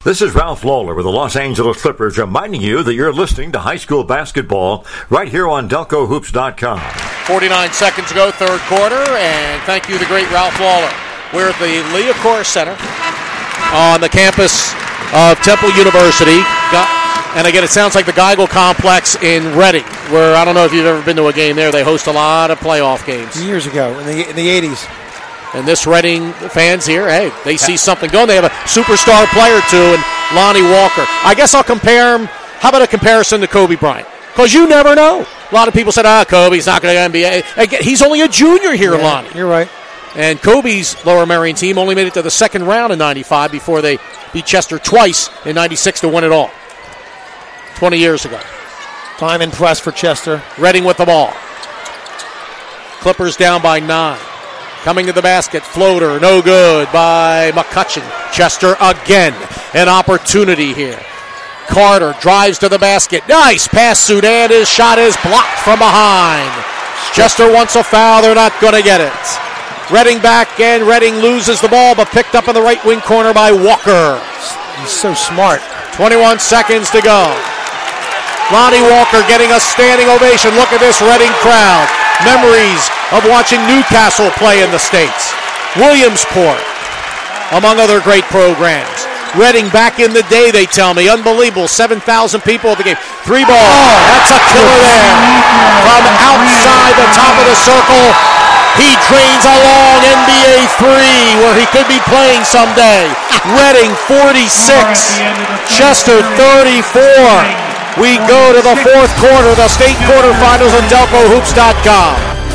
This is Ralph Lawler with the Los Angeles Clippers reminding you that you're listening to high school basketball right here on Delco Hoops dot com. forty-nine seconds ago, third quarter, and thank you, the great Ralph Lawler. We're at the Liacouras Center on the campus of Temple University. And again, it sounds like the Geigel Complex in Reading, where I don't know if you've ever been to a game there. They host a lot of playoff games. Years ago, in the in the eighties. And this Reading fans here, hey, they see something going. They have a superstar player, too, and Lonnie Walker. I guess I'll compare him. How about a comparison to Kobe Bryant? Because you never know. A lot of people said, ah, Kobe's not going to N B A. Again, he's only a junior here, yeah, Lonnie. You're right. And Kobe's Lower Merion team only made it to the second round in ninety-five before they beat Chester twice in ninety-six to win it all. twenty years ago. Time and press for Chester. Reading with the ball. Clippers down by nine. Coming to the basket, floater, no good by McCutcheon. Chester again, an opportunity here. Carter drives to the basket. Nice pass, Sudan. His shot is blocked from behind. Chester wants a foul. They're not going to get it. Reading back, and Reading loses the ball, but picked up in the right wing corner by Walker. He's so smart. twenty-one seconds to go. Lonnie Walker getting a standing ovation. Look at this Reading crowd. Memories of watching Newcastle play in the States. Williamsport, among other great programs. Reading back in the day, they tell me. Unbelievable. seven thousand people at the game. Three ball. Oh, that's a killer there. From outside the top of the circle, he drains a long N B A three where he could be playing someday. Reading forty-six, Chester thirty-four. We go to the fourth quarter, the state quarterfinals on Delco Hoops dot com.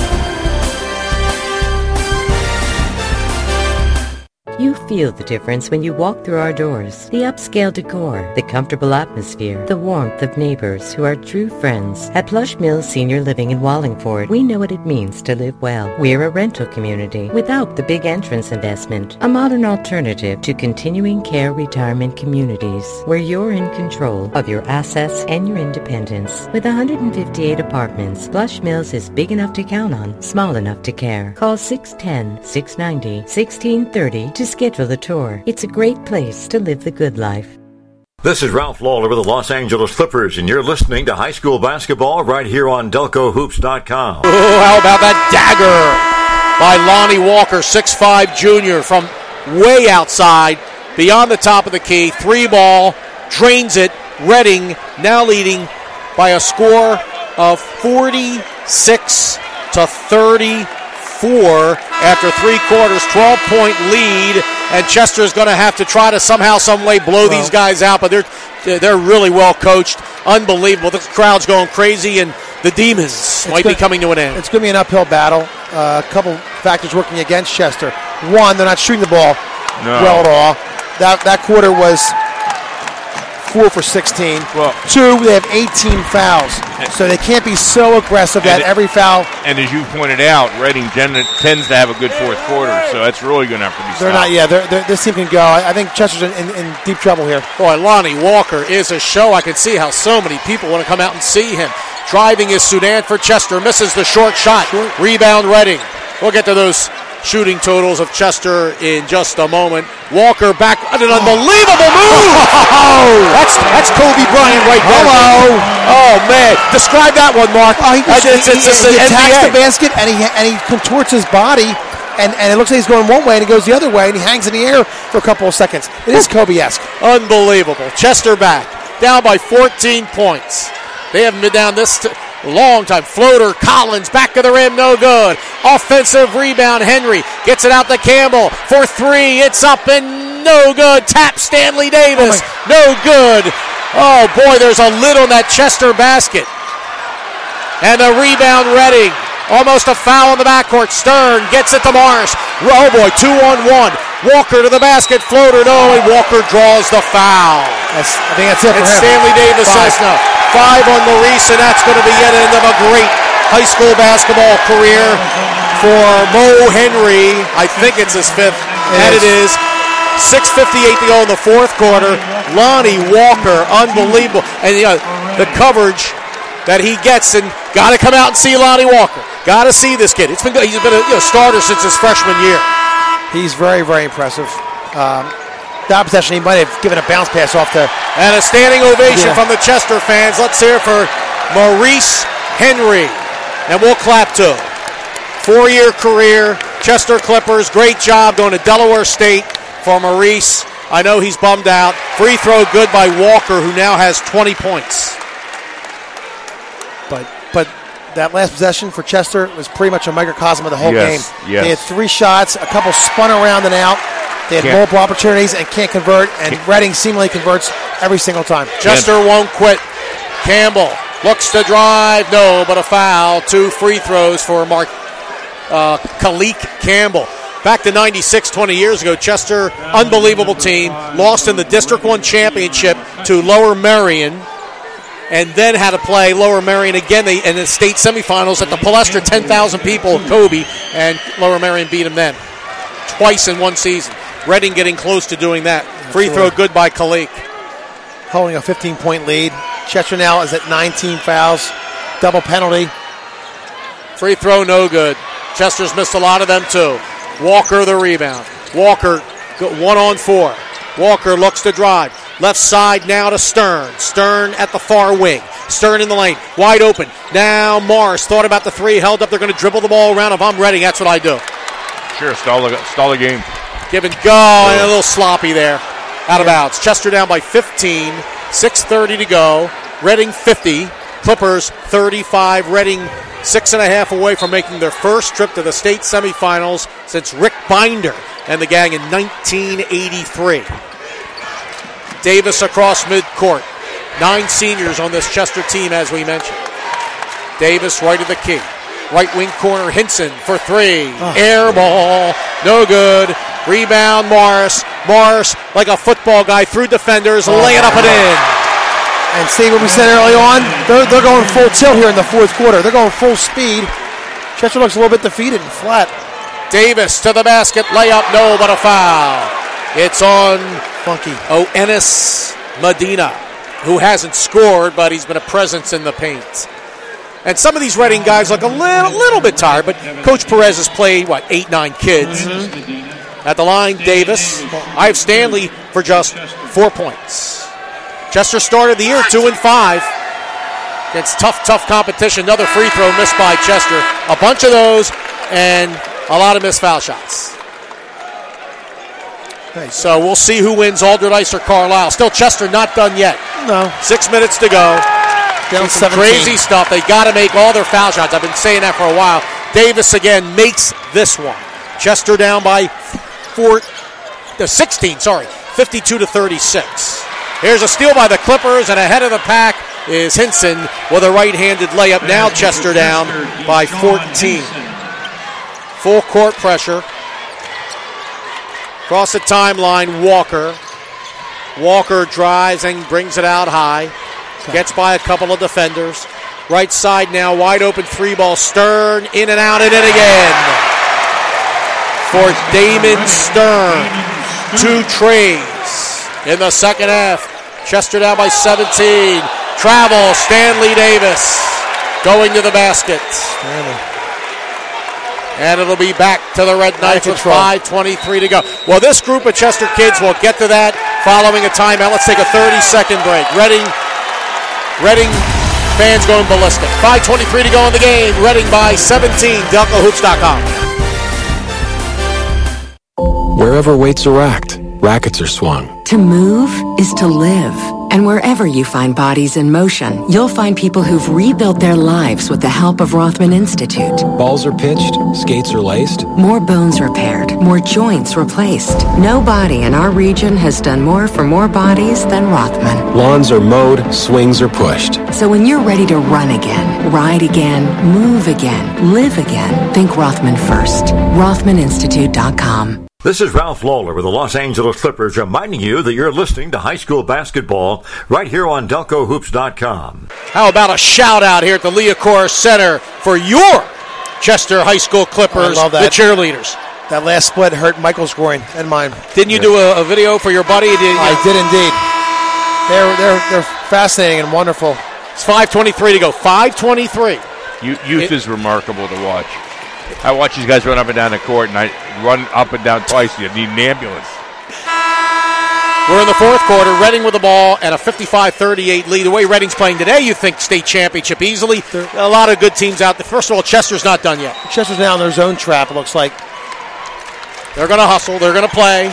You feel the difference when you walk through our doors. The upscale decor, the comfortable atmosphere, the warmth of neighbors who are true friends. At Plush Mills Senior Living in Wallingford, we know what it means to live well. We're a rental community without the big entrance investment. A modern alternative to continuing care retirement communities where you're in control of your assets and your independence. With one hundred fifty-eight apartments, Plush Mills is big enough to count on, small enough to care. Call six one zero, six nine zero, one six three zero to schedule a tour. It's a great place to live the good life. This is Ralph Lawler with the Los Angeles Clippers, and you're listening to high school basketball right here on Delco Hoops dot com. Oh, how about that dagger by Lonnie Walker, six five junior from way outside, beyond the top of the key. Three ball, drains it. Reading now leading by a score of forty-six to thirty-four after three quarters, twelve-point lead, and Chester's going to have to try to somehow, some way blow well, these guys out, but they're they're really well coached. Unbelievable. The crowd's going crazy, and the Demons might gonna, be coming to an end. It's going to be an uphill battle. Uh, a couple factors working against Chester. One, they're not shooting the ball no. well at all. That that quarter was four for sixteen. Well, Two, they have eighteen fouls, so they can't be so aggressive that it, every foul. And as you pointed out, Reading tends to have a good fourth quarter, so that's really going to have to be stopped. They're not, yeah, they're, they're, this team can go. I, I think Chester's in, in, in deep trouble here. Boy, Lonnie Walker is a show. I can see how so many people want to come out and see him. Driving is Sudan for Chester, misses the short shot. Sure. Rebound Reading. We'll get to those shooting totals of Chester in just a moment. Walker back, an unbelievable move! Oh, that's that's Kobe Bryant right there. Hello. Oh man, describe that one, Mark. Oh, he, it's, it's, it's, it's he, he an attacks N B A. the basket and he and he contorts his body, and, and it looks like he's going one way and he goes the other way and he hangs in the air for a couple of seconds. It is Kobe-esque. Unbelievable. Chester back, down by fourteen points. They haven't been down this. T- Long time. Floater, Collins, back of the rim, no good. Offensive rebound, Henry gets it out to Campbell for three. It's up and no good. Tap Stanley Davis, oh no good. Oh boy, there's a lid on that Chester basket. And a rebound, Reading. Almost a foul in the backcourt. Stern gets it to Morris. Oh boy, two on one. Walker to the basket, floater, no, and Walker draws the foul. That's, I think that's it for and him. Stanley Davis Five. says no. Five on Maurice, and that's going to be yet end of a great high school basketball career for Mo Henry. I think it's his fifth, it and is. it is. six fifty-eight to go in the fourth quarter. Lonnie Walker, unbelievable. And you know, the coverage that he gets, and got to come out and see Lonnie Walker. Got to see this kid. It's been He's been a you know, starter since his freshman year. He's very, very impressive. Um, that possession, he might have given a bounce pass off to. And a standing ovation Yeah. from the Chester fans. Let's hear it for Maurice Henry. And we'll clap too. Four-year career, Chester Clippers. Great job going to Delaware State for Maurice. I know he's bummed out. Free throw good by Walker, who now has twenty points. But but that last possession for Chester was pretty much a microcosm of the whole Yes, game. yes. They had three shots, a couple spun around and out. They had Can't- multiple opportunities and can't convert, and Reading seemingly converts every single time. Chester won't quit. Campbell looks to drive. No, but a foul. Two free throws for Mark uh, Kalik Campbell. Back to ninety-six, twenty years ago, Chester, unbelievable team, lost in the District one championship to Lower Merion, and then had to play Lower Merion again they, in the state semifinals at the Palestra, ten thousand people, Kobe, and Lower Merion beat them then. Twice in one season. Reading getting close to doing that. Free throw good by Kalik. Holding a fifteen-point lead. Chester now is at nineteen fouls. Double penalty. Free throw no good. Chester's missed a lot of them too. Walker the rebound. Walker go one on four. Walker looks to drive. Left side now to Stern. Stern at the far wing. Stern in the lane. Wide open. Now Morris thought about the three. Held up. They're going to dribble the ball around. If I'm Reading, that's what I do. Sure, stall the, stall the game. Give and go. And a little sloppy there. Out of bounds. Chester down by fifteen. six thirty to go. Reading fifty. Clippers thirty-five. Reading six and a half away from making their first trip to the state semifinals since Rick Binder and the gang in nineteen eighty-three. Davis across midcourt. Nine seniors on this Chester team, as we mentioned. Davis right of the key. Right wing corner, Hinson for three. Oh. Air ball. No good. Rebound, Morris. Morris, like a football guy, through defenders, oh. lay it up and in. And see what we said early on? They're, they're going full tilt here in the fourth quarter. They're going full speed. Chester looks a little bit defeated and flat. Davis to the basket. Layup, no, but a foul. It's on Funky Oenis Medina, who hasn't scored, but he's been a presence in the paint. And some of these Reading guys look a little, little bit tired, but Coach Perez has played, what, eight, nine kids. Mm-hmm. At the line, Davis. I have Stanley for just four points. Chester started the year two and five. Against tough, tough competition. Another free throw missed by Chester. A bunch of those and a lot of missed foul shots. Nice. So we'll see who wins, Aldred Ice or Carlisle. Still Chester not done yet. No. Six minutes to go. Down some crazy stuff. They got to make all their foul shots. I've been saying that for a while. Davis again makes this one. Chester down by four, uh, sixteen, sorry, fifty-two to thirty-six. Here's a steal by the Clippers, and ahead of the pack is Hinson with a right-handed layup. Now Chester down by fourteen. Full court pressure. Across the timeline, Walker. Walker drives and brings it out high. Gets by a couple of defenders. Right side now, wide open three ball. Stern, in and out and in again. For Damon Stern. Two trays in the second half. Chester down by seventeen. Travel, Stanley Davis going to the basket. Stanley. And it'll be back to the Red Knights with five twenty-three to go. Well, this group of Chester kids will get to that following a timeout. Let's take a thirty-second break. Reading, Reading fans going ballistic. five twenty-three to go in the game. Reading by seventeen. Delco Hoops dot com. Wherever weights are racked, rackets are swung. To move is to live. And wherever you find bodies in motion, you'll find people who've rebuilt their lives with the help of Rothman Institute. Balls are pitched, skates are laced. More bones repaired, more joints replaced. Nobody in our region has done more for more bodies than Rothman. Lawns are mowed, swings are pushed. So when you're ready to run again, ride again, move again, live again, think Rothman first. Rothman Institute dot com. This is Ralph Lawler with the Los Angeles Clippers reminding you that you're listening to high school basketball right here on Delco Hoops dot com. How about a shout out here at the Leocor Center for your Chester High School Clippers, I love that. the cheerleaders. That last split hurt Michael's groin and mine. Didn't you do a, a video for your buddy? Did you? I did indeed. They're, they're, they're fascinating and wonderful. It's five twenty-three to go. five twenty-three. You, youth it, is remarkable to watch. I watch these guys run up and down the court, and I run up and down twice. You need an ambulance. We're in the fourth quarter. Reading with the ball and a fifty-five thirty-eight lead. The way Reading's playing today, you think state championship easily. There are a lot of good teams out there. First of all, Chester's not done yet. Chester's now in their zone trap, it looks like. They're going to hustle. They're going to play.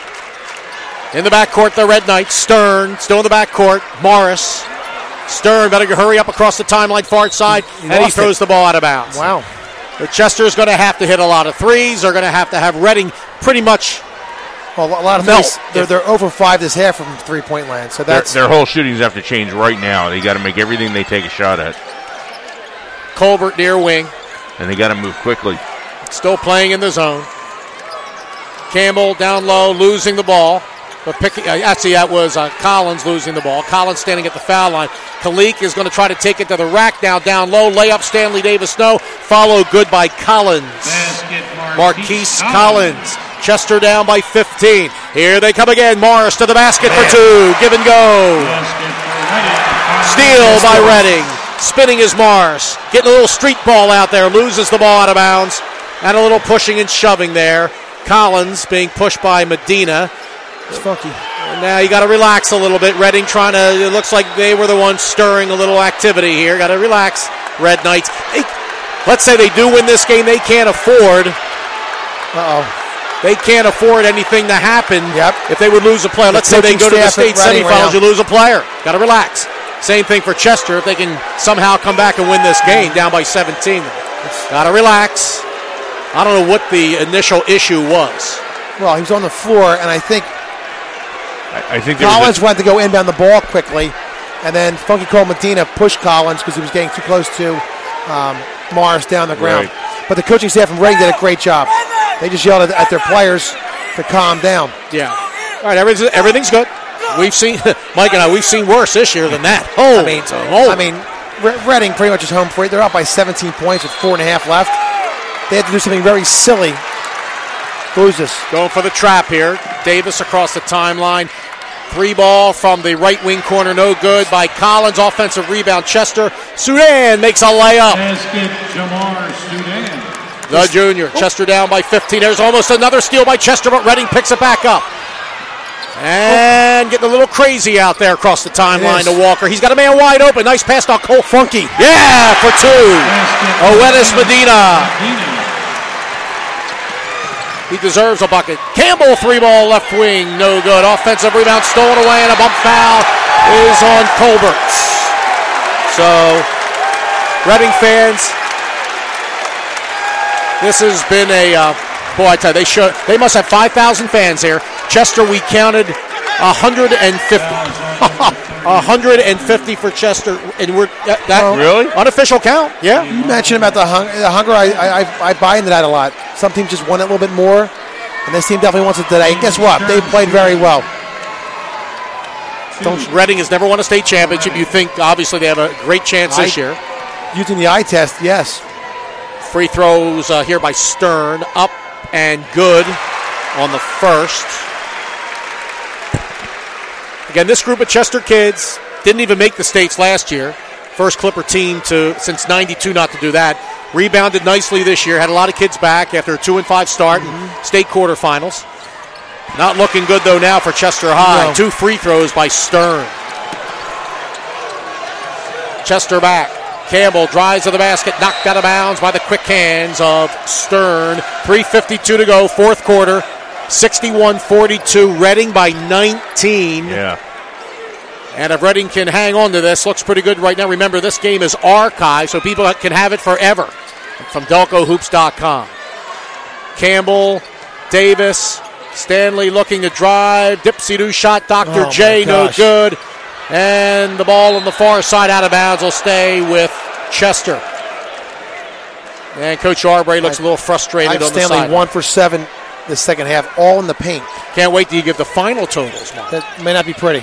In the backcourt, the Red Knights. Stern still in the backcourt. Morris. Stern better hurry up across the timeline far side, he and he throws it. the ball out of bounds. Wow. But Chester's going to have to hit a lot of threes. They're going to have to have Reading pretty much. Well, a lot of threes. They're, they're over five this half from three-point land. So that's their, their whole shootings have to change right now. They got to make everything they take a shot at. Colbert near wing. And they got to move quickly. Still playing in the zone. Campbell down low, losing the ball. But picking, uh, actually, that was uh, Collins losing the ball. Collins standing at the foul line. Kalik is going to try to take it to the rack now, down low. Layup, Stanley Davis-Snow. Follow good by Collins. Marquise Collins. Chester down by fifteen. Here they come again. Morris to the basket for two. Give and go. Steal by Reading. Spinning is Morris. Getting a little street ball out there. Loses the ball out of bounds. And a little pushing and shoving there. Collins being pushed by Medina. It's funky. And now you got to relax a little bit. Reading trying to, it looks like they were the ones stirring a little activity here. Got to relax, Red Knights. They, let's say they do win this game, they can't afford. Uh-oh. They can't afford anything to happen yep. if they would lose a player. Let's say they go to the state semifinals, you lose a player. Got to relax. Same thing for Chester. If they can somehow come back and win this game down by seventeen. Got to relax. I don't know what the initial issue was. Well, he was on the floor, and I think I think Collins wanted to go inbound the ball quickly, and then Funky Cole Medina pushed Collins because he was getting too close to um, Morris down the ground. Right. But the coaching staff from Reading did a great job. They just yelled at, at their players to calm down. Yeah. All right, everything's, everything's good. We've seen, Mike and I, we've seen worse this year than that. Oh, I mean, oh. I mean, Reading pretty much is home free. They're up by seventeen points with four and a half left. They have to do something very silly. Who's this? Going for the trap here. Davis across the timeline. Three ball from the right wing corner, no good by Collins. Offensive rebound, Chester. Sudan makes a layup. Basket, Jamar Sudan. The junior. Oh. Chester down by fifteen. There's almost another steal by Chester, but Reading picks it back up. And getting a little crazy out there across the timeline to Walker. He's got a man wide open. Nice pass to Cole Funky. Yeah, for two. Owenis Medina. He deserves a bucket. Campbell, three ball left wing, no good. Offensive rebound stolen away, and a bump foul is on Colbert. So, Reading fans, this has been a uh, boy. I tell you, they should. They must have five thousand fans here. Chester, we counted one hundred fifty. one hundred fifty for Chester, and we're that, that oh, really unofficial count. Yeah, you mentioned about the, hung, the hunger. I, I I buy into that a lot. Some teams just want it a little bit more, and this team definitely wants it today. And guess what? They played very well. Don't Reading has never won a state championship. You think obviously they have a great chance this I, year. Using the eye test, yes. Free throws uh, here by Stern, up and good on the first. Again, this group of Chester kids didn't even make the states last year. First Clipper team to since ninety-two not to do that. Rebounded nicely this year. Had a lot of kids back after a two and five start mm-hmm. in state quarterfinals. Not looking good though now for Chester High. No. Two free throws by Stern. Chester back. Campbell drives to the basket, knocked out of bounds by the quick hands of Stern. three fifty-two to go, fourth quarter. sixty-one forty-two, Reading by nineteen. Yeah. And if Reading can hang on to this, looks pretty good right now. Remember, this game is archived, so people can have it forever from Delco Hoops dot com. Campbell, Davis, Stanley looking to drive. Dipsy-doo shot, Doctor Oh J, no good. And the ball on the far side out of bounds will stay with Chester. And Coach Arbery looks a little frustrated I've on the Stanley side. one for seven the second half, all in the paint. Can't wait till you give the final totals, Mark. That may not be pretty.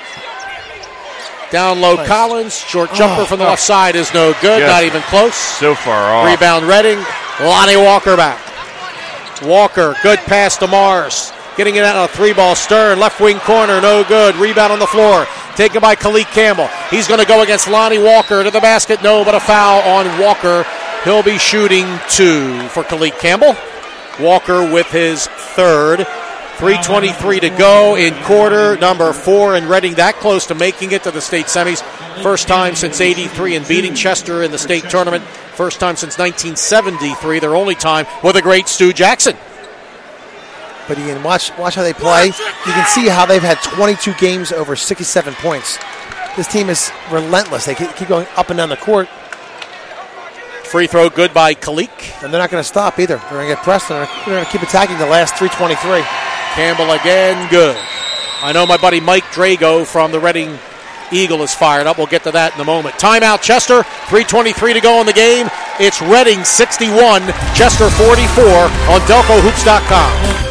Down low, nice. Collins. Short jumper oh, from the oh. left side is no good. Yes. Not even close. So far off. Rebound Reading. Lonnie Walker back. Walker, good pass to Mars. Getting it out on a three-ball. Stern, left wing corner, no good. Rebound on the floor. Taken by Kalik Campbell. He's going to go against Lonnie Walker to the basket. No, but a foul on Walker. He'll be shooting two for Kalik Campbell. Walker with his third. three twenty-three to go in quarter number four, and Reading that close to making it to the state semis. First time since eighty-three and beating Chester in the state tournament. First time since nineteen seventy-three, their only time with the great Stu Jackson. But you can watch, watch how they play. You can see how they've had twenty-two games over sixty-seven points. This team is relentless. They keep going up and down the court. Free throw good by Kalik. And they're not going to stop either. They're going to get pressed. They're going to keep attacking the last three twenty-three. Campbell again, good. I know my buddy Mike Drago from the Reading Eagle is fired up. We'll get to that in a moment. Timeout, Chester. three twenty-three to go in the game. It's Reading sixty-one, Chester forty-four on Delco Hoops dot com.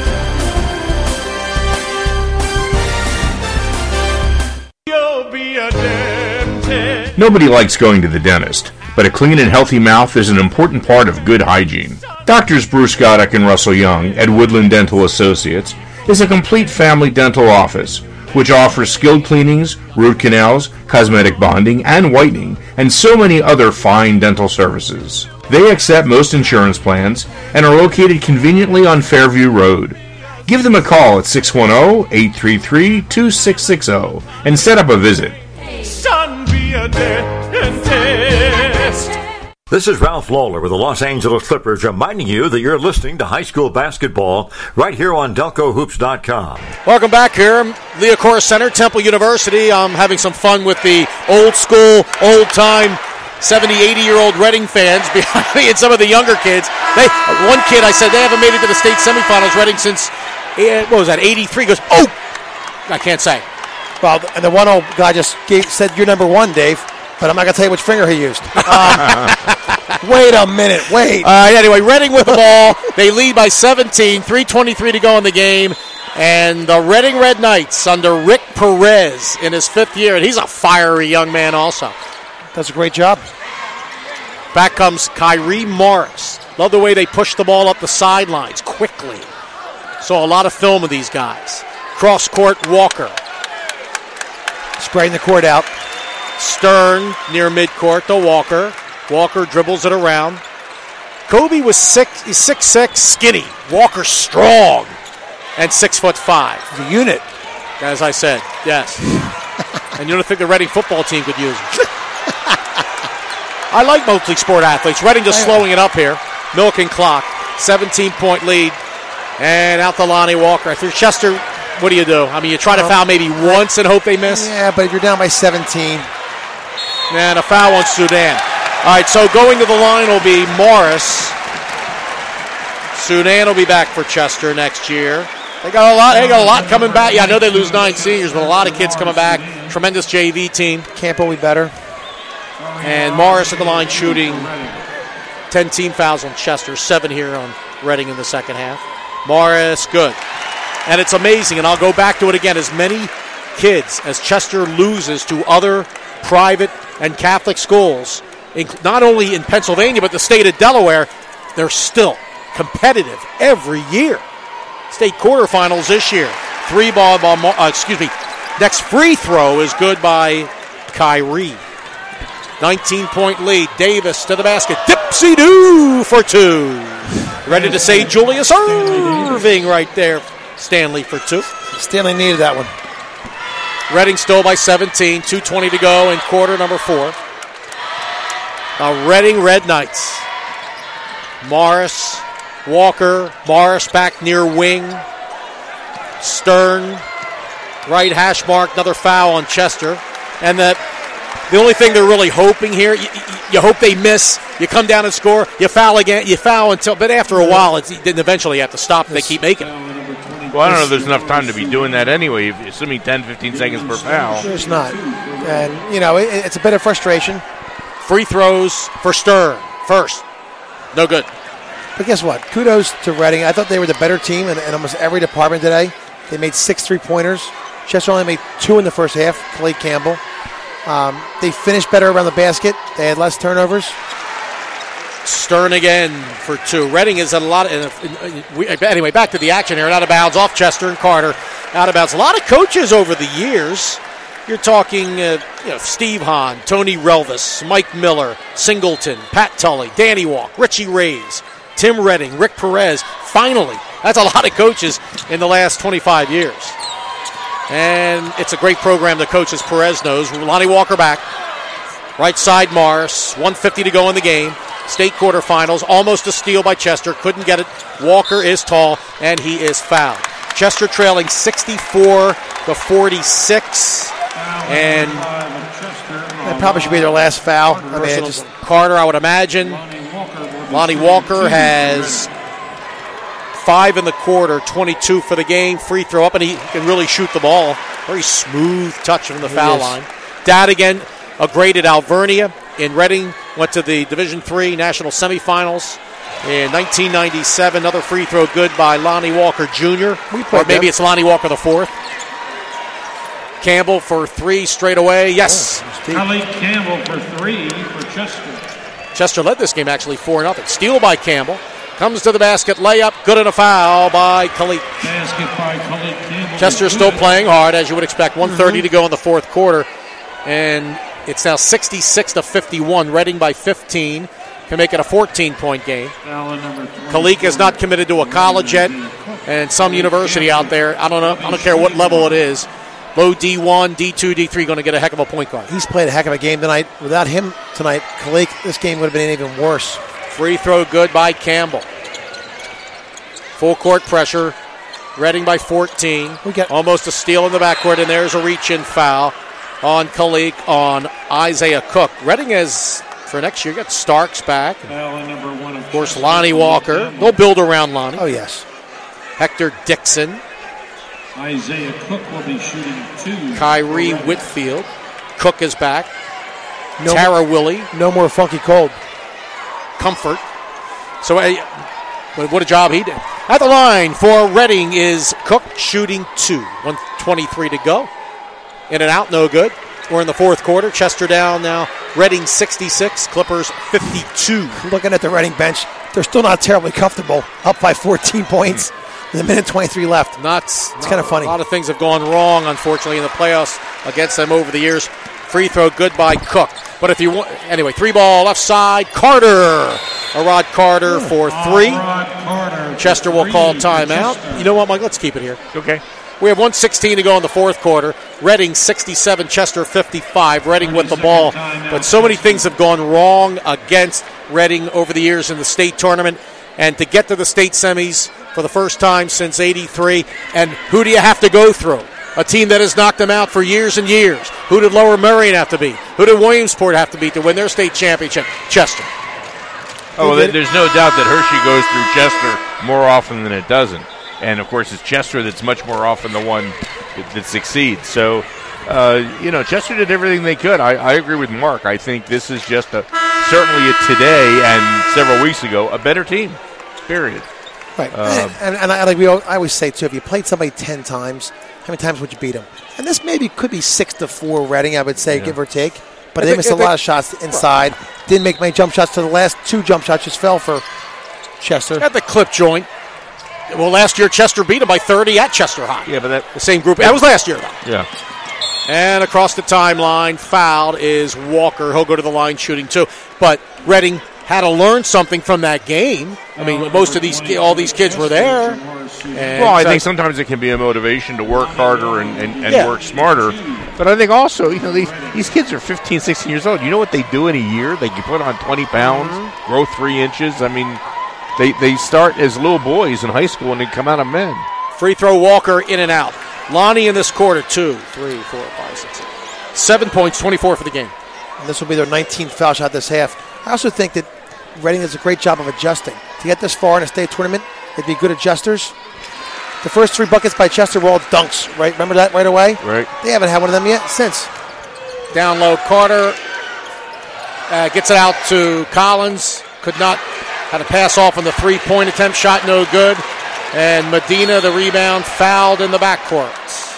Nobody likes going to the dentist, but a clean and healthy mouth is an important part of good hygiene. Doctors Bruce Goddick and Russell Young at Woodland Dental Associates is a complete family dental office which offers skilled cleanings, root canals, cosmetic bonding, and whitening, and so many other fine dental services. They accept most insurance plans and are located conveniently on Fairview Road. Give them a call at six one zero, eight three three, two six six zero and set up a visit. Son, be a dentist. This is Ralph Lawler with the Los Angeles Clippers reminding you that you're listening to high school basketball right here on Delco Hoops dot com. Welcome back here, Leocora Center, Temple University. I'm having some fun with the old school, old time, seventy, eighty-year-old Reading fans behind me and some of the younger kids. They, one kid, I said, they haven't made it to the state semifinals, Reading, since, what was that, eighty-three. He goes, oh! I can't say. Well, and the one old guy just gave, said, you're number one, Dave, but I'm not going to tell you which finger he used. Um, wait a minute, wait. Uh, anyway, Reading with the ball. They lead by seventeen, three twenty-three to go in the game. And the Reading Red Knights under Rick Perez in his fifth year. And he's a fiery young man also. Does a great job. Back comes Kyrie Morris. Love the way they push the ball up the sidelines quickly. Saw a lot of film of these guys. Cross court, Walker. Spraying the court out. Stern near midcourt to Walker. Walker dribbles it around. Kobe was six, he's six six, skinny. Walker strong and six foot five. The unit. As I said, yes. And you don't think the Reading football team could use him. I like multi-sport athletes. Reading just slowing it up here. Milking clock. seventeen-point lead. And out to Lonnie Walker. If you're Chester, what do you do? I mean, you try to foul maybe once and hope they miss? Yeah, but if you're down by seventeen. And a foul on Sudan. All right, so going to the line will be Morris. Sudan will be back for Chester next year. They got a lot. They got a lot coming back. Yeah, I know they lose nine seniors, but a lot of kids coming back. Tremendous J V team. Campbell will be better. And Morris at the line shooting ten team fouls on Chester, seven here on Reading in the second half. Morris, good. And it's amazing, and I'll go back to it again, as many kids as Chester loses to other private and Catholic schools, not only in Pennsylvania, but the state of Delaware, they're still competitive every year. State quarterfinals this year. Three ball, ball uh, excuse me, next free throw is good by Kyrie. nineteen-point lead. Davis to the basket. Dipsy-doo for two. Ready to say Julius Irving right there. Stanley for two. Stanley needed that one. Reading still by seventeen. two twenty to go in quarter number four. Now Reading Red Knights. Morris, Walker. Morris back near wing. Stern. Right hash mark. Another foul on Chester. And the, the only thing they're really hoping here, you, you hope they miss. You come down and score. You foul again. You foul until, but after a while, it's, then eventually you have to stop. They keep making it. Well, I don't know if there's enough time to be doing that anyway, assuming ten, fifteen seconds per foul. There's not. And, you know, it, it's a bit of frustration. Free throws for Stern. First. No good. But guess what? Kudos to Reading. I thought they were the better team in, in almost every department today. They made six three-pointers. Chester only made two in the first half. Clay Campbell. Um, they finished better around the basket. They had less turnovers. Stern again for two. Reading is a lot. Of, anyway, back to the action here. Out of bounds off Chester and Carter. Out of bounds. A lot of coaches over the years. You're talking uh, you know, Steve Hahn, Tony Relvis, Mike Miller, Singleton, Pat Tully, Danny Walk, Richie Rays, Tim Redding, Rick Perez. Finally, That's a lot of coaches in the last twenty-five years. And it's a great program the coach, as Perez knows. Lonnie Walker back. Right side Morris. one fifty to go in the game. State quarterfinals. Almost a steal by Chester. Couldn't get it. Walker is tall, and he is fouled. Chester trailing sixty-four to forty-six. And that probably should be their last foul. I mean, just Carter, I would imagine. Lonnie Walker has five in the quarter, twenty-two for the game. Free throw up, and he can really shoot the ball. Very smooth touch from the foul line. Dadigan, a grade at Alvernia in Reading, went to the Division three National Semifinals in nineteen ninety-seven. Another free throw good by Lonnie Walker Junior Or maybe them. It's Lonnie Walker the fourth. Campbell for three straight away. Yes. Oh, Kelly Campbell for three for Chester. Chester led this game actually four nothing. Steal by Campbell. Comes to the basket. Layup. Good, and a foul by Khalid. Basket by Khalid Campbell. Chester still playing hard, as you would expect. one thirty mm-hmm. to go in the fourth quarter. And it's now sixty-six to fifty-one. Reading by fifteen. Can make it a fourteen-point game. Kalik is not committed to a college yet, and some university out there. I don't know. I don't care what level it is. Low D one, D two, D three, going to get a heck of a point guard. He's played a heck of a game tonight. Without him tonight, Kalik, this game would have been even worse. Free throw good by Campbell. Full court pressure. Reading by fourteen. We get almost a steal in the backcourt, and there's a reach-in foul on Kalik on Isaiah Cook. Reading has, for next year, got Starks back. Of course, Lonnie Walker. They'll build around Lonnie. Oh, yes. Hector Dixon. Isaiah Cook will be shooting two. Kyrie Whitfield. Cook is back. No Tara more, Willie. No more Funky Cold. Comfort. So, uh, what a job he did. At the line for Reading is Cook shooting two. one twenty-three to go. In and out, no good. We're in the fourth quarter. Chester down now. Reading sixty-six, Clippers fifty-two. Looking at the Reading bench, they're still not terribly comfortable. Up by fourteen points. With a minute twenty-three left. Nuts. It's kind of funny. A lot of things have gone wrong, unfortunately, in the playoffs against them over the years. Free throw good by Cook. But if you want, anyway, three ball left side. Carter. Arad Carter for three. Carter Chester will call timeout. You know what, Mike? Let's keep it here. Okay. We have one sixteen to go in the fourth quarter. Reading sixty-seven, Chester fifty-five. Reading with the ball. But so many things have gone wrong against Reading over the years in the state tournament. And to get to the state semis for the first time since eighty-three. And who do you have to go through? A team that has knocked them out for years and years. Who did Lower Merion have to beat? Who did Williamsport have to beat to win their state championship? Chester. Oh, well, there's no doubt that Hershey goes through Chester more often than it doesn't. And, of course, it's Chester that's much more often the one that, that succeeds. So, uh, you know, Chester did everything they could. I, I agree with Mark. I think this is just a certainly a today and several weeks ago, a better team, period. Right. Um, and, and, and I, like we all, I always say, too, if you played somebody ten times, how many times would you beat them? And this maybe could be six to four Reading, I would say, yeah. give or take. But if they missed a lot of shots inside. Didn't make many jump shots. To the last two jump shots just fell for Chester. At the clip joint. Well, last year Chester beat them by thirty at Chester High. Yeah, but that the same group. That was last year, though. Yeah. And across the timeline, fouled is Walker. He'll go to the line shooting two. But Reading had to learn something from that game. I mean, most of these, all these kids were there. And well, I think sometimes it can be a motivation to work harder and, and, and yeah. work smarter. But I think also, you know, these, these kids are fifteen, sixteen years old. You know what they do in a year? They can put on twenty pounds, mm-hmm. grow three inches. I mean, they, they start as little boys in high school and they come out of men. Free throw Walker in and out. Lonnie in this quarter, two, three, four, five, six, eight. Seven points, twenty-four for the game. And this will be their nineteenth foul shot this half. I also think that Reading does a great job of adjusting. To get this far in a state tournament, they'd be good adjusters. The first three buckets by Chester were all dunks, right? Remember that right away? Right. They haven't had one of them yet since. Down low, Carter uh, gets it out to Collins. Could not, had a pass off on the three-point attempt. Shot no good. And Medina, the rebound, fouled in the backcourt.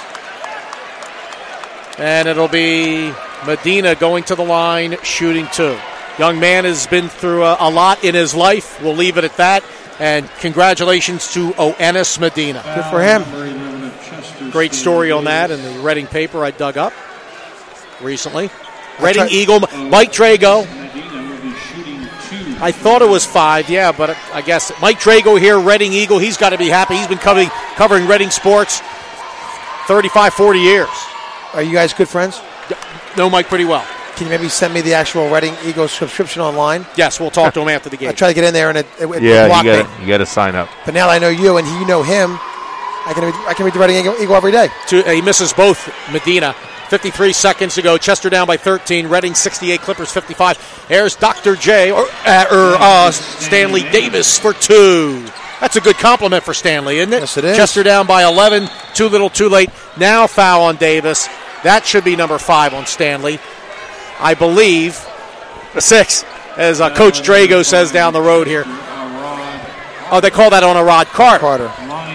And it'll be Medina going to the line, shooting two. Young man has been through a, a lot in his life. We'll leave it at that. And congratulations to Oennis Medina. Good for him. Great story on that in the Reading paper I dug up recently. Reading Eagle, Mike Drago. I thought it was five, yeah, but I guess Mike Drago here, Reading Eagle. He's got to be happy. He's been covering, covering Reading sports thirty-five, forty years. Are you guys good friends? Know Mike pretty well. Can you maybe send me the actual Reading Eagle subscription online? Yes, we'll talk to him after the game. I try to get in there and it, it, it yeah, blocked you gotta, me. you got to sign up. But now that I know you and you know him, I can read, I can read the Reading Eagle, Eagle every day. Two, uh, he misses both. Medina. fifty-three seconds to go. Chester down by thirteen. Reading sixty-eight. Clippers fifty-five. There's Doctor J or, uh, or uh, Stanley Davis for two. That's a good compliment for Stanley, isn't it? Yes, it is. Chester down by eleven. Too little, too late. Now foul on Davis. That should be number five on Stanley. I believe the six, as uh, Coach Drago says down the road here. Oh, they call that on a Rod Carter. Carter.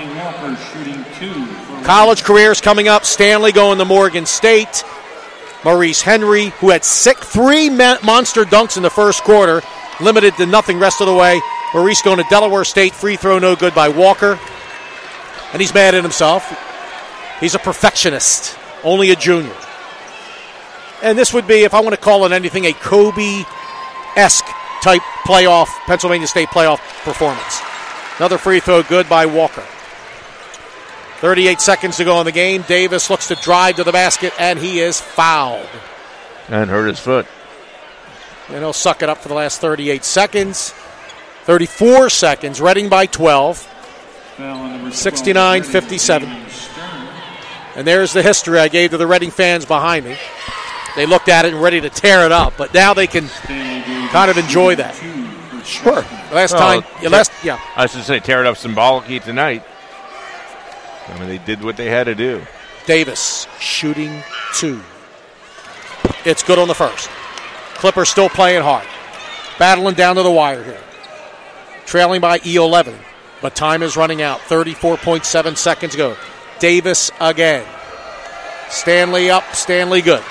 College careers coming up. Stanley going to Morgan State. Maurice Henry, who had six, three monster dunks in the first quarter, limited to nothing rest of the way. Maurice going to Delaware State. Free throw no good by Walker. And he's mad at himself. He's a perfectionist. Only a junior. And this would be, if I want to call it anything, a Kobe-esque type playoff, Pennsylvania State playoff performance. Another free throw good by Walker. thirty-eight seconds to go in the game. Davis looks to drive to the basket, and he is fouled. And hurt his foot. And he'll suck it up for the last thirty-eight seconds. thirty-four seconds. Reading by twelve. sixty-nine fifty-seven. And there's the history I gave to the Reading fans behind me. They looked at it and ready to tear it up, but now they can kind of enjoy that. Sure. Last well, time, yeah, last, yeah. I should say tear it up symbolically tonight. I mean, they did what they had to do. Davis shooting two. It's good on the first. Clippers still playing hard. Battling down to the wire here. Trailing by E eleven, but time is running out. thirty-four point seven seconds to go. Davis again. Stanley up, Stanley good.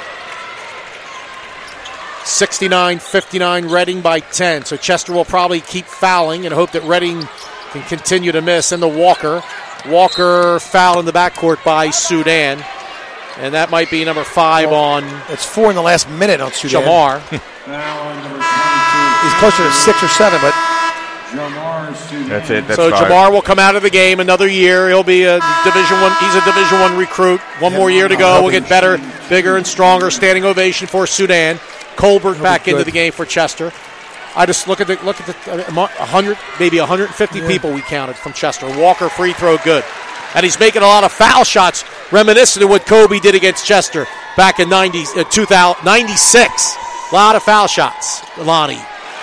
sixty-nine fifty-nine, Reading by ten. So Chester will probably keep fouling and hope that Reading can continue to miss. And the Walker. Walker foul in the backcourt by Sudan. And that might be number five well, on... It's four in the last minute on Sudan. Jamar. He's closer to six or seven, but... That's it. That's so five. Jamar will come out of the game another year. He'll be a Division One. He's a Division One recruit. One yeah, more year to go. We'll get better, bigger, and stronger. Standing ovation for Sudan. Colbert He'll back into the game for Chester. I just look at the look at the one hundred, maybe one hundred fifty yeah. people we counted from Chester. Walker free throw good, and he's making a lot of foul shots, reminiscent of what Kobe did against Chester back in ninety, uh, two thousand, ninety-six. A lot of foul shots. Lonnie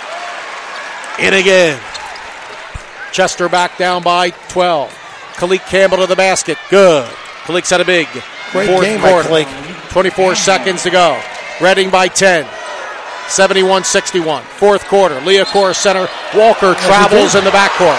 in again. Chester back down by twelve. Kalik Campbell to the basket. Good. Kalik's had a big Great fourth game quarter. by Kalik. twenty-four seconds to go. Reading by ten. seventy-one sixty-one. Fourth quarter. Leocora center. Walker travels in the backcourt.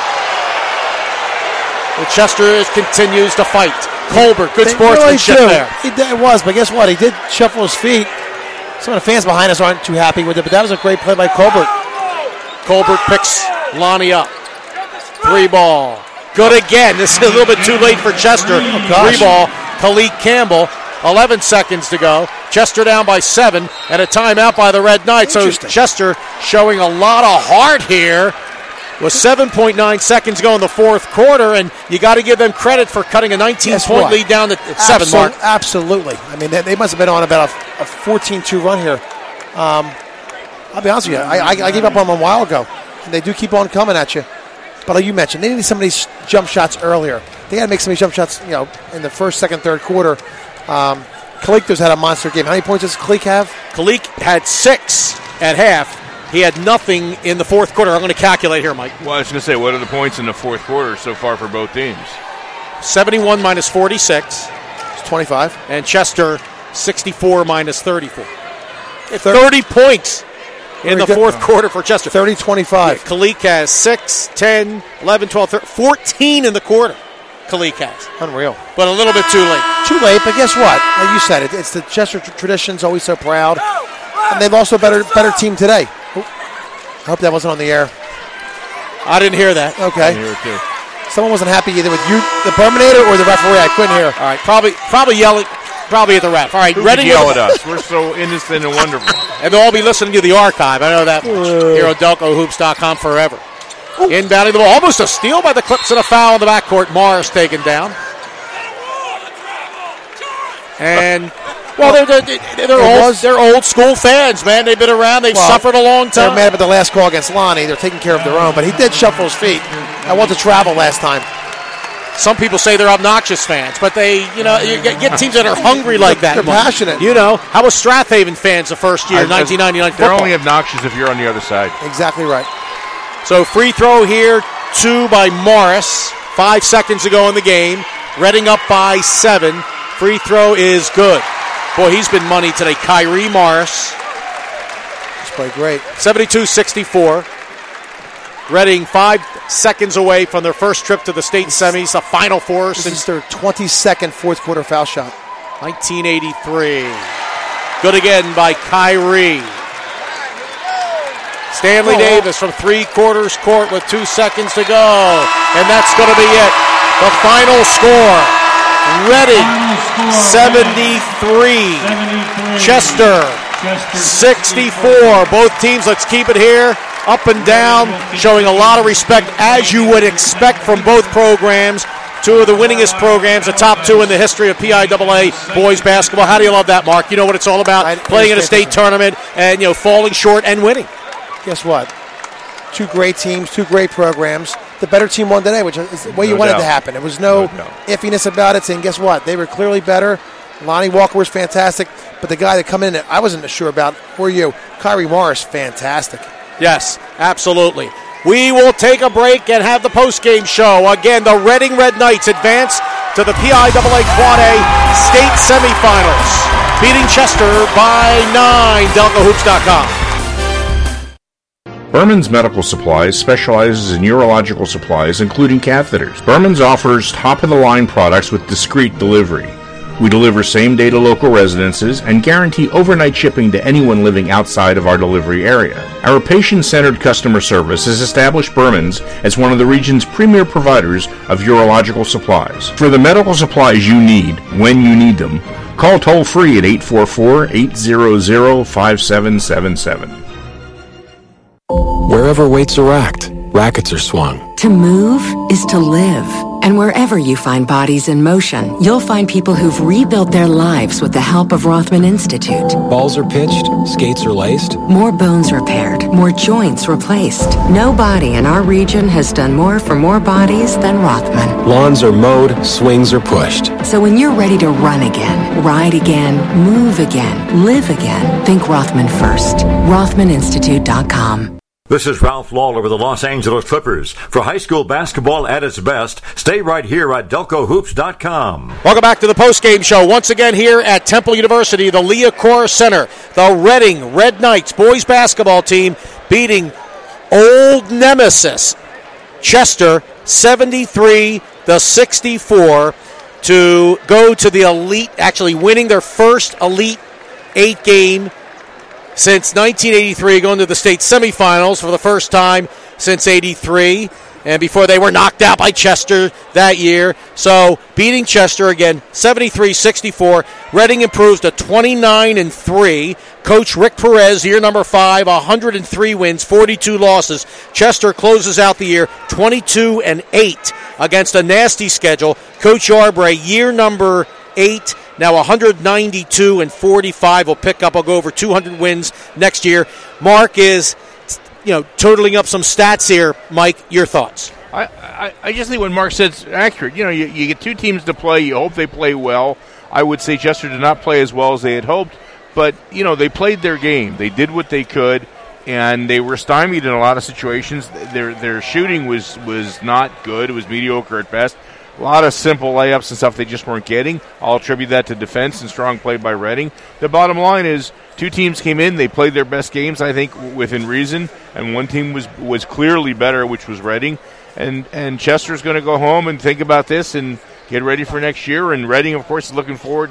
Well, Chester is, continues to fight. Colbert, good they sportsmanship really there. He did, it was, but guess what? He did shuffle his feet. Some of the fans behind us aren't too happy with it, but that was a great play by Colbert. Colbert picks Lonnie up. Three ball. Good again. This is a little bit too late for Chester. Oh, Three ball. Kalik Campbell. eleven seconds to go. Chester down by seven, and a timeout by the Red Knights. So Chester showing a lot of heart here with seven point nine seconds to go in the fourth quarter, and you got to give them credit for cutting a nineteen-point lead down to seven, Absol- Mark. Absolutely. I mean, they, they must have been on about a, a fourteen two run here. Um, I'll be honest with you. I, I, I gave up on them a while ago, and they do keep on coming at you. But like you mentioned, they needed some of these jump shots earlier. They got to make some of these jump shots, you know, in the first, second, third quarter. Um, Kalik just had a monster game. How many points does Kalik have? Kalik had six at half. He had nothing in the fourth quarter. I'm going to calculate here, Mike. Well, I was going to say, what are the points in the fourth quarter so far for both teams? seventy-one minus forty-six. It's twenty-five. And Chester, sixty-four minus thirty-four. thirty points in the fourth quarter for Chester. thirty twenty-five. Yeah, Kalik has six, ten, eleven, twelve, thirteen, fourteen in the quarter. Kalik has. Unreal. But a little bit too late. Too late, but guess what? Like you said, it, it's the Chester tr- tradition's always so proud. And they've also better better team today. Ooh. I hope that wasn't on the air. I didn't hear that. Okay. I didn't hear it too. Someone wasn't happy either with you, the Perminator, or the referee. I couldn't hear. All right, probably probably yelling Probably at the ref. All right, Who Reading could yell at us? We're so innocent and wonderful. And they'll all be listening to the archive. I know that much. Here on Delco Hoops dot com forever. Inbounding the ball. Almost a steal by the Clips and a foul in the backcourt. Morris taken down. And, well, they're, they're, they're, old, they're old school fans, man. They've been around. They've well, suffered a long time. They're mad about the last call against Lonnie. They're taking care of their own. But he did shuffle his feet. I want to travel last time. Some people say they're obnoxious fans, but they, you know, you get, get teams that are hungry like that. They're passionate. You know, how was Strathaven fans the first year, I, nineteen ninety-nine They're football? only obnoxious if you're on the other side. Exactly right. So free throw here, two by Morris. Five seconds ago in the game. Reading up by seven. Free throw is good. Boy, he's been money today. Kyrie Morris. He's played great. seventy-two sixty-four. Reading five seconds away from their first trip to the state semis, the Final Four. This is their twenty-second fourth quarter foul shot. nineteen eighty-three. Good again by Kyrie. Stanley oh. Davis from three quarters court with two seconds to go. And that's going to be it. The final score. Reading seventy-three. Chester sixty-four. Both teams, let's keep it here. Up and down, showing a lot of respect, as you would expect from both programs. Two of the winningest programs, the top two in the history of P I A A boys basketball. How do you love that, Mark? You know what it's all about, playing in a state tournament and, you know, falling short and winning. Guess what? Two great teams, two great programs. The better team won today, which is the way you no wanted doubt. to happen. There was no, no iffiness about it, saying, guess what? They were clearly better. Lonnie Walker was fantastic, but the guy that come in, I wasn't sure about, were you? Kyrie Morris, fantastic. Yes, absolutely. We will take a break and have the post-game show. Again, the Reading Red Knights advance to the P I A A Quad A state semifinals, beating Chester by nine. Delco Hoops dot com. Berman's Medical Supplies specializes in urological supplies, including catheters. Berman's offers top-of-the-line products with discreet delivery. We deliver same-day to local residences and guarantee overnight shipping to anyone living outside of our delivery area. Our patient-centered customer service has established Berman's as one of the region's premier providers of urological supplies. For the medical supplies you need, when you need them, call toll-free at eight four four, eight hundred, five seven seven seven. Wherever weights are racked, rackets are swung. To move is to live. And wherever you find bodies in motion, you'll find people who've rebuilt their lives with the help of Rothman Institute. Balls are pitched, skates are laced. More bones repaired, more joints replaced. Nobody in our region has done more for more bodies than Rothman. Lawns are mowed, swings are pushed. So when you're ready to run again, ride again, move again, live again, think Rothman first. Rothman Institute dot com. This is Ralph Lawler with the Los Angeles Clippers. For high school basketball at its best, stay right here at Delco Hoops dot com. Welcome back to the postgame show. Once again here at Temple University, the Leah Center. The Reading Red Knights boys basketball team beating old nemesis Chester seventy-three to sixty-four to go to the Elite, actually winning their first Elite Eight game since nineteen eighty-three, going to the state semifinals for the first time since eighty-three, and before they were knocked out by Chester that year. So beating Chester again, seventy-three sixty-four. Reading improves to twenty-nine and three. Coach Rick Perez, year number five, one hundred three wins, forty-two losses. Chester closes out the year twenty-two and eight against a nasty schedule. Coach Yarbray, year number eight, now one hundred ninety-two and forty-five, will pick up. I'll go over two hundred wins next year. Mark is, you know, totaling up some stats here. Mike, your thoughts? I, I, I just think what Mark said is accurate. You know, you, you get two teams to play. You hope they play well. I would say Chester did not play as well as they had hoped, but, you know, they played their game. They did what they could, and they were stymied in a lot of situations. Their their shooting was, was not good. It was mediocre at best. A lot of simple layups and stuff they just weren't getting. I'll attribute that to defense and strong play by Reading. The bottom line is two teams came in. They played their best games, I think, within reason, and one team was, was clearly better, which was Reading. And, and Chester's going to go home and think about this and get ready for next year. And Reading, of course, is looking forward to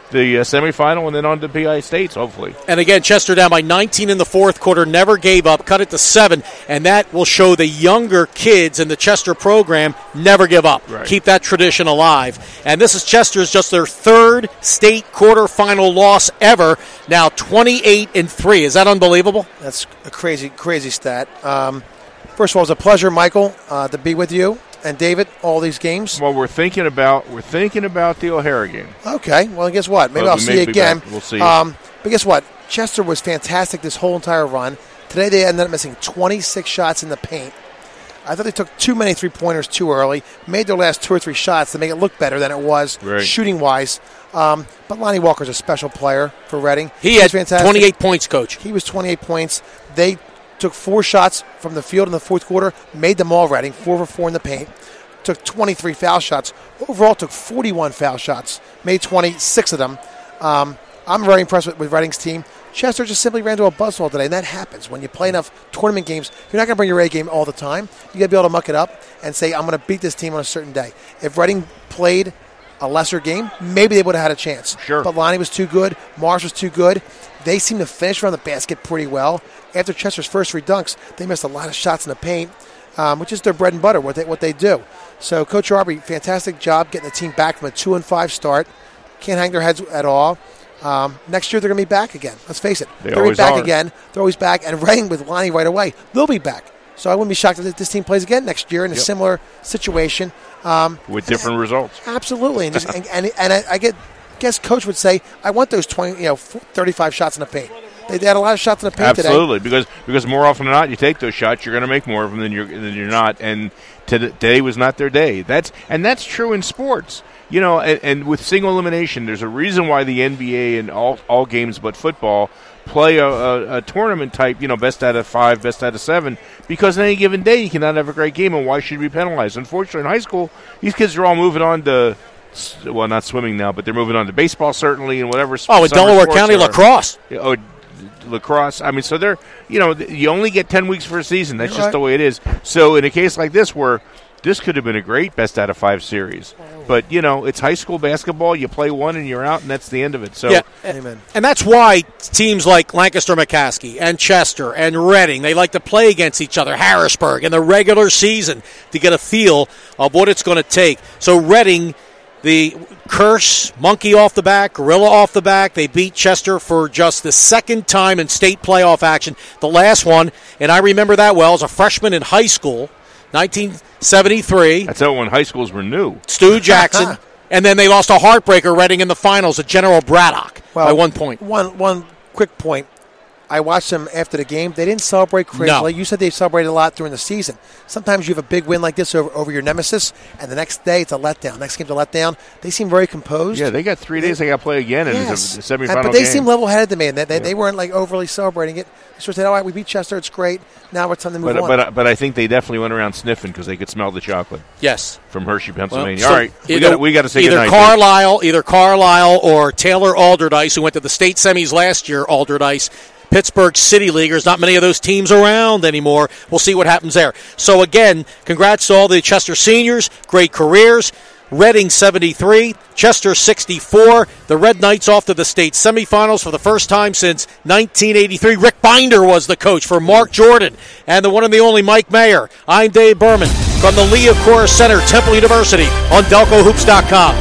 the uh, semifinal and then on to P I States, hopefully. And again, Chester down by nineteen in the fourth quarter, never gave up, cut it to seven, and that will show the younger kids in the Chester program never give up. Right. Keep that tradition alive. And this is Chester's just their third state quarterfinal loss ever, now twenty-eight and three. Is that unbelievable? That's a crazy, crazy stat. Um, first of all, it was a pleasure, Michael, uh, to be with you. And David, all these games. Well, we're thinking about we're thinking about the O'Hara game. Okay. Well, guess what? Maybe well, I'll we see you again. We'll see. Um, but guess what? Chester was fantastic this whole entire run. Today they ended up missing twenty-six shots in the paint. I thought they took too many three-pointers too early. Made their last two or three shots to make it look better than it was right. shooting-wise. Um, but Lonnie Walker's a special player for Reading. He, he had fantastic. twenty-eight points, Coach. He was twenty-eight points. They took four shots from the field in the fourth quarter, made them all Reading, four for four in the paint. Took twenty-three foul shots. Overall, took forty-one foul shots. Made twenty-six of them. Um, I'm very impressed with, with Reading's team. Chester just simply ran to a buzzsaw today, and that happens. When you play enough tournament games, you're not going to bring your A game all the time. you got to be able to muck it up and say, I'm going to beat this team on a certain day. If Reading played a lesser game, maybe they would have had a chance. Sure. But Lonnie was too good. Marsh was too good. They seemed to finish around the basket pretty well. After Chester's first three dunks, they missed a lot of shots in the paint, um, which is their bread and butter, what they, what they do. So Coach Arbery, fantastic job getting the team back from a two and five start. Can't hang their heads at all. Um, next year they're going to be back again. Let's face it. They They're going to be back are. again. They're always back. And Reading with Lonnie right away, they'll be back. So I wouldn't be shocked if this team plays again next year in a yep. similar situation. Um, With different and, results. Absolutely. And, just, and, and, and I, I get, guess Coach would say, I want those twenty, you know, thirty-five shots in the paint. They, they had a lot of shots in the paint Absolutely, today. because because more often than not, you take those shots, you're going to make more of them than you're than you're not. And today was not their day. That's and that's true in sports. You know, and, and with single elimination, there's a reason why the N B A and all all games but football play a, a, a tournament type, you know, best out of five, best out of seven, because on any given day you cannot have a great game, and why should we be penalized? Unfortunately, in high school, these kids are all moving on to, well, not swimming now, but they're moving on to baseball, certainly, and whatever. Oh, in Delaware County, are. lacrosse. Oh, lacrosse. I mean, so they're, you know, you only get ten weeks for a season. That's You're just right. the way it is. So in a case like this where this could have been a great best out of five series. But, you know, it's high school basketball. You play one and you're out, and that's the end of it. So, yeah. Amen. And that's why teams like Lancaster McCaskey and Chester and Reading, they like to play against each other, Harrisburg, in the regular season to get a feel of what it's going to take. So Reading, the curse, monkey off the back, gorilla off the back, they beat Chester for just the second time in state playoff action. The last one, and I remember that well, as a freshman in high school, nineteen seventy-three. That's how when high schools were new. Stu Jackson. And then they lost a heartbreaker, Reading in the finals at General Braddock well, by one point. One, one quick point. I watched them after the game. They didn't celebrate crazily. No. You said they celebrated a lot during the season. Sometimes you have a big win like this over, over your nemesis, and the next day it's a letdown. Next game's a letdown. They seem very composed. Yeah, they got three days they got to play again, and Yes. it's a semifinal And- But they game. seem level-headed to me, and they, they, Yeah. they weren't like overly celebrating it. They sort of said, all right, we beat Chester. It's great. Now it's time to move But, on. but, but I think they definitely went around sniffing because they could smell the chocolate Yes. from Hershey, Pennsylvania. Well, All so right, we either- got we got to say either goodnight. Carlisle, either Carlisle or Taylor Alderdice, who went to the state semis last year. Alderdice, Pittsburgh City Leaguers. Not many of those teams around anymore. We'll see what happens there. So again, congrats to all the Chester seniors. Great careers. Reading seventy-three, Chester sixty-four. The Red Knights off to the state semifinals for the first time since nineteen eighty-three. Rick Binder was the coach for Mark Jordan and the one and the only Mike Mayer. I'm Dave Berman from the Lee Acora Center, Temple University on Delco Hoops dot com.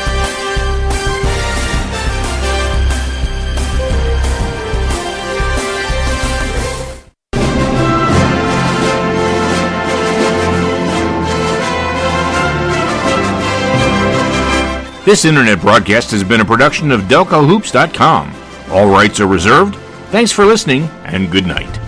This internet broadcast has been a production of Delco Hoops dot com. All rights are reserved. Thanks for listening, and good night.